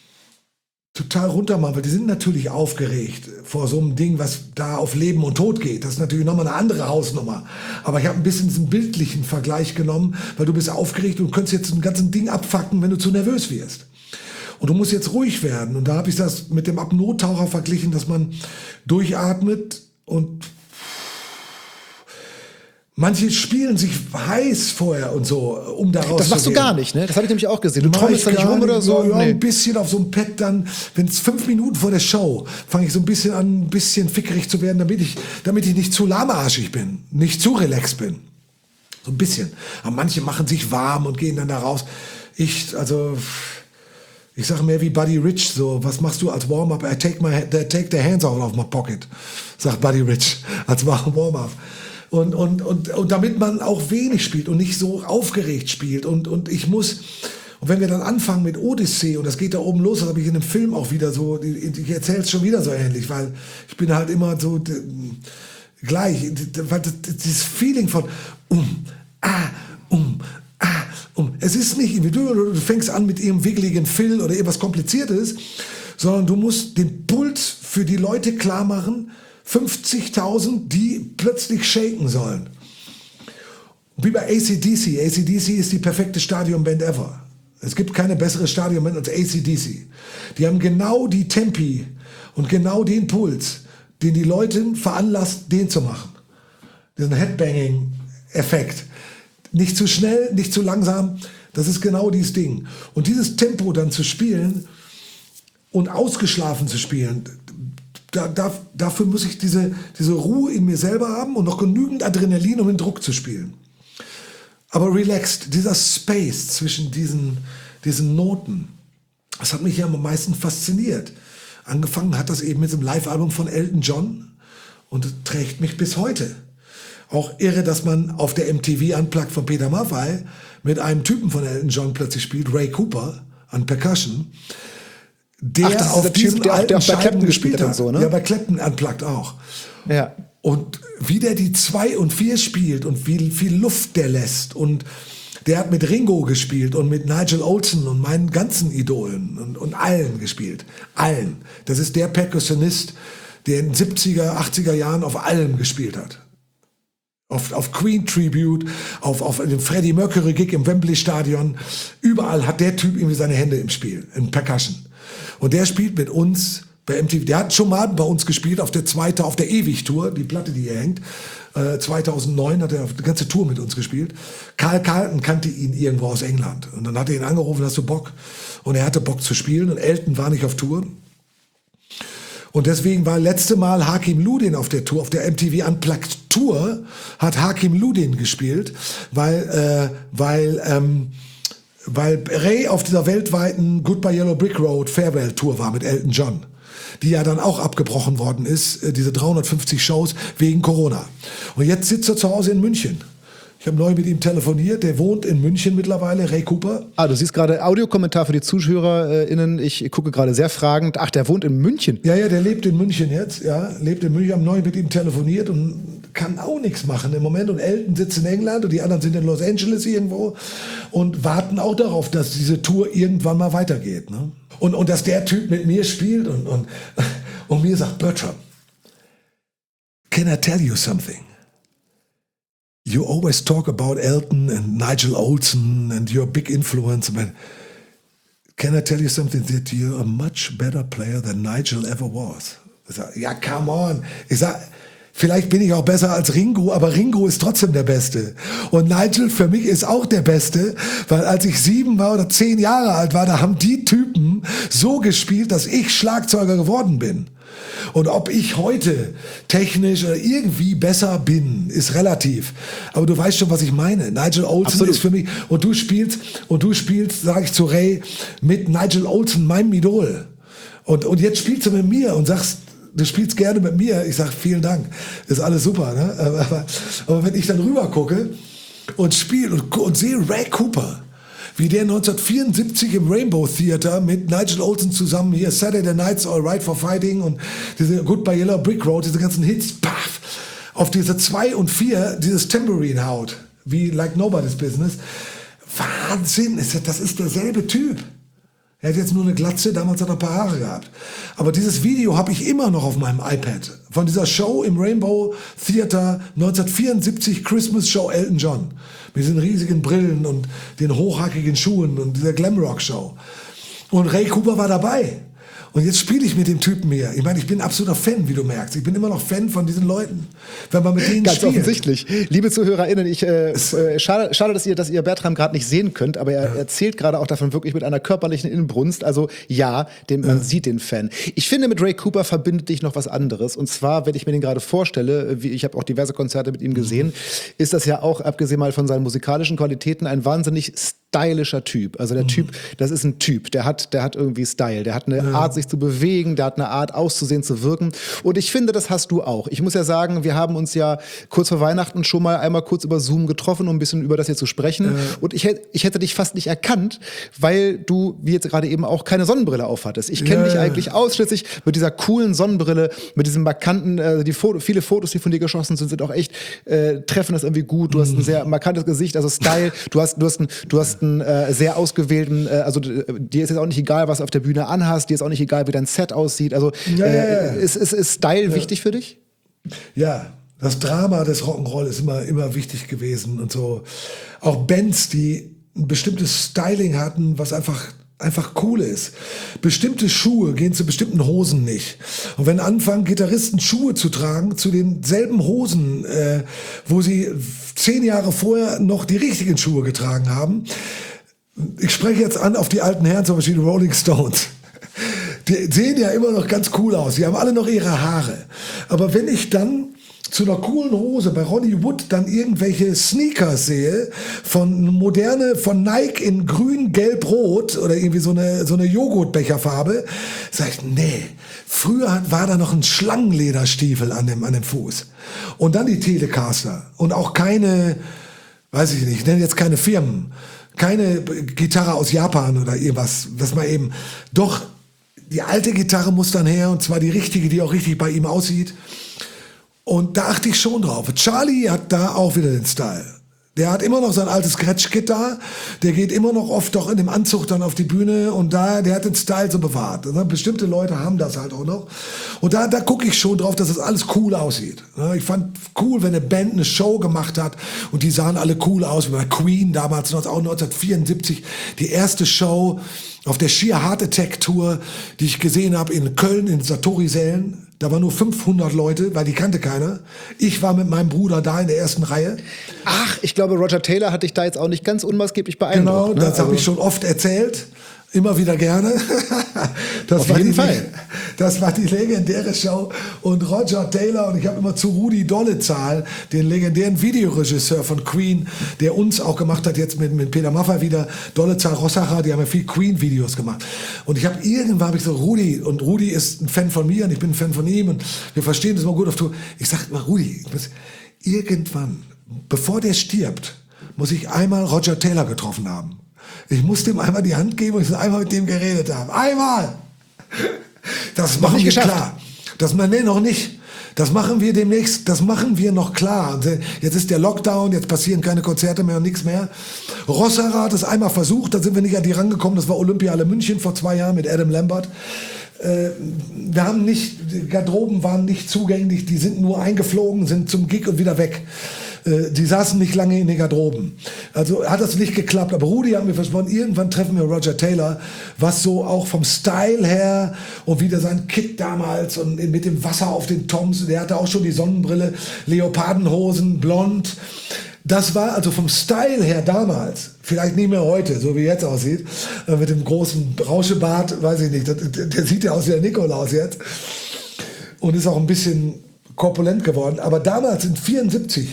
total runter machen, weil die sind natürlich aufgeregt vor so einem Ding, was da auf Leben und Tod geht. Das ist natürlich nochmal eine andere Hausnummer. Aber ich habe ein bisschen diesen bildlichen Vergleich genommen, weil du bist aufgeregt und könntest jetzt ein ganzes Ding abfacken, wenn du zu nervös wirst. Und du musst jetzt ruhig werden. Und da habe ich das mit dem Apnoe-Taucher verglichen, dass man durchatmet und manche spielen sich heiß vorher und so, um daraus zu gehen. Das machst du gar nicht, ne? Das habe ich nämlich auch gesehen. Du trommelst da nicht rum oder so? Ja, ein bisschen auf so einem Pad dann, wenn es 5 Minuten vor der Show, fange ich so ein bisschen an, ein bisschen fickerig zu werden, damit ich nicht zu lahmarschig bin, nicht zu relaxed bin. So ein bisschen. Aber manche machen sich warm und gehen dann da raus. Ich sage mehr wie Buddy Rich, so, was machst du als Warm-up? I take the hands out of my pocket, sagt Buddy Rich als Warm-up. Und damit man auch wenig spielt und nicht so aufgeregt spielt. Und wenn wir dann anfangen mit Odyssee, und das geht da oben los, das habe ich in dem Film auch wieder so, ich erzähle es schon wieder so ähnlich, weil ich bin halt immer so gleich, weil dieses Feeling von es ist nicht individuell, du fängst an mit ihrem wiggeligen Fill oder irgendwas Kompliziertes, sondern du musst den Puls für die Leute klar machen, 50.000, die plötzlich shaken sollen. Wie bei AC/DC. AC/DC ist die perfekte Stadionband ever. Es gibt keine bessere Stadionband als AC/DC. Die haben genau die Tempi und genau den Puls, den die Leute veranlasst, den zu machen. Diesen Headbanging-Effekt. Nicht zu schnell, nicht zu langsam. Das ist genau dieses Ding. Und dieses Tempo dann zu spielen und ausgeschlafen zu spielen, dafür muss ich diese Ruhe in mir selber haben und noch genügend Adrenalin, um den Druck zu spielen. Aber relaxed, dieser Space zwischen diesen Noten, das hat mich ja am meisten fasziniert. Angefangen hat das eben mit dem Live-Album von Elton John und trägt mich bis heute. Auch irre, dass man auf der MTV Unplugged von Peter Maffay mit einem Typen von Elton John plötzlich spielt, Ray Cooper, an Percussion. Der auf diesem alten Scheiben gespielt hat. Und so, ne? Ja, bei Clapton Unplugged auch. Ja. Und wie der die 2 und 4 spielt und wie viel Luft der lässt und Der hat mit Ringo gespielt und mit Nigel Olsson und meinen ganzen Idolen und allen gespielt. Allen. Das ist der Perkussionist, der in den 70er, 80er Jahren auf allem gespielt hat. Auf Queen Tribute, auf dem Freddie Mercury Gig im Wembley Stadion. Überall hat der Typ irgendwie seine Hände im Spiel, in Percussion. Und der spielt mit uns bei MTV. Der hat schon mal bei uns gespielt auf der Ewig-Tour, die Platte, die hier hängt. 2009 hat er auf die ganze Tour mit uns gespielt. Carl Carlton kannte ihn irgendwo aus England. Und dann hat er ihn angerufen, hast du Bock? Und er hatte Bock zu spielen und Elton war nicht auf Tour. Und deswegen war letzte Mal Hakim Ludin auf der Tour, auf der MTV Unplugged Tour, hat Hakim Ludin gespielt, weil Ray auf dieser weltweiten Goodbye Yellow Brick Road Farewell Tour war mit Elton John, die ja dann auch abgebrochen worden ist, diese 350 Shows wegen Corona. Und jetzt sitzt er zu Hause in München. Ich habe neu mit ihm telefoniert, der wohnt in München mittlerweile, Ray Cooper. Du siehst gerade Audiokommentar für die ZuhörerInnen. Ich gucke gerade sehr fragend. Ach, der wohnt in München? Ja, der lebt in München jetzt, lebt in München. Ich habe neu mit ihm telefoniert und kann auch nichts machen im Moment. Und Elton sitzt in England und die anderen sind in Los Angeles irgendwo und warten auch darauf, dass diese Tour irgendwann mal weitergeht. Ne? Und dass der Typ mit mir spielt und mir sagt, Bertram, can I tell you something? You always talk about Elton and Nigel Olsson and your big influence. But can I tell you something? That you're a much better player than Nigel ever was. Ich sag, ja, come on. Ich sag, vielleicht bin ich auch besser als Ringo, aber Ringo ist trotzdem der Beste. Und Nigel für mich ist auch der Beste, weil als ich 7 war oder 10 Jahre alt war, da haben die Typen so gespielt, dass ich Schlagzeuger geworden bin. Und ob ich heute technisch oder irgendwie besser bin, ist relativ. Aber du weißt schon, was ich meine. Nigel Olsson Absolut. Ist für mich, und du spielst, sage ich zu Ray, mit Nigel Olsson, meinem Idol. Und jetzt spielst du mit mir und sagst, du spielst gerne mit mir. Ich sag, vielen Dank. Ist alles super, ne? Aber wenn ich dann rüber gucke und spiele und sehe Ray Cooper, wie der 1974 im Rainbow Theater mit Nigel Olsson zusammen hier Saturday Night's All Right for Fighting und diese Goodbye Yellow Brick Road, diese ganzen Hits, paff, auf diese 2 und 4 dieses Tambourine haut, wie Like Nobody's Business. Wahnsinn, das ist derselbe Typ. Er hat jetzt nur eine Glatze, damals hat er ein paar Haare gehabt. Aber dieses Video habe ich immer noch auf meinem iPad. Von dieser Show im Rainbow Theater 1974, Christmas Show Elton John. Mit diesen riesigen Brillen und den hochhackigen Schuhen und dieser Glamrock-Show. Und Ray Cooper war dabei. Und jetzt spiele ich mit dem Typen hier. Ich meine, ich bin absoluter Fan, wie du merkst. Ich bin immer noch Fan von diesen Leuten, wenn man mit denen Ganz spielt. offensichtlich. Liebe ZuhörerInnen, schade, dass ihr Bertram gerade nicht sehen könnt, aber er erzählt gerade auch davon wirklich mit einer körperlichen Inbrunst. Also ja, man sieht den Fan. Ich finde, mit Ray Cooper verbindet dich noch was anderes. Und zwar, wenn ich mir den gerade vorstelle, ich habe auch diverse Konzerte mit ihm gesehen, ist das ja auch, abgesehen mal von seinen musikalischen Qualitäten, ein wahnsinnig stylischer Typ. Also der Typ, das ist ein Typ, der hat irgendwie Style, der hat eine Art, sich zu bewegen, der hat eine Art, auszusehen, zu wirken. Und ich finde, das hast du auch. Ich muss ja sagen, wir haben uns ja kurz vor Weihnachten schon mal einmal kurz über Zoom getroffen, um ein bisschen über das hier zu sprechen. Und ich hätte dich fast nicht erkannt, weil du, wie jetzt gerade eben auch, keine Sonnenbrille aufhattest. Ich kenne dich eigentlich ausschließlich mit dieser coolen Sonnenbrille, mit diesem markanten, viele Fotos, die von dir geschossen sind auch echt, treffen das irgendwie gut. Du hast ein sehr markantes Gesicht, also Style. Du hast einen sehr ausgewählten, also dir ist jetzt auch nicht egal, was du auf der Bühne anhast, dir ist auch nicht egal, wie dein Set aussieht. Also ist Style wichtig für dich? Ja, das Drama des Rock'n'Roll ist immer wichtig gewesen und so. Auch Bands, die ein bestimmtes Styling hatten, was einfach cool ist. Bestimmte Schuhe gehen zu bestimmten Hosen nicht. Und wenn anfangen, Gitarristen Schuhe zu tragen, zu denselben Hosen, wo sie 10 Jahre vorher noch die richtigen Schuhe getragen haben. Ich spreche jetzt an auf die alten Herren, zum Beispiel die Rolling Stones. Die sehen ja immer noch ganz cool aus. Die haben alle noch ihre Haare. Aber wenn ich dann zu einer coolen Hose bei Ronnie Wood dann irgendwelche Sneakers sehe, von Nike in grün, gelb, rot oder irgendwie so eine Joghurtbecherfarbe, sag ich, nee, früher war da noch ein Schlangenlederstiefel an dem Fuß. Und dann die Telecaster und auch keine, weiß ich nicht, ich nenne jetzt keine Firmen, keine Gitarre aus Japan oder irgendwas, dass man eben, doch, die alte Gitarre muss dann her und zwar die richtige, die auch richtig bei ihm aussieht. Und da achte ich schon drauf. Charlie hat da auch wieder den Style. Der hat immer noch sein altes Scratch-Kit da. Der geht immer noch oft doch in dem Anzug dann auf die Bühne und der hat den Style so bewahrt. Bestimmte Leute haben das halt auch noch. Und da gucke ich schon drauf, dass das alles cool aussieht. Ich fand cool, wenn eine Band eine Show gemacht hat und die sahen alle cool aus. Wie bei Queen damals, auch 1974, die erste Show auf der Sheer Heart Attack Tour, die ich gesehen habe in Köln, in Satori-Sälen. Da waren nur 500 Leute, weil die kannte keiner. Ich war mit meinem Bruder da in der ersten Reihe. Ach, ich glaube, Roger Taylor hat dich da jetzt auch nicht ganz unmaßgeblich beeindruckt. Genau, das habe ich schon oft erzählt. Immer wieder gerne. Auf jeden Fall. Das war die legendäre Show. Und Roger Taylor, und ich habe immer zu Rudi Dolezal, den legendären Videoregisseur von Queen, der uns auch gemacht hat, jetzt mit Peter Maffay wieder, Dolezal, Rossacher, die haben ja viel Queen-Videos gemacht. Und irgendwann habe ich so, Rudi ist ein Fan von mir und ich bin ein Fan von ihm und wir verstehen das mal gut auf Tour. Ich sage mal, Rudi, irgendwann, bevor der stirbt, muss ich einmal Roger Taylor getroffen haben. Ich musste ihm einmal die Hand geben und ich einmal mit dem geredet haben. Einmal! Das machen wir klar. Noch nicht. Das machen wir demnächst, das machen wir noch klar. Und jetzt ist der Lockdown, jetzt passieren keine Konzerte mehr und nichts mehr. Rossacher hat es einmal versucht, da sind wir nicht an die rangekommen. Das war Olympiale München vor 2 Jahren mit Adam Lambert. Die Garderoben waren nicht zugänglich, die sind nur eingeflogen, sind zum Gig und wieder weg. Die saßen nicht lange in den Garderoben. Also hat das nicht geklappt. Aber Rudi hat mir versprochen, irgendwann treffen wir Roger Taylor, was so auch vom Style her und wieder sein Kit damals und mit dem Wasser auf den Toms, der hatte auch schon die Sonnenbrille, Leopardenhosen, blond. Das war also vom Style her damals, vielleicht nicht mehr heute, so wie jetzt aussieht, mit dem großen Rauschebart, weiß ich nicht, der sieht ja aus wie der Nikolaus jetzt und ist auch ein bisschen korpulent geworden. Aber damals in 74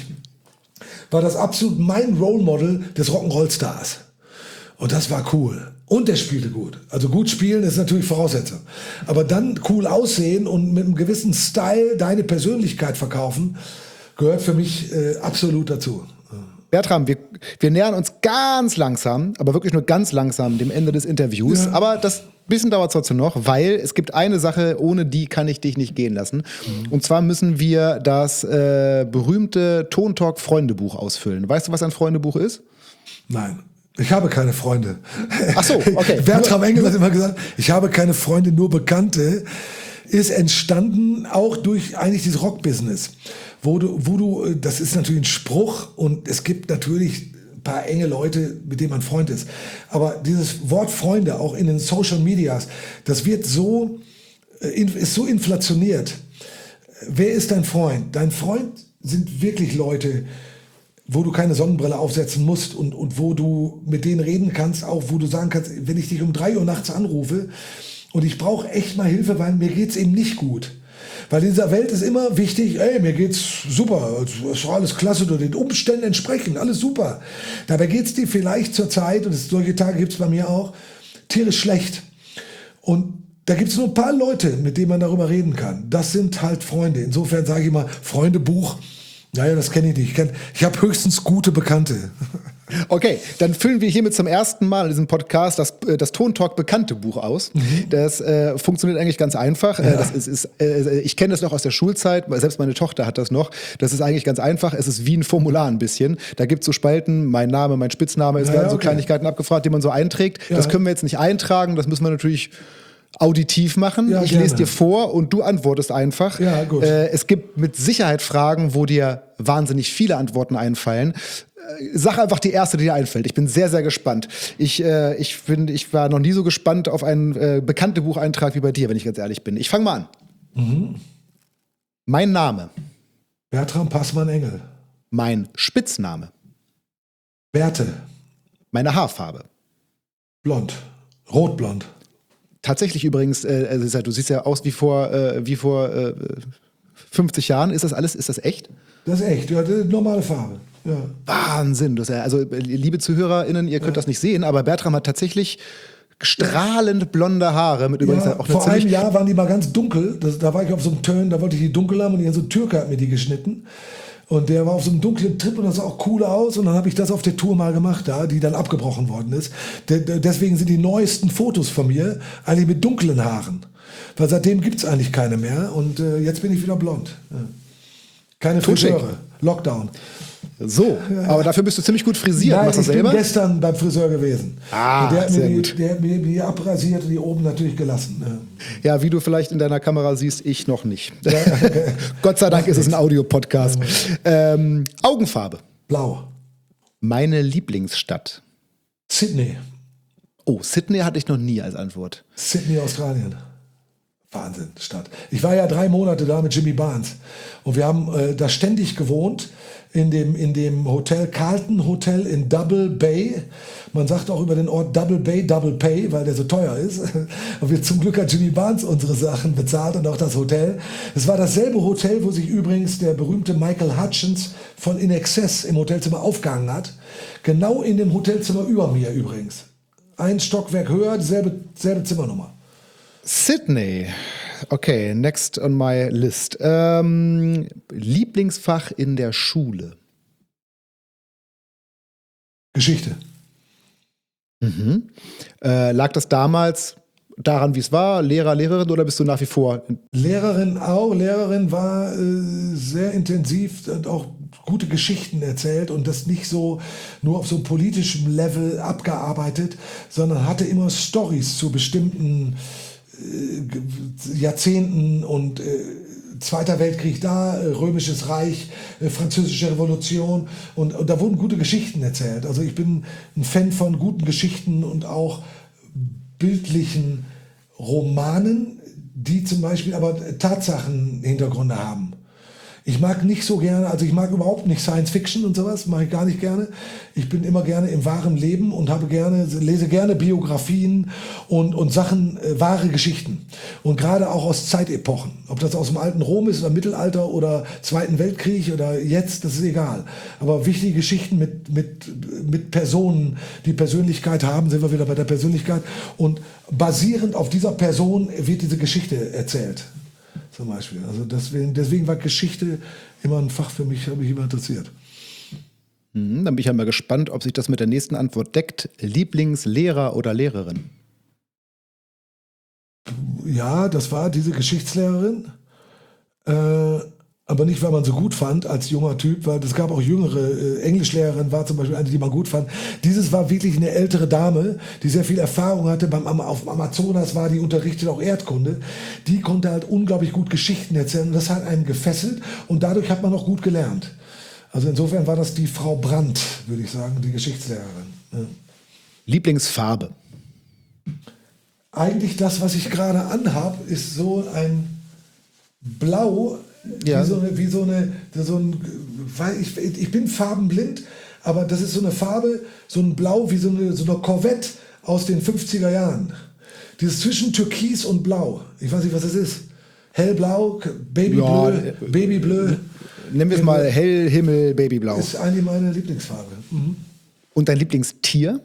war das absolut mein Role Model des Rock'n'Roll-Stars. Und das war cool. Und der spielte gut. Also gut spielen ist natürlich Voraussetzung. Aber dann cool aussehen und mit einem gewissen Style deine Persönlichkeit verkaufen, gehört für mich absolut dazu. Bertram, wir nähern uns ganz langsam, aber wirklich nur ganz langsam dem Ende des Interviews. Ja. Aber das bisschen dauert es trotzdem noch, weil es gibt eine Sache, ohne die kann ich dich nicht gehen lassen. Und zwar müssen wir das berühmte Tontalk-Freundebuch ausfüllen. Weißt du, was ein Freundebuch ist? Nein. Ich habe keine Freunde. Ach so, okay. Bertram Engel hat immer gesagt, ich habe keine Freunde, nur Bekannte. Ist entstanden auch durch eigentlich dieses Rock-Business. Wo du, das ist natürlich ein Spruch und es gibt natürlich ein paar enge Leute, mit denen man Freund ist. Aber dieses Wort Freunde, auch in den Social Medias, das wird ist so inflationiert. Wer ist dein Freund? Dein Freund sind wirklich Leute, wo du keine Sonnenbrille aufsetzen musst und wo du mit denen reden kannst, auch wo du sagen kannst, wenn ich dich um 3 Uhr nachts anrufe und ich brauche echt mal Hilfe, weil mir geht's eben nicht gut. Weil in dieser Welt ist immer wichtig, mir geht's super, ist alles klasse, du den Umständen entsprechend, alles super. Dabei geht's dir vielleicht zur Zeit, und solche Tage gibt's bei mir auch, tierisch schlecht. Und da gibt's nur ein paar Leute, mit denen man darüber reden kann. Das sind halt Freunde. Insofern sage ich immer, Freundebuch, naja, das kenne ich nicht. Ich habe höchstens gute Bekannte. Okay, dann füllen wir hiermit zum ersten Mal in diesem Podcast das Tontalk-Bekannte-Buch aus. Das funktioniert eigentlich ganz einfach. Ja. Ich kenne das noch aus der Schulzeit, selbst meine Tochter hat das noch. Das ist eigentlich ganz einfach. Es ist wie ein Formular ein bisschen. Da gibt es so Spalten, mein Name, mein Spitzname, es werden so Kleinigkeiten abgefragt, die man so einträgt. Ja. Das können wir jetzt nicht eintragen, das müssen wir natürlich auditiv machen. Ja, ich lese dir vor und du antwortest einfach. Ja, gut. Es gibt mit Sicherheit Fragen, wo dir wahnsinnig viele Antworten einfallen. Sag einfach die erste, die dir einfällt. Ich bin sehr, sehr gespannt. Ich war noch nie so gespannt auf einen bekannten Bucheintrag wie bei dir, wenn ich ganz ehrlich bin. Ich fange mal an. Mhm. Mein Name. Bertram Passmann-Engel. Mein Spitzname. Berthe. Meine Haarfarbe. Blond. Rotblond. Tatsächlich übrigens, du siehst ja aus wie vor 50 Jahren. Ist das echt? Das ist echt, ja, das ist normale Farbe. Ja. Wahnsinn. Also, liebe ZuhörerInnen, ihr könnt das nicht sehen, aber Bertram hat tatsächlich strahlend blonde Haare. Mit übrigens auch vor einem Jahr waren die mal ganz dunkel. Da war ich auf so einem Turn, da wollte ich die dunkel haben und so ein Türke hat mir die geschnitten. Und der war auf so einem dunklen Trip und das sah auch cool aus. Und dann habe ich das auf der Tour mal gemacht, die dann abgebrochen worden ist. Deswegen sind die neuesten Fotos von mir eigentlich mit dunklen Haaren. Weil seitdem gibt es eigentlich keine mehr. Und jetzt bin ich wieder blond. Ja. Keine Friseure. Lockdown. So, aber dafür bist du ziemlich gut frisiert. Nein, Machst du das ich bin selber? gestern beim Friseur gewesen. Ah, Und der sehr gut. der hat mir die abrasiert und die oben natürlich gelassen. Ja, wie du vielleicht in deiner Kamera siehst, ich noch nicht. Gott sei Dank ist es ein Audiopodcast. Augenfarbe. Blau. Meine Lieblingsstadt. Sydney. Oh, Sydney hatte ich noch nie als Antwort. Sydney, Australien. Wahnsinn, Stadt. Ich war ja 3 Monate da mit Jimmy Barnes und wir haben da ständig gewohnt in dem Hotel, Carlton Hotel in Double Bay. Man sagt auch über den Ort Double Bay, Double Pay, weil der so teuer ist. Und wir zum Glück hat Jimmy Barnes unsere Sachen bezahlt und auch das Hotel. Es war dasselbe Hotel, wo sich übrigens der berühmte Michael Hutchence von In Excess im Hotelzimmer aufgehangen hat. Genau in dem Hotelzimmer über mir übrigens. Ein Stockwerk höher, dieselbe Zimmernummer. Sydney. Okay, next on my list. Lieblingsfach in der Schule. Geschichte. Lag das damals daran, wie es war? Lehrer, Lehrerin oder bist du nach wie vor? Lehrerin auch. Lehrerin war sehr intensiv und auch gute Geschichten erzählt und das nicht so nur auf so politischem Level abgearbeitet, sondern hatte immer Storys zu bestimmten Jahrzehnten und Zweiter Weltkrieg da, Römisches Reich, Französische Revolution und da wurden gute Geschichten erzählt. Also ich bin ein Fan von guten Geschichten und auch bildlichen Romanen, die zum Beispiel aber Tatsachenhintergründe haben. Ich mag nicht so gerne, also ich mag überhaupt nicht Science Fiction und sowas, mache ich gar nicht gerne. Ich bin immer gerne im wahren Leben und lese gerne Biografien und Sachen, wahre Geschichten. Und gerade auch aus Zeitepochen. Ob das aus dem alten Rom ist oder Mittelalter oder Zweiten Weltkrieg oder jetzt, das ist egal. Aber wichtige Geschichten mit Personen, die Persönlichkeit haben, sind wir wieder bei der Persönlichkeit. Und basierend auf dieser Person wird diese Geschichte erzählt. Zum Beispiel. Also deswegen war Geschichte immer ein Fach für mich, habe mich immer interessiert. Dann bin ich ja mal gespannt, ob sich das mit der nächsten Antwort deckt. Lieblingslehrer oder Lehrerin? Ja, das war diese Geschichtslehrerin. Aber nicht, weil man so gut fand als junger Typ, weil es gab auch jüngere, Englischlehrerin war zum Beispiel eine, die man gut fand. Dieses war wirklich eine ältere Dame, die sehr viel Erfahrung hatte, auf dem Amazonas war, die unterrichtet auch Erdkunde. Die konnte halt unglaublich gut Geschichten erzählen und das hat einen gefesselt und dadurch hat man auch gut gelernt. Also insofern war das die Frau Brandt, würde ich sagen, die Geschichtslehrerin. Ja. Lieblingsfarbe? Eigentlich das, was ich gerade anhab, ist so ein Blau. Ja. Ich bin farbenblind, aber das ist so eine Farbe, so ein Blau wie so eine Corvette aus den 50er Jahren. Dieses zwischen Türkis und Blau. Ich weiß nicht, was das ist. Hellblau, Babybleu, Ja, Babybleu. Nennen wir es mal Hellhimmel, Babyblau. Ist eigentlich meine Lieblingsfarbe. Mhm. Und dein Lieblingstier?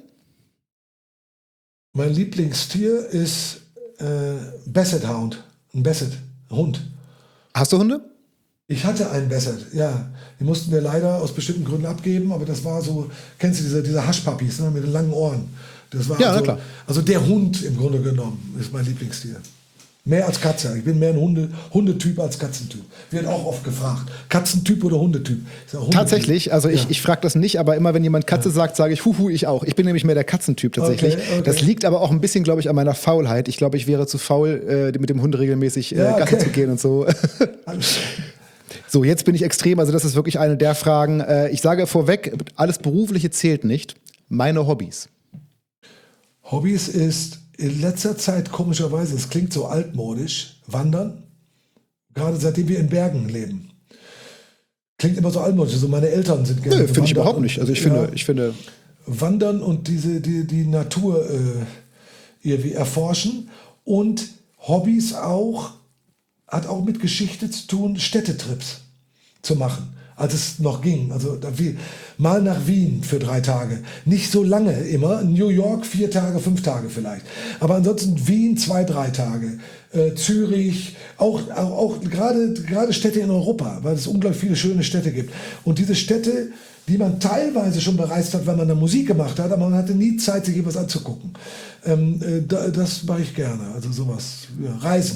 Mein Lieblingstier ist Basset Hound. Ein Basset, Hund. Hast du Hunde? Ich hatte einen Basset, ja. Die mussten wir leider aus bestimmten Gründen abgeben, aber das war so, kennst du diese Haschpapis, ne, mit den langen Ohren? Das war Ja, also, klar. also der Hund im Grunde genommen ist mein Lieblingstier. Mehr als Katze. Ich bin mehr ein Hundetyp als Katzentyp. Wird auch oft gefragt. Katzentyp oder Hundetyp? Ich sag, Hundetyp. Tatsächlich, also ich frage das nicht, aber immer wenn jemand Katze sagt, sage ich, ich auch. Ich bin nämlich mehr der Katzentyp tatsächlich. Okay. Das liegt aber auch ein bisschen, glaube ich, an meiner Faulheit. Ich glaube, ich wäre zu faul, mit dem Hund regelmäßig Gassi zu gehen und so. So, jetzt bin ich extrem, also das ist wirklich eine der Fragen. Ich sage vorweg, alles Berufliche zählt nicht. Meine Hobbys. Hobbys ist in letzter Zeit komischerweise, es klingt so altmodisch, Wandern. Gerade seitdem wir in Bergen leben. Klingt immer so altmodisch, so meine Eltern sind gerne. Nö, finde ich überhaupt nicht. Also ich finde Wandern und die Natur irgendwie erforschen und Hobbys hat auch mit Geschichte zu tun, Städtetrips zu machen, als es noch ging. Also mal nach Wien für 3 Tage. Nicht so lange immer. New York 4 Tage, 5 Tage vielleicht. Aber ansonsten Wien 2, 3 Tage. Zürich, auch gerade Städte in Europa, weil es unglaublich viele schöne Städte gibt. Und diese Städte, die man teilweise schon bereist hat, weil man da Musik gemacht hat, aber man hatte nie Zeit, sich etwas anzugucken. Das mache ich gerne. Also sowas. Ja, Reisen.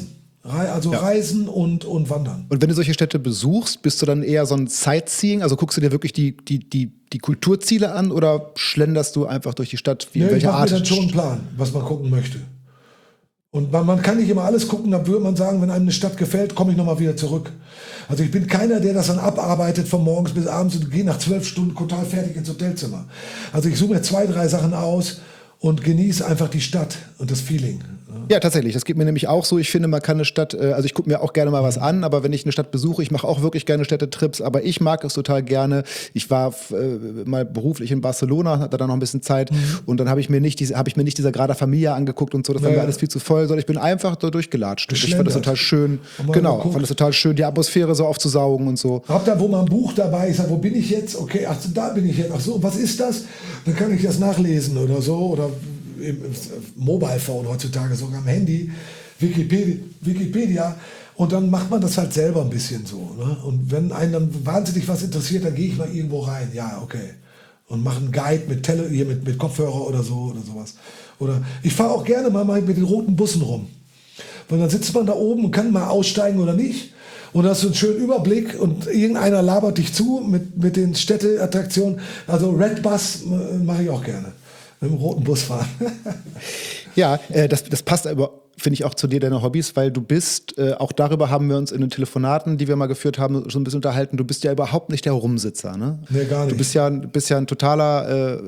Also Reisen und Wandern. Und wenn du solche Städte besuchst, bist du dann eher so ein Sightseeing? Also guckst du dir wirklich die Kulturziele an oder schlenderst du einfach durch die Stadt? Ich mache mir dann schon einen Plan, was man gucken möchte. Und man kann nicht immer alles gucken, da würde man sagen, wenn einem eine Stadt gefällt, komme ich nochmal wieder zurück. Also ich bin keiner, der das dann abarbeitet von morgens bis abends und gehe nach 12 Stunden total fertig ins Hotelzimmer. Also ich suche mir 2, 3 Sachen aus und genieße einfach die Stadt und das Feeling. Ja, tatsächlich. Das geht mir nämlich auch so. Ich finde, man kann eine Stadt, also ich gucke mir auch gerne mal was an, aber wenn ich eine Stadt besuche, ich mache auch wirklich gerne Städtetrips, aber ich mag es total gerne. Ich war mal beruflich in Barcelona, hatte da noch ein bisschen Zeit und dann habe ich mir nicht die Sagrada Familia angeguckt und so, das war mir alles viel zu voll, sondern ich bin einfach da durchgelatscht. Ich fand das total schön, fand das total schön, die Atmosphäre so aufzusaugen und so. Hab da, wo man ein Buch dabei ist, wo bin ich jetzt? Okay, ach, da bin ich jetzt. Ach so, was ist das? Dann kann ich das nachlesen oder so, oder im Mobile Phone heutzutage, sogar am Handy, Wikipedia, und dann macht man das halt selber ein bisschen so. Ne? Und wenn einen dann wahnsinnig was interessiert, dann gehe ich mal irgendwo rein, ja, okay. Und mache einen Guide mit Kopfhörer oder so oder sowas. Oder ich fahre auch gerne mal mit den roten Bussen rum. Weil dann sitzt man da oben und kann mal aussteigen oder nicht. Und da hast du einen schönen Überblick und irgendeiner labert dich zu mit den Städteattraktionen. Also Red Bus mache ich auch gerne. Mit dem roten Bus fahren. Ja, das passt aber, finde ich, auch zu dir, deine Hobbys, weil du bist, auch darüber haben wir uns in den Telefonaten, die wir mal geführt haben, schon ein bisschen unterhalten, du bist ja überhaupt nicht der Rumsitzer, ne? Nee, gar nicht. Du bist ja ein totaler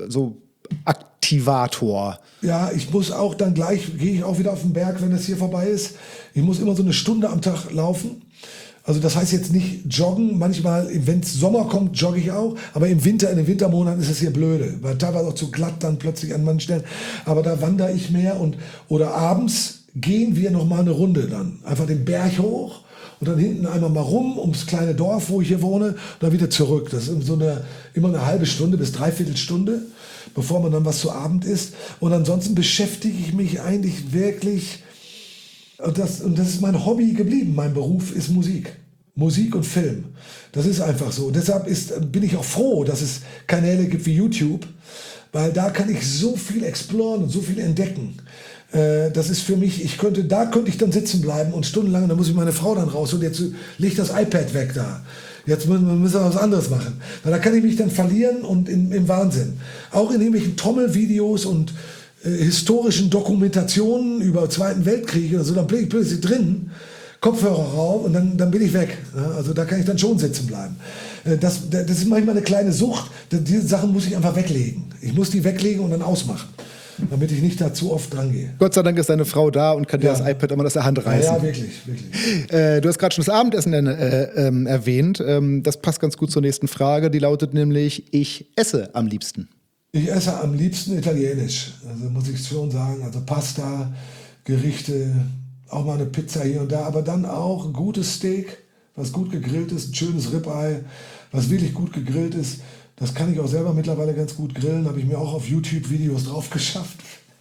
Aktivator. Ja, ich muss auch dann gleich, gehe ich auch wieder auf den Berg, wenn es hier vorbei ist. Ich muss immer so eine Stunde am Tag laufen. Also das heißt jetzt nicht joggen, manchmal, wenn es Sommer kommt, jogge ich auch, aber in den Wintermonaten ist es hier blöde, weil teilweise auch zu glatt dann plötzlich an manchen Stellen, aber da wandere ich mehr oder abends gehen wir nochmal eine Runde dann, einfach den Berg hoch und dann hinten einmal mal rum ums kleine Dorf, wo ich hier wohne, und dann wieder zurück. Das ist immer eine halbe Stunde bis 3/4 Stunde, bevor man dann was zu Abend isst, und ansonsten beschäftige ich mich eigentlich wirklich. Und das ist mein Hobby geblieben. Mein Beruf ist Musik. Musik und Film. Das ist einfach so. Und deshalb bin ich auch froh, dass es Kanäle gibt wie YouTube, weil da kann ich so viel exploren und so viel entdecken. Das ist für mich, da könnte ich dann sitzen bleiben und stundenlang, da muss ich meine Frau dann raus und jetzt legt das iPad weg da. Jetzt müssen wir was anderes machen. Weil da kann ich mich dann verlieren und im Wahnsinn. Auch in irgendwelchen Trommelvideos und historischen Dokumentationen über Zweiten Weltkrieg oder so, dann bin ich plötzlich drin, Kopfhörer rauf und dann bin ich weg. Ja, also da kann ich dann schon sitzen bleiben. Das ist manchmal eine kleine Sucht. Diese Sachen muss ich einfach weglegen. Ich muss die weglegen und dann ausmachen, damit ich nicht da zu oft dran gehe. Gott sei Dank ist deine Frau da und kann dir das iPad immer aus der Hand reißen. Ja, wirklich. Du hast gerade schon das Abendessen erwähnt. Das passt ganz gut zur nächsten Frage. Die lautet nämlich, ich esse am liebsten. Ich esse am liebsten italienisch, also muss ich schon sagen, also Pasta, Gerichte, auch mal eine Pizza hier und da, aber dann auch ein gutes Steak, was gut gegrillt ist, ein schönes Ribeye, was wirklich gut gegrillt ist. Das kann ich auch selber mittlerweile ganz gut grillen, habe ich mir auch auf YouTube Videos drauf geschafft.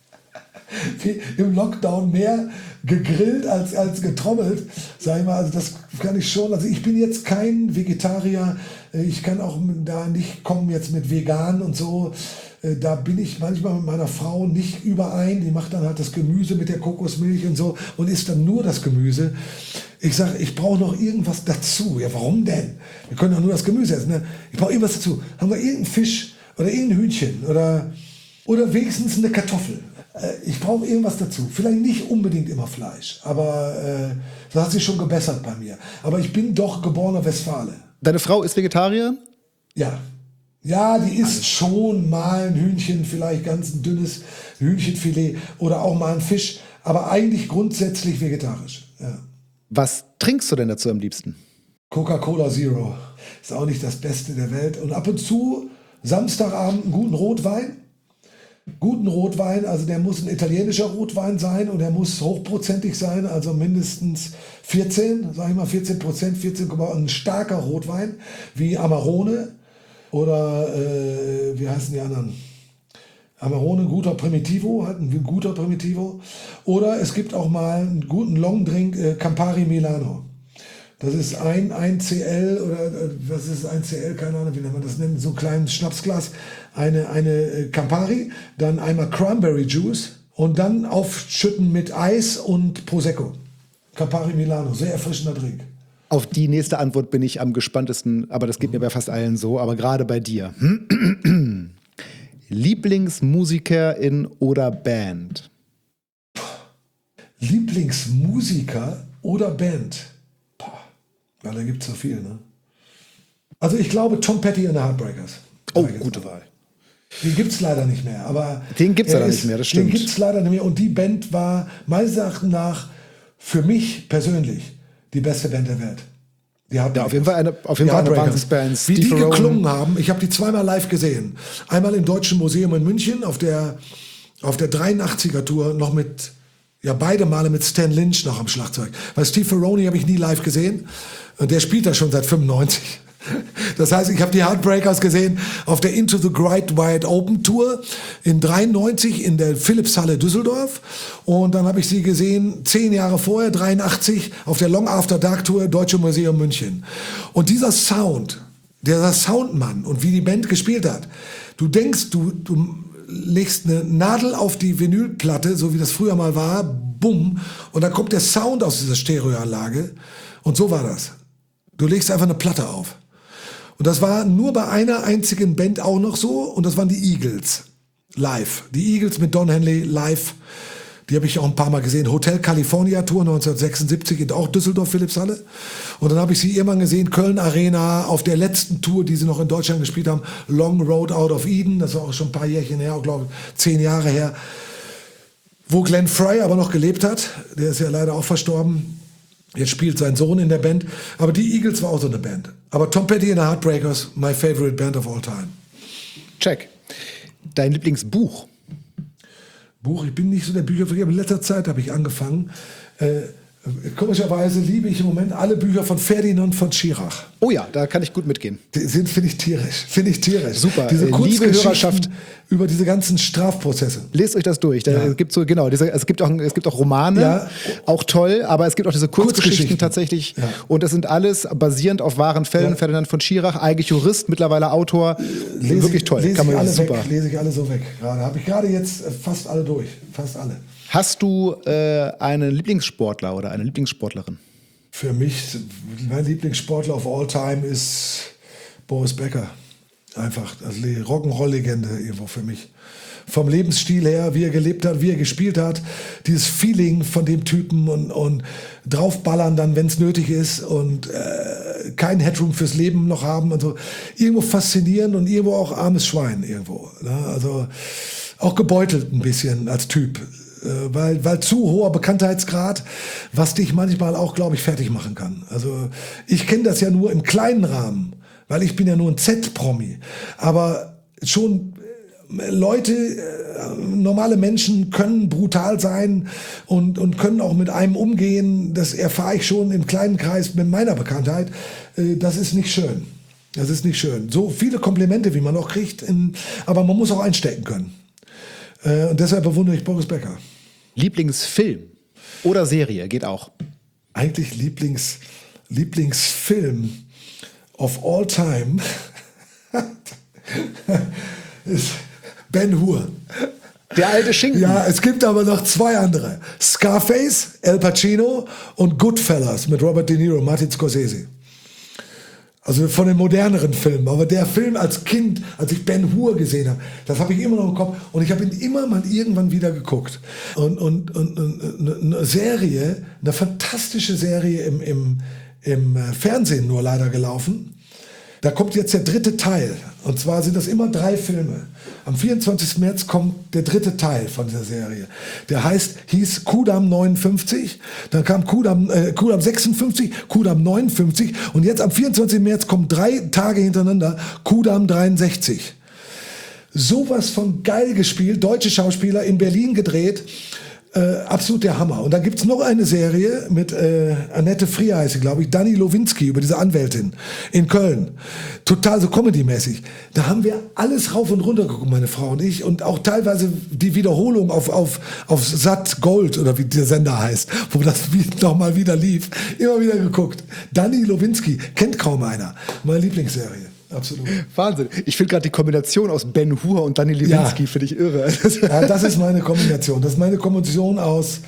Im Lockdown mehr gegrillt als getrommelt, sag ich mal, also das kann ich schon, also ich bin jetzt kein Vegetarier, ich kann auch da nicht kommen jetzt mit vegan und so, da bin ich manchmal mit meiner Frau nicht überein, die macht dann halt das Gemüse mit der Kokosmilch und so und isst dann nur das Gemüse. Ich sage, ich brauche noch irgendwas dazu. Ja, warum denn? Wir können doch nur das Gemüse essen, ne? Ich brauche irgendwas dazu. Haben wir irgendeinen Fisch oder irgendein Hühnchen oder wenigstens eine Kartoffel. Ich brauche irgendwas dazu. Vielleicht nicht unbedingt immer Fleisch, aber das hat sich schon gebessert bei mir. Aber ich bin doch geborener Westfale. Deine Frau ist Vegetarier? Ja. Ja, die isst schon mal ein Hühnchen, vielleicht ganz ein dünnes Hühnchenfilet oder auch mal ein Fisch, aber eigentlich grundsätzlich vegetarisch. Ja. Was trinkst du denn dazu am liebsten? Coca-Cola Zero. Ist auch nicht das Beste der Welt. Und ab und zu Samstagabend einen guten Rotwein. Also der muss ein italienischer Rotwein sein und der muss hochprozentig sein, also mindestens 14%, 14,1, ein starker Rotwein wie Amarone oder wie heißen die anderen? Amarone, ein guter Primitivo. Oder es gibt auch mal einen guten Longdrink, Campari Milano. Das ist ein CL oder was ist ein CL, keine Ahnung, wie nennt man das nennt, so ein kleines Schnapsglas, eine Campari, dann einmal Cranberry Juice und dann aufschütten mit Eis und Prosecco. Campari Milano, sehr erfrischender Drink. Auf die nächste Antwort bin ich am gespanntesten, aber das geht mir bei fast allen so, aber gerade bei dir. Lieblingsmusikerin oder Band? Lieblingsmusiker oder Band? Ja, da gibt es so viel, ne? Also ich glaube Tom Petty and the Heartbreakers. Oh, gute Wahl. Den gibt es leider nicht mehr. Aber den gibt es leider nicht mehr, das stimmt. Den gibt es leider nicht mehr. Und die Band war meines Erachtens nach für mich persönlich die beste Band der Welt. Ja, auf jeden Fall eine Wahnsinnsband. Wie die geklungen haben, ich habe die zweimal live gesehen. Einmal im Deutschen Museum in München auf der 83er-Tour noch mit, ja beide Male mit Stan Lynch noch am Schlagzeug. Weil Steve Ferroni habe ich nie live gesehen. Und der spielt da schon seit 95. Das heißt, ich habe die Heartbreakers gesehen auf der Into the Great Wide Open Tour in 93 in der Philipshalle Düsseldorf. Und dann habe ich sie gesehen 10 Jahre vorher, 83, auf der Long After Dark Tour Deutsche Museum München. Und dieser Sound, dieser Soundmann und wie die Band gespielt hat, du denkst, du legst eine Nadel auf die Vinylplatte, so wie das früher mal war, bumm, und dann kommt der Sound aus dieser Stereoanlage. Und so war das. Du legst einfach eine Platte auf. Und das war nur bei einer einzigen Band auch noch so, und das waren die Eagles, live. Die Eagles mit Don Henley live, die habe ich auch ein paar Mal gesehen. Hotel California Tour 1976 in auch Düsseldorf Philipshalle. Und dann habe ich sie irgendwann gesehen, Köln Arena, auf der letzten Tour, die sie noch in Deutschland gespielt haben, Long Road Out of Eden, das war auch schon ein paar Jährchen her, glaube ich 10 Jahre her, wo Glenn Frey aber noch gelebt hat, der ist ja leider auch verstorben. Jetzt spielt sein Sohn in der Band. Aber die Eagles war auch so eine Band. Aber Tom Petty and the Heartbreakers, my favorite band of all time. Check. Dein Lieblingsbuch? Buch, ich bin nicht so der Bücherfreak, aber in letzter Zeit habe ich angefangen. Komischerweise liebe ich im Moment alle Bücher von Ferdinand von Schirach. Oh ja, da kann ich gut mitgehen. Finde ich tierisch. Super. Diese liebe Hörerschaft, über diese ganzen Strafprozesse. Lest euch das durch. Es gibt so, genau, es gibt auch Romane, ja. Auch toll, aber es gibt auch diese Kurzgeschichten tatsächlich. Ja. Und das sind alles basierend auf wahren Fällen. Ja. Ferdinand von Schirach, eigentlich Jurist, mittlerweile Autor. Wirklich toll. Lese ich alle so weg. Habe ich gerade jetzt fast alle durch. Fast alle. Hast du einen Lieblingssportler oder eine Lieblingssportlerin? Für mich, mein Lieblingssportler of all time ist Boris Becker. Einfach, also die Rock'n'Roll-Legende irgendwo für mich. Vom Lebensstil her, wie er gelebt hat, wie er gespielt hat, dieses Feeling von dem Typen und draufballern dann, wenn es nötig ist und kein Headroom fürs Leben noch haben. Also irgendwo faszinierend und irgendwo auch armes Schwein irgendwo. Ne? Also auch gebeutelt ein bisschen als Typ. Weil zu hoher Bekanntheitsgrad, was dich manchmal auch, glaube ich, fertig machen kann. Also ich kenne das ja nur im kleinen Rahmen, weil ich bin ja nur ein Z-Promi. Aber schon Leute, normale Menschen können brutal sein und können auch mit einem umgehen. Das erfahre ich schon im kleinen Kreis mit meiner Bekanntheit. Das ist nicht schön. Das ist nicht schön. So viele Komplimente, wie man auch kriegt, aber man muss auch einstecken können. Und deshalb bewundere ich Boris Becker. Lieblingsfilm oder Serie geht auch. Eigentlich Lieblingsfilm of all time ist Ben Hur. Der alte Schinken. Ja, es gibt aber noch 2 andere. Scarface, Al Pacino und Goodfellas mit Robert De Niro, Martin Scorsese. Also von den moderneren Filmen. Aber der Film als Kind, als ich Ben Hur gesehen habe, das habe ich immer noch im Kopf. Und ich habe ihn immer mal irgendwann wieder geguckt. Und eine Serie, eine fantastische Serie im Fernsehen nur leider gelaufen. Da kommt jetzt der 3. Teil. Und zwar sind das immer 3 Filme. Am 24. März kommt der 3. Teil von dieser Serie. Der hieß Kudamm 59, dann kam Kudamm 56, Kudamm 59 und jetzt am 24. März kommen 3 Tage hintereinander Kudamm 63. Sowas von geil gespielt, deutsche Schauspieler in Berlin gedreht. Absolut der Hammer. Und dann gibt's noch eine Serie mit Annette Frier heißt sie, glaube ich, Dani Lowinski über diese Anwältin in Köln. Total so Comedy-mäßig. Da haben wir alles rauf und runter geguckt, meine Frau und ich. Und auch teilweise die Wiederholung auf Sat Gold oder wie der Sender heißt, wo das nochmal wieder lief. Immer wieder geguckt. Dani Lowinski, kennt kaum einer. Meine Lieblingsserie. Absolut. Wahnsinn. Ich finde gerade die Kombination aus Ben Hur und Dani Lewinski finde ich irre. Ja, das ist meine Kombination. Das ist meine Kombination aus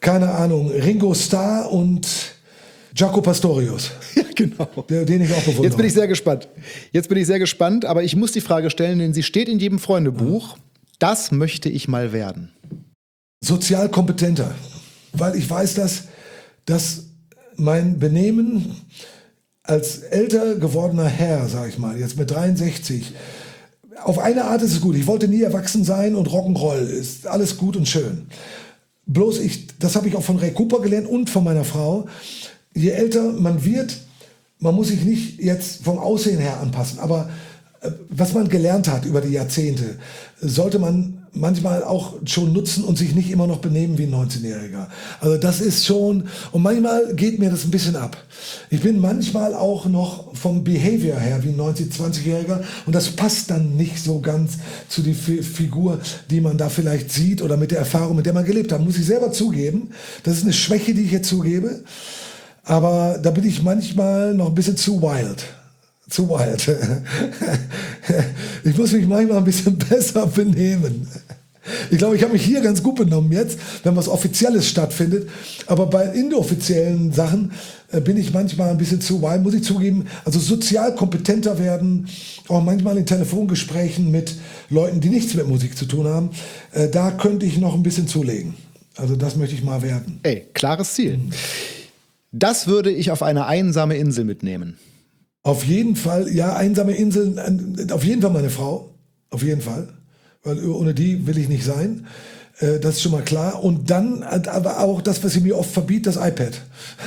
keine Ahnung, Ringo Starr und Jaco Pastorius. Ja, genau. Den ich auch bewundere. Jetzt bin ich sehr gespannt, aber ich muss die Frage stellen, denn sie steht in jedem Freundebuch. Das möchte ich mal werden. Sozial kompetenter. Weil ich weiß, dass mein Benehmen als älter gewordener Herr, sag ich mal, jetzt mit 63, auf eine Art ist es gut. Ich wollte nie erwachsen sein und Rock'n'Roll ist alles gut und schön. Bloß das habe ich auch von Ray Cooper gelernt und von meiner Frau. Je älter man wird, man muss sich nicht jetzt vom Aussehen her anpassen, aber was man gelernt hat über die Jahrzehnte, sollte man manchmal auch schon nutzen und sich nicht immer noch benehmen wie ein 19-Jähriger. Also das ist schon, und manchmal geht mir das ein bisschen ab. Ich bin manchmal auch noch vom Behavior her wie ein 19-, 20-Jähriger und das passt dann nicht so ganz zu die Figur, die man da vielleicht sieht oder mit der Erfahrung, mit der man gelebt hat. Muss ich selber zugeben. Das ist eine Schwäche, die ich jetzt zugebe. Aber da bin ich manchmal noch ein bisschen zu wild. Zu wild. Ich muss mich manchmal ein bisschen besser benehmen. Ich glaube, ich habe mich hier ganz gut benommen jetzt, wenn was Offizielles stattfindet. Aber bei inoffiziellen Sachen bin ich manchmal ein bisschen zu wild, muss ich zugeben. Also sozial kompetenter werden, auch manchmal in Telefongesprächen mit Leuten, die nichts mit Musik zu tun haben. Da könnte ich noch ein bisschen zulegen. Also das möchte ich mal werden. Ey, klares Ziel. Das würde ich auf eine einsame Insel mitnehmen. Auf jeden Fall, ja, einsame Inseln, auf jeden Fall meine Frau, auf jeden Fall, weil ohne die will ich nicht sein, das ist schon mal klar. Und dann aber auch das, was sie mir oft verbietet, das iPad.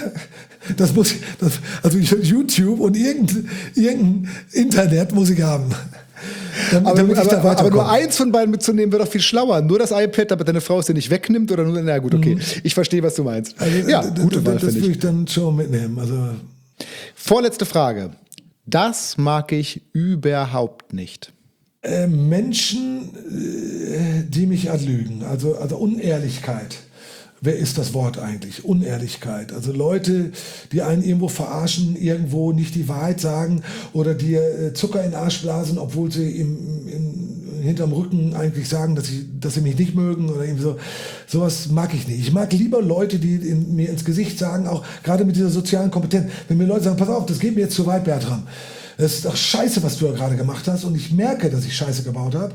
Also YouTube und irgendein Internet muss ich haben. Aber nur eins von beiden mitzunehmen wäre doch viel schlauer. Nur das iPad, damit deine Frau es dir nicht wegnimmt oder nur, na gut, okay. Ich verstehe, was du meinst. Also, ja, gute Wahl, das würde ich dann schon mitnehmen. Also vorletzte Frage. Das mag ich überhaupt nicht. Menschen, die mich anlügen, also Unehrlichkeit. Wer ist das Wort eigentlich? Unehrlichkeit. Also Leute, die einen irgendwo verarschen, irgendwo nicht die Wahrheit sagen oder dir Zucker in den Arsch blasen, obwohl sie hinterm Rücken eigentlich sagen, dass sie mich nicht mögen oder irgendwie so. Sowas mag ich nicht. Ich mag lieber Leute, die mir ins Gesicht sagen, auch gerade mit dieser sozialen Kompetenz, wenn mir Leute sagen, pass auf, das geht mir jetzt zu weit, Bertram. Das ist doch scheiße, was du da gerade gemacht hast und ich merke, dass ich Scheiße gebaut habe.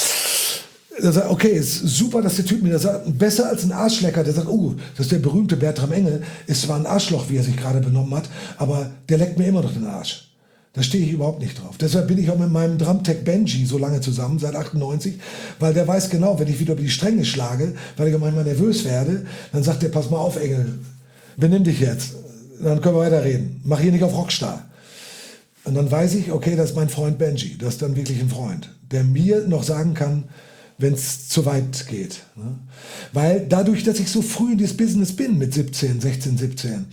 Er sagt, okay, ist super, dass der Typ mir das sagt. Besser als ein Arschlecker, der sagt, das ist der berühmte Bertram Engel, ist zwar ein Arschloch, wie er sich gerade benommen hat, aber der leckt mir immer noch den Arsch. Da stehe ich überhaupt nicht drauf. Deshalb bin ich auch mit meinem Drumtech Benji so lange zusammen, seit 98, weil der weiß genau, wenn ich wieder über die Stränge schlage, weil ich manchmal nervös werde, dann sagt der, pass mal auf, Engel, benimm dich jetzt, dann können wir weiterreden. Mach hier nicht auf Rockstar. Und dann weiß ich, okay, das ist mein Freund Benji, das ist dann wirklich ein Freund, der mir noch sagen kann, wenn es zu weit geht. Ne? Weil dadurch, dass ich so früh in dieses Business bin, mit 16, 17,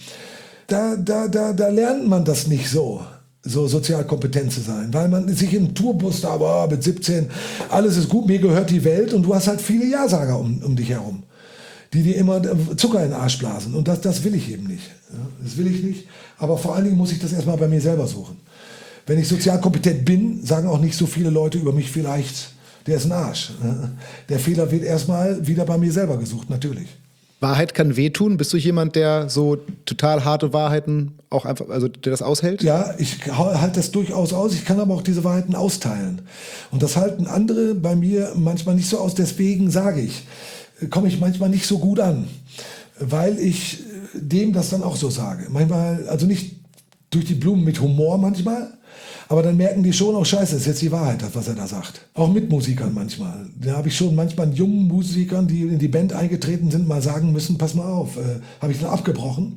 da lernt man das nicht so sozial kompetent zu sein, weil man sich im Tourbus da, mit 17, alles ist gut, mir gehört die Welt und du hast halt viele Ja-Sager um dich herum, die dir immer Zucker in den Arsch blasen und das will ich eben nicht. Ja? Das will ich nicht, aber vor allen Dingen muss ich das erstmal bei mir selber suchen. Wenn ich sozial kompetent bin, sagen auch nicht so viele Leute über mich vielleicht, der ist ein Arsch. Der Fehler wird erstmal wieder bei mir selber gesucht, natürlich. Wahrheit kann wehtun. Bist du jemand, der so total harte Wahrheiten auch einfach, also der das aushält? Ja, ich halte das durchaus aus. Ich kann aber auch diese Wahrheiten austeilen. Und das halten andere bei mir manchmal nicht so aus. Deswegen sage ich, komme ich manchmal nicht so gut an, weil ich dem das dann auch so sage. Manchmal, also nicht durch die Blumen mit Humor manchmal, aber dann merken die schon, scheiße, das ist jetzt die Wahrheit, was er da sagt. Auch mit Musikern manchmal. Da habe ich schon manchmal jungen Musikern, die in die Band eingetreten sind, mal sagen müssen, pass mal auf, habe ich dann abgebrochen.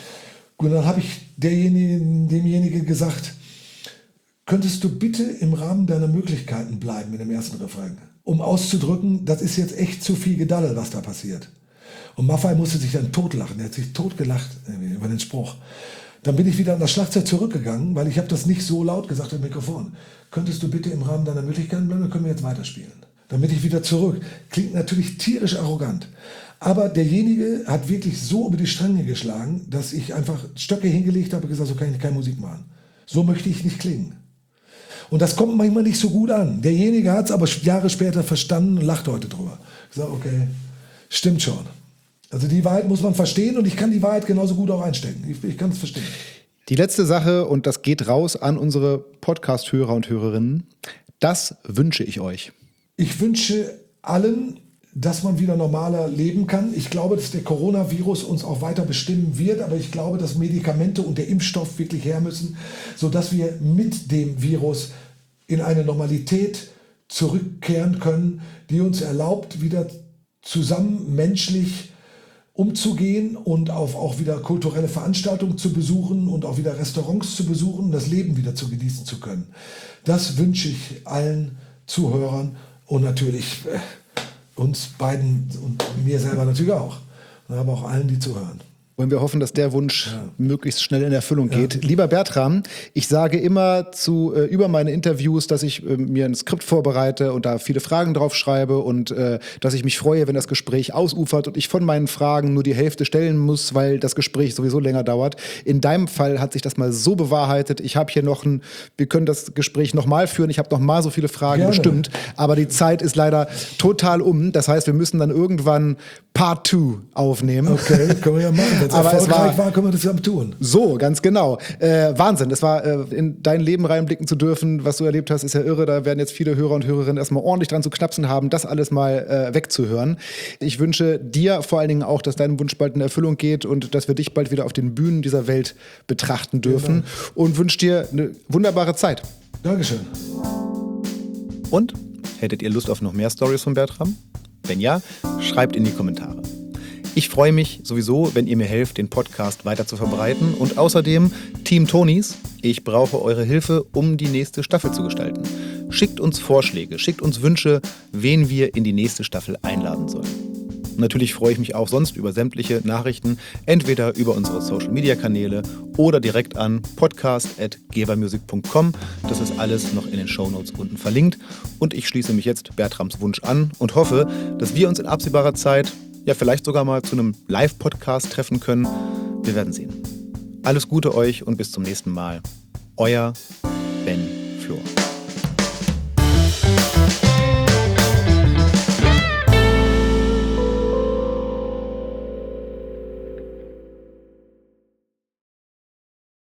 Und dann habe ich demjenigen gesagt, könntest du bitte im Rahmen deiner Möglichkeiten bleiben in dem ersten Refrain, um auszudrücken, das ist jetzt echt zu viel Gedaddel, was da passiert. Und Maffay musste sich dann totlachen, er hat sich totgelacht über den Spruch. Dann bin ich wieder an das Schlagzeug zurückgegangen, weil ich habe das nicht so laut gesagt im Mikrofon. Könntest du bitte im Rahmen deiner Möglichkeiten bleiben, dann können wir jetzt weiterspielen. Dann bin ich wieder zurück. Klingt natürlich tierisch arrogant. Aber derjenige hat wirklich so über die Stränge geschlagen, dass ich einfach Stöcke hingelegt habe und gesagt, so kann ich keine Musik machen. So möchte ich nicht klingen. Und das kommt manchmal nicht so gut an. Derjenige hat es aber Jahre später verstanden und lacht heute drüber. Ich sage, okay, stimmt schon. Also die Wahrheit muss man verstehen und ich kann die Wahrheit genauso gut auch einstecken. Ich kann es verstehen. Die letzte Sache, und das geht raus an unsere Podcast-Hörer und Hörerinnen, das wünsche ich euch. Ich wünsche allen, dass man wieder normaler leben kann. Ich glaube, dass der Coronavirus uns auch weiter bestimmen wird, aber ich glaube, dass Medikamente und der Impfstoff wirklich her müssen, sodass wir mit dem Virus in eine Normalität zurückkehren können, die uns erlaubt, wieder zusammen menschlich umzugehen und auch wieder kulturelle Veranstaltungen zu besuchen und auch wieder Restaurants zu besuchen, das Leben wieder zu genießen zu können. Das wünsche ich allen Zuhörern und natürlich uns beiden und mir selber natürlich auch, aber auch allen, die zuhören. Wollen wir hoffen, dass der Wunsch möglichst schnell in Erfüllung geht. Lieber Bertram, ich sage immer über meine Interviews, dass ich mir ein Skript vorbereite und da viele Fragen drauf schreibe und dass ich mich freue, wenn das Gespräch ausufert und ich von meinen Fragen nur die Hälfte stellen muss, weil das Gespräch sowieso länger dauert. In deinem Fall hat sich das mal so bewahrheitet. Ich habe hier wir können das Gespräch nochmal führen. Ich habe noch mal so viele Fragen bestimmt, aber die Zeit ist leider total um. Das heißt, wir müssen dann irgendwann Part 2 aufnehmen. Okay, können wir ja machen. Wenn es erfolgreich war, können wir das ja tun. So, ganz genau. Wahnsinn. Es war, in dein Leben reinblicken zu dürfen, was du erlebt hast, ist ja irre. Da werden jetzt viele Hörer und Hörerinnen erstmal ordentlich dran zu knapsen haben, das alles mal wegzuhören. Ich wünsche dir vor allen Dingen auch, dass dein Wunsch bald in Erfüllung geht und dass wir dich bald wieder auf den Bühnen dieser Welt betrachten dürfen. Und wünsche dir eine wunderbare Zeit. Dankeschön. Und hättet ihr Lust auf noch mehr Stories von Bertram? Wenn ja, schreibt in die Kommentare. Ich freue mich sowieso, wenn ihr mir helft, den Podcast weiter zu verbreiten. Und außerdem, Team Tonys, ich brauche eure Hilfe, um die nächste Staffel zu gestalten. Schickt uns Vorschläge, schickt uns Wünsche, wen wir in die nächste Staffel einladen sollen. Und natürlich freue ich mich auch sonst über sämtliche Nachrichten, entweder über unsere Social-Media-Kanäle oder direkt an podcast@gebermusic.com. Das ist alles noch in den Shownotes unten verlinkt. Und ich schließe mich jetzt Bertrams Wunsch an und hoffe, dass wir uns in absehbarer Zeit vielleicht sogar mal zu einem Live-Podcast treffen können. Wir werden sehen. Alles Gute euch und bis zum nächsten Mal. Euer Ben Flor.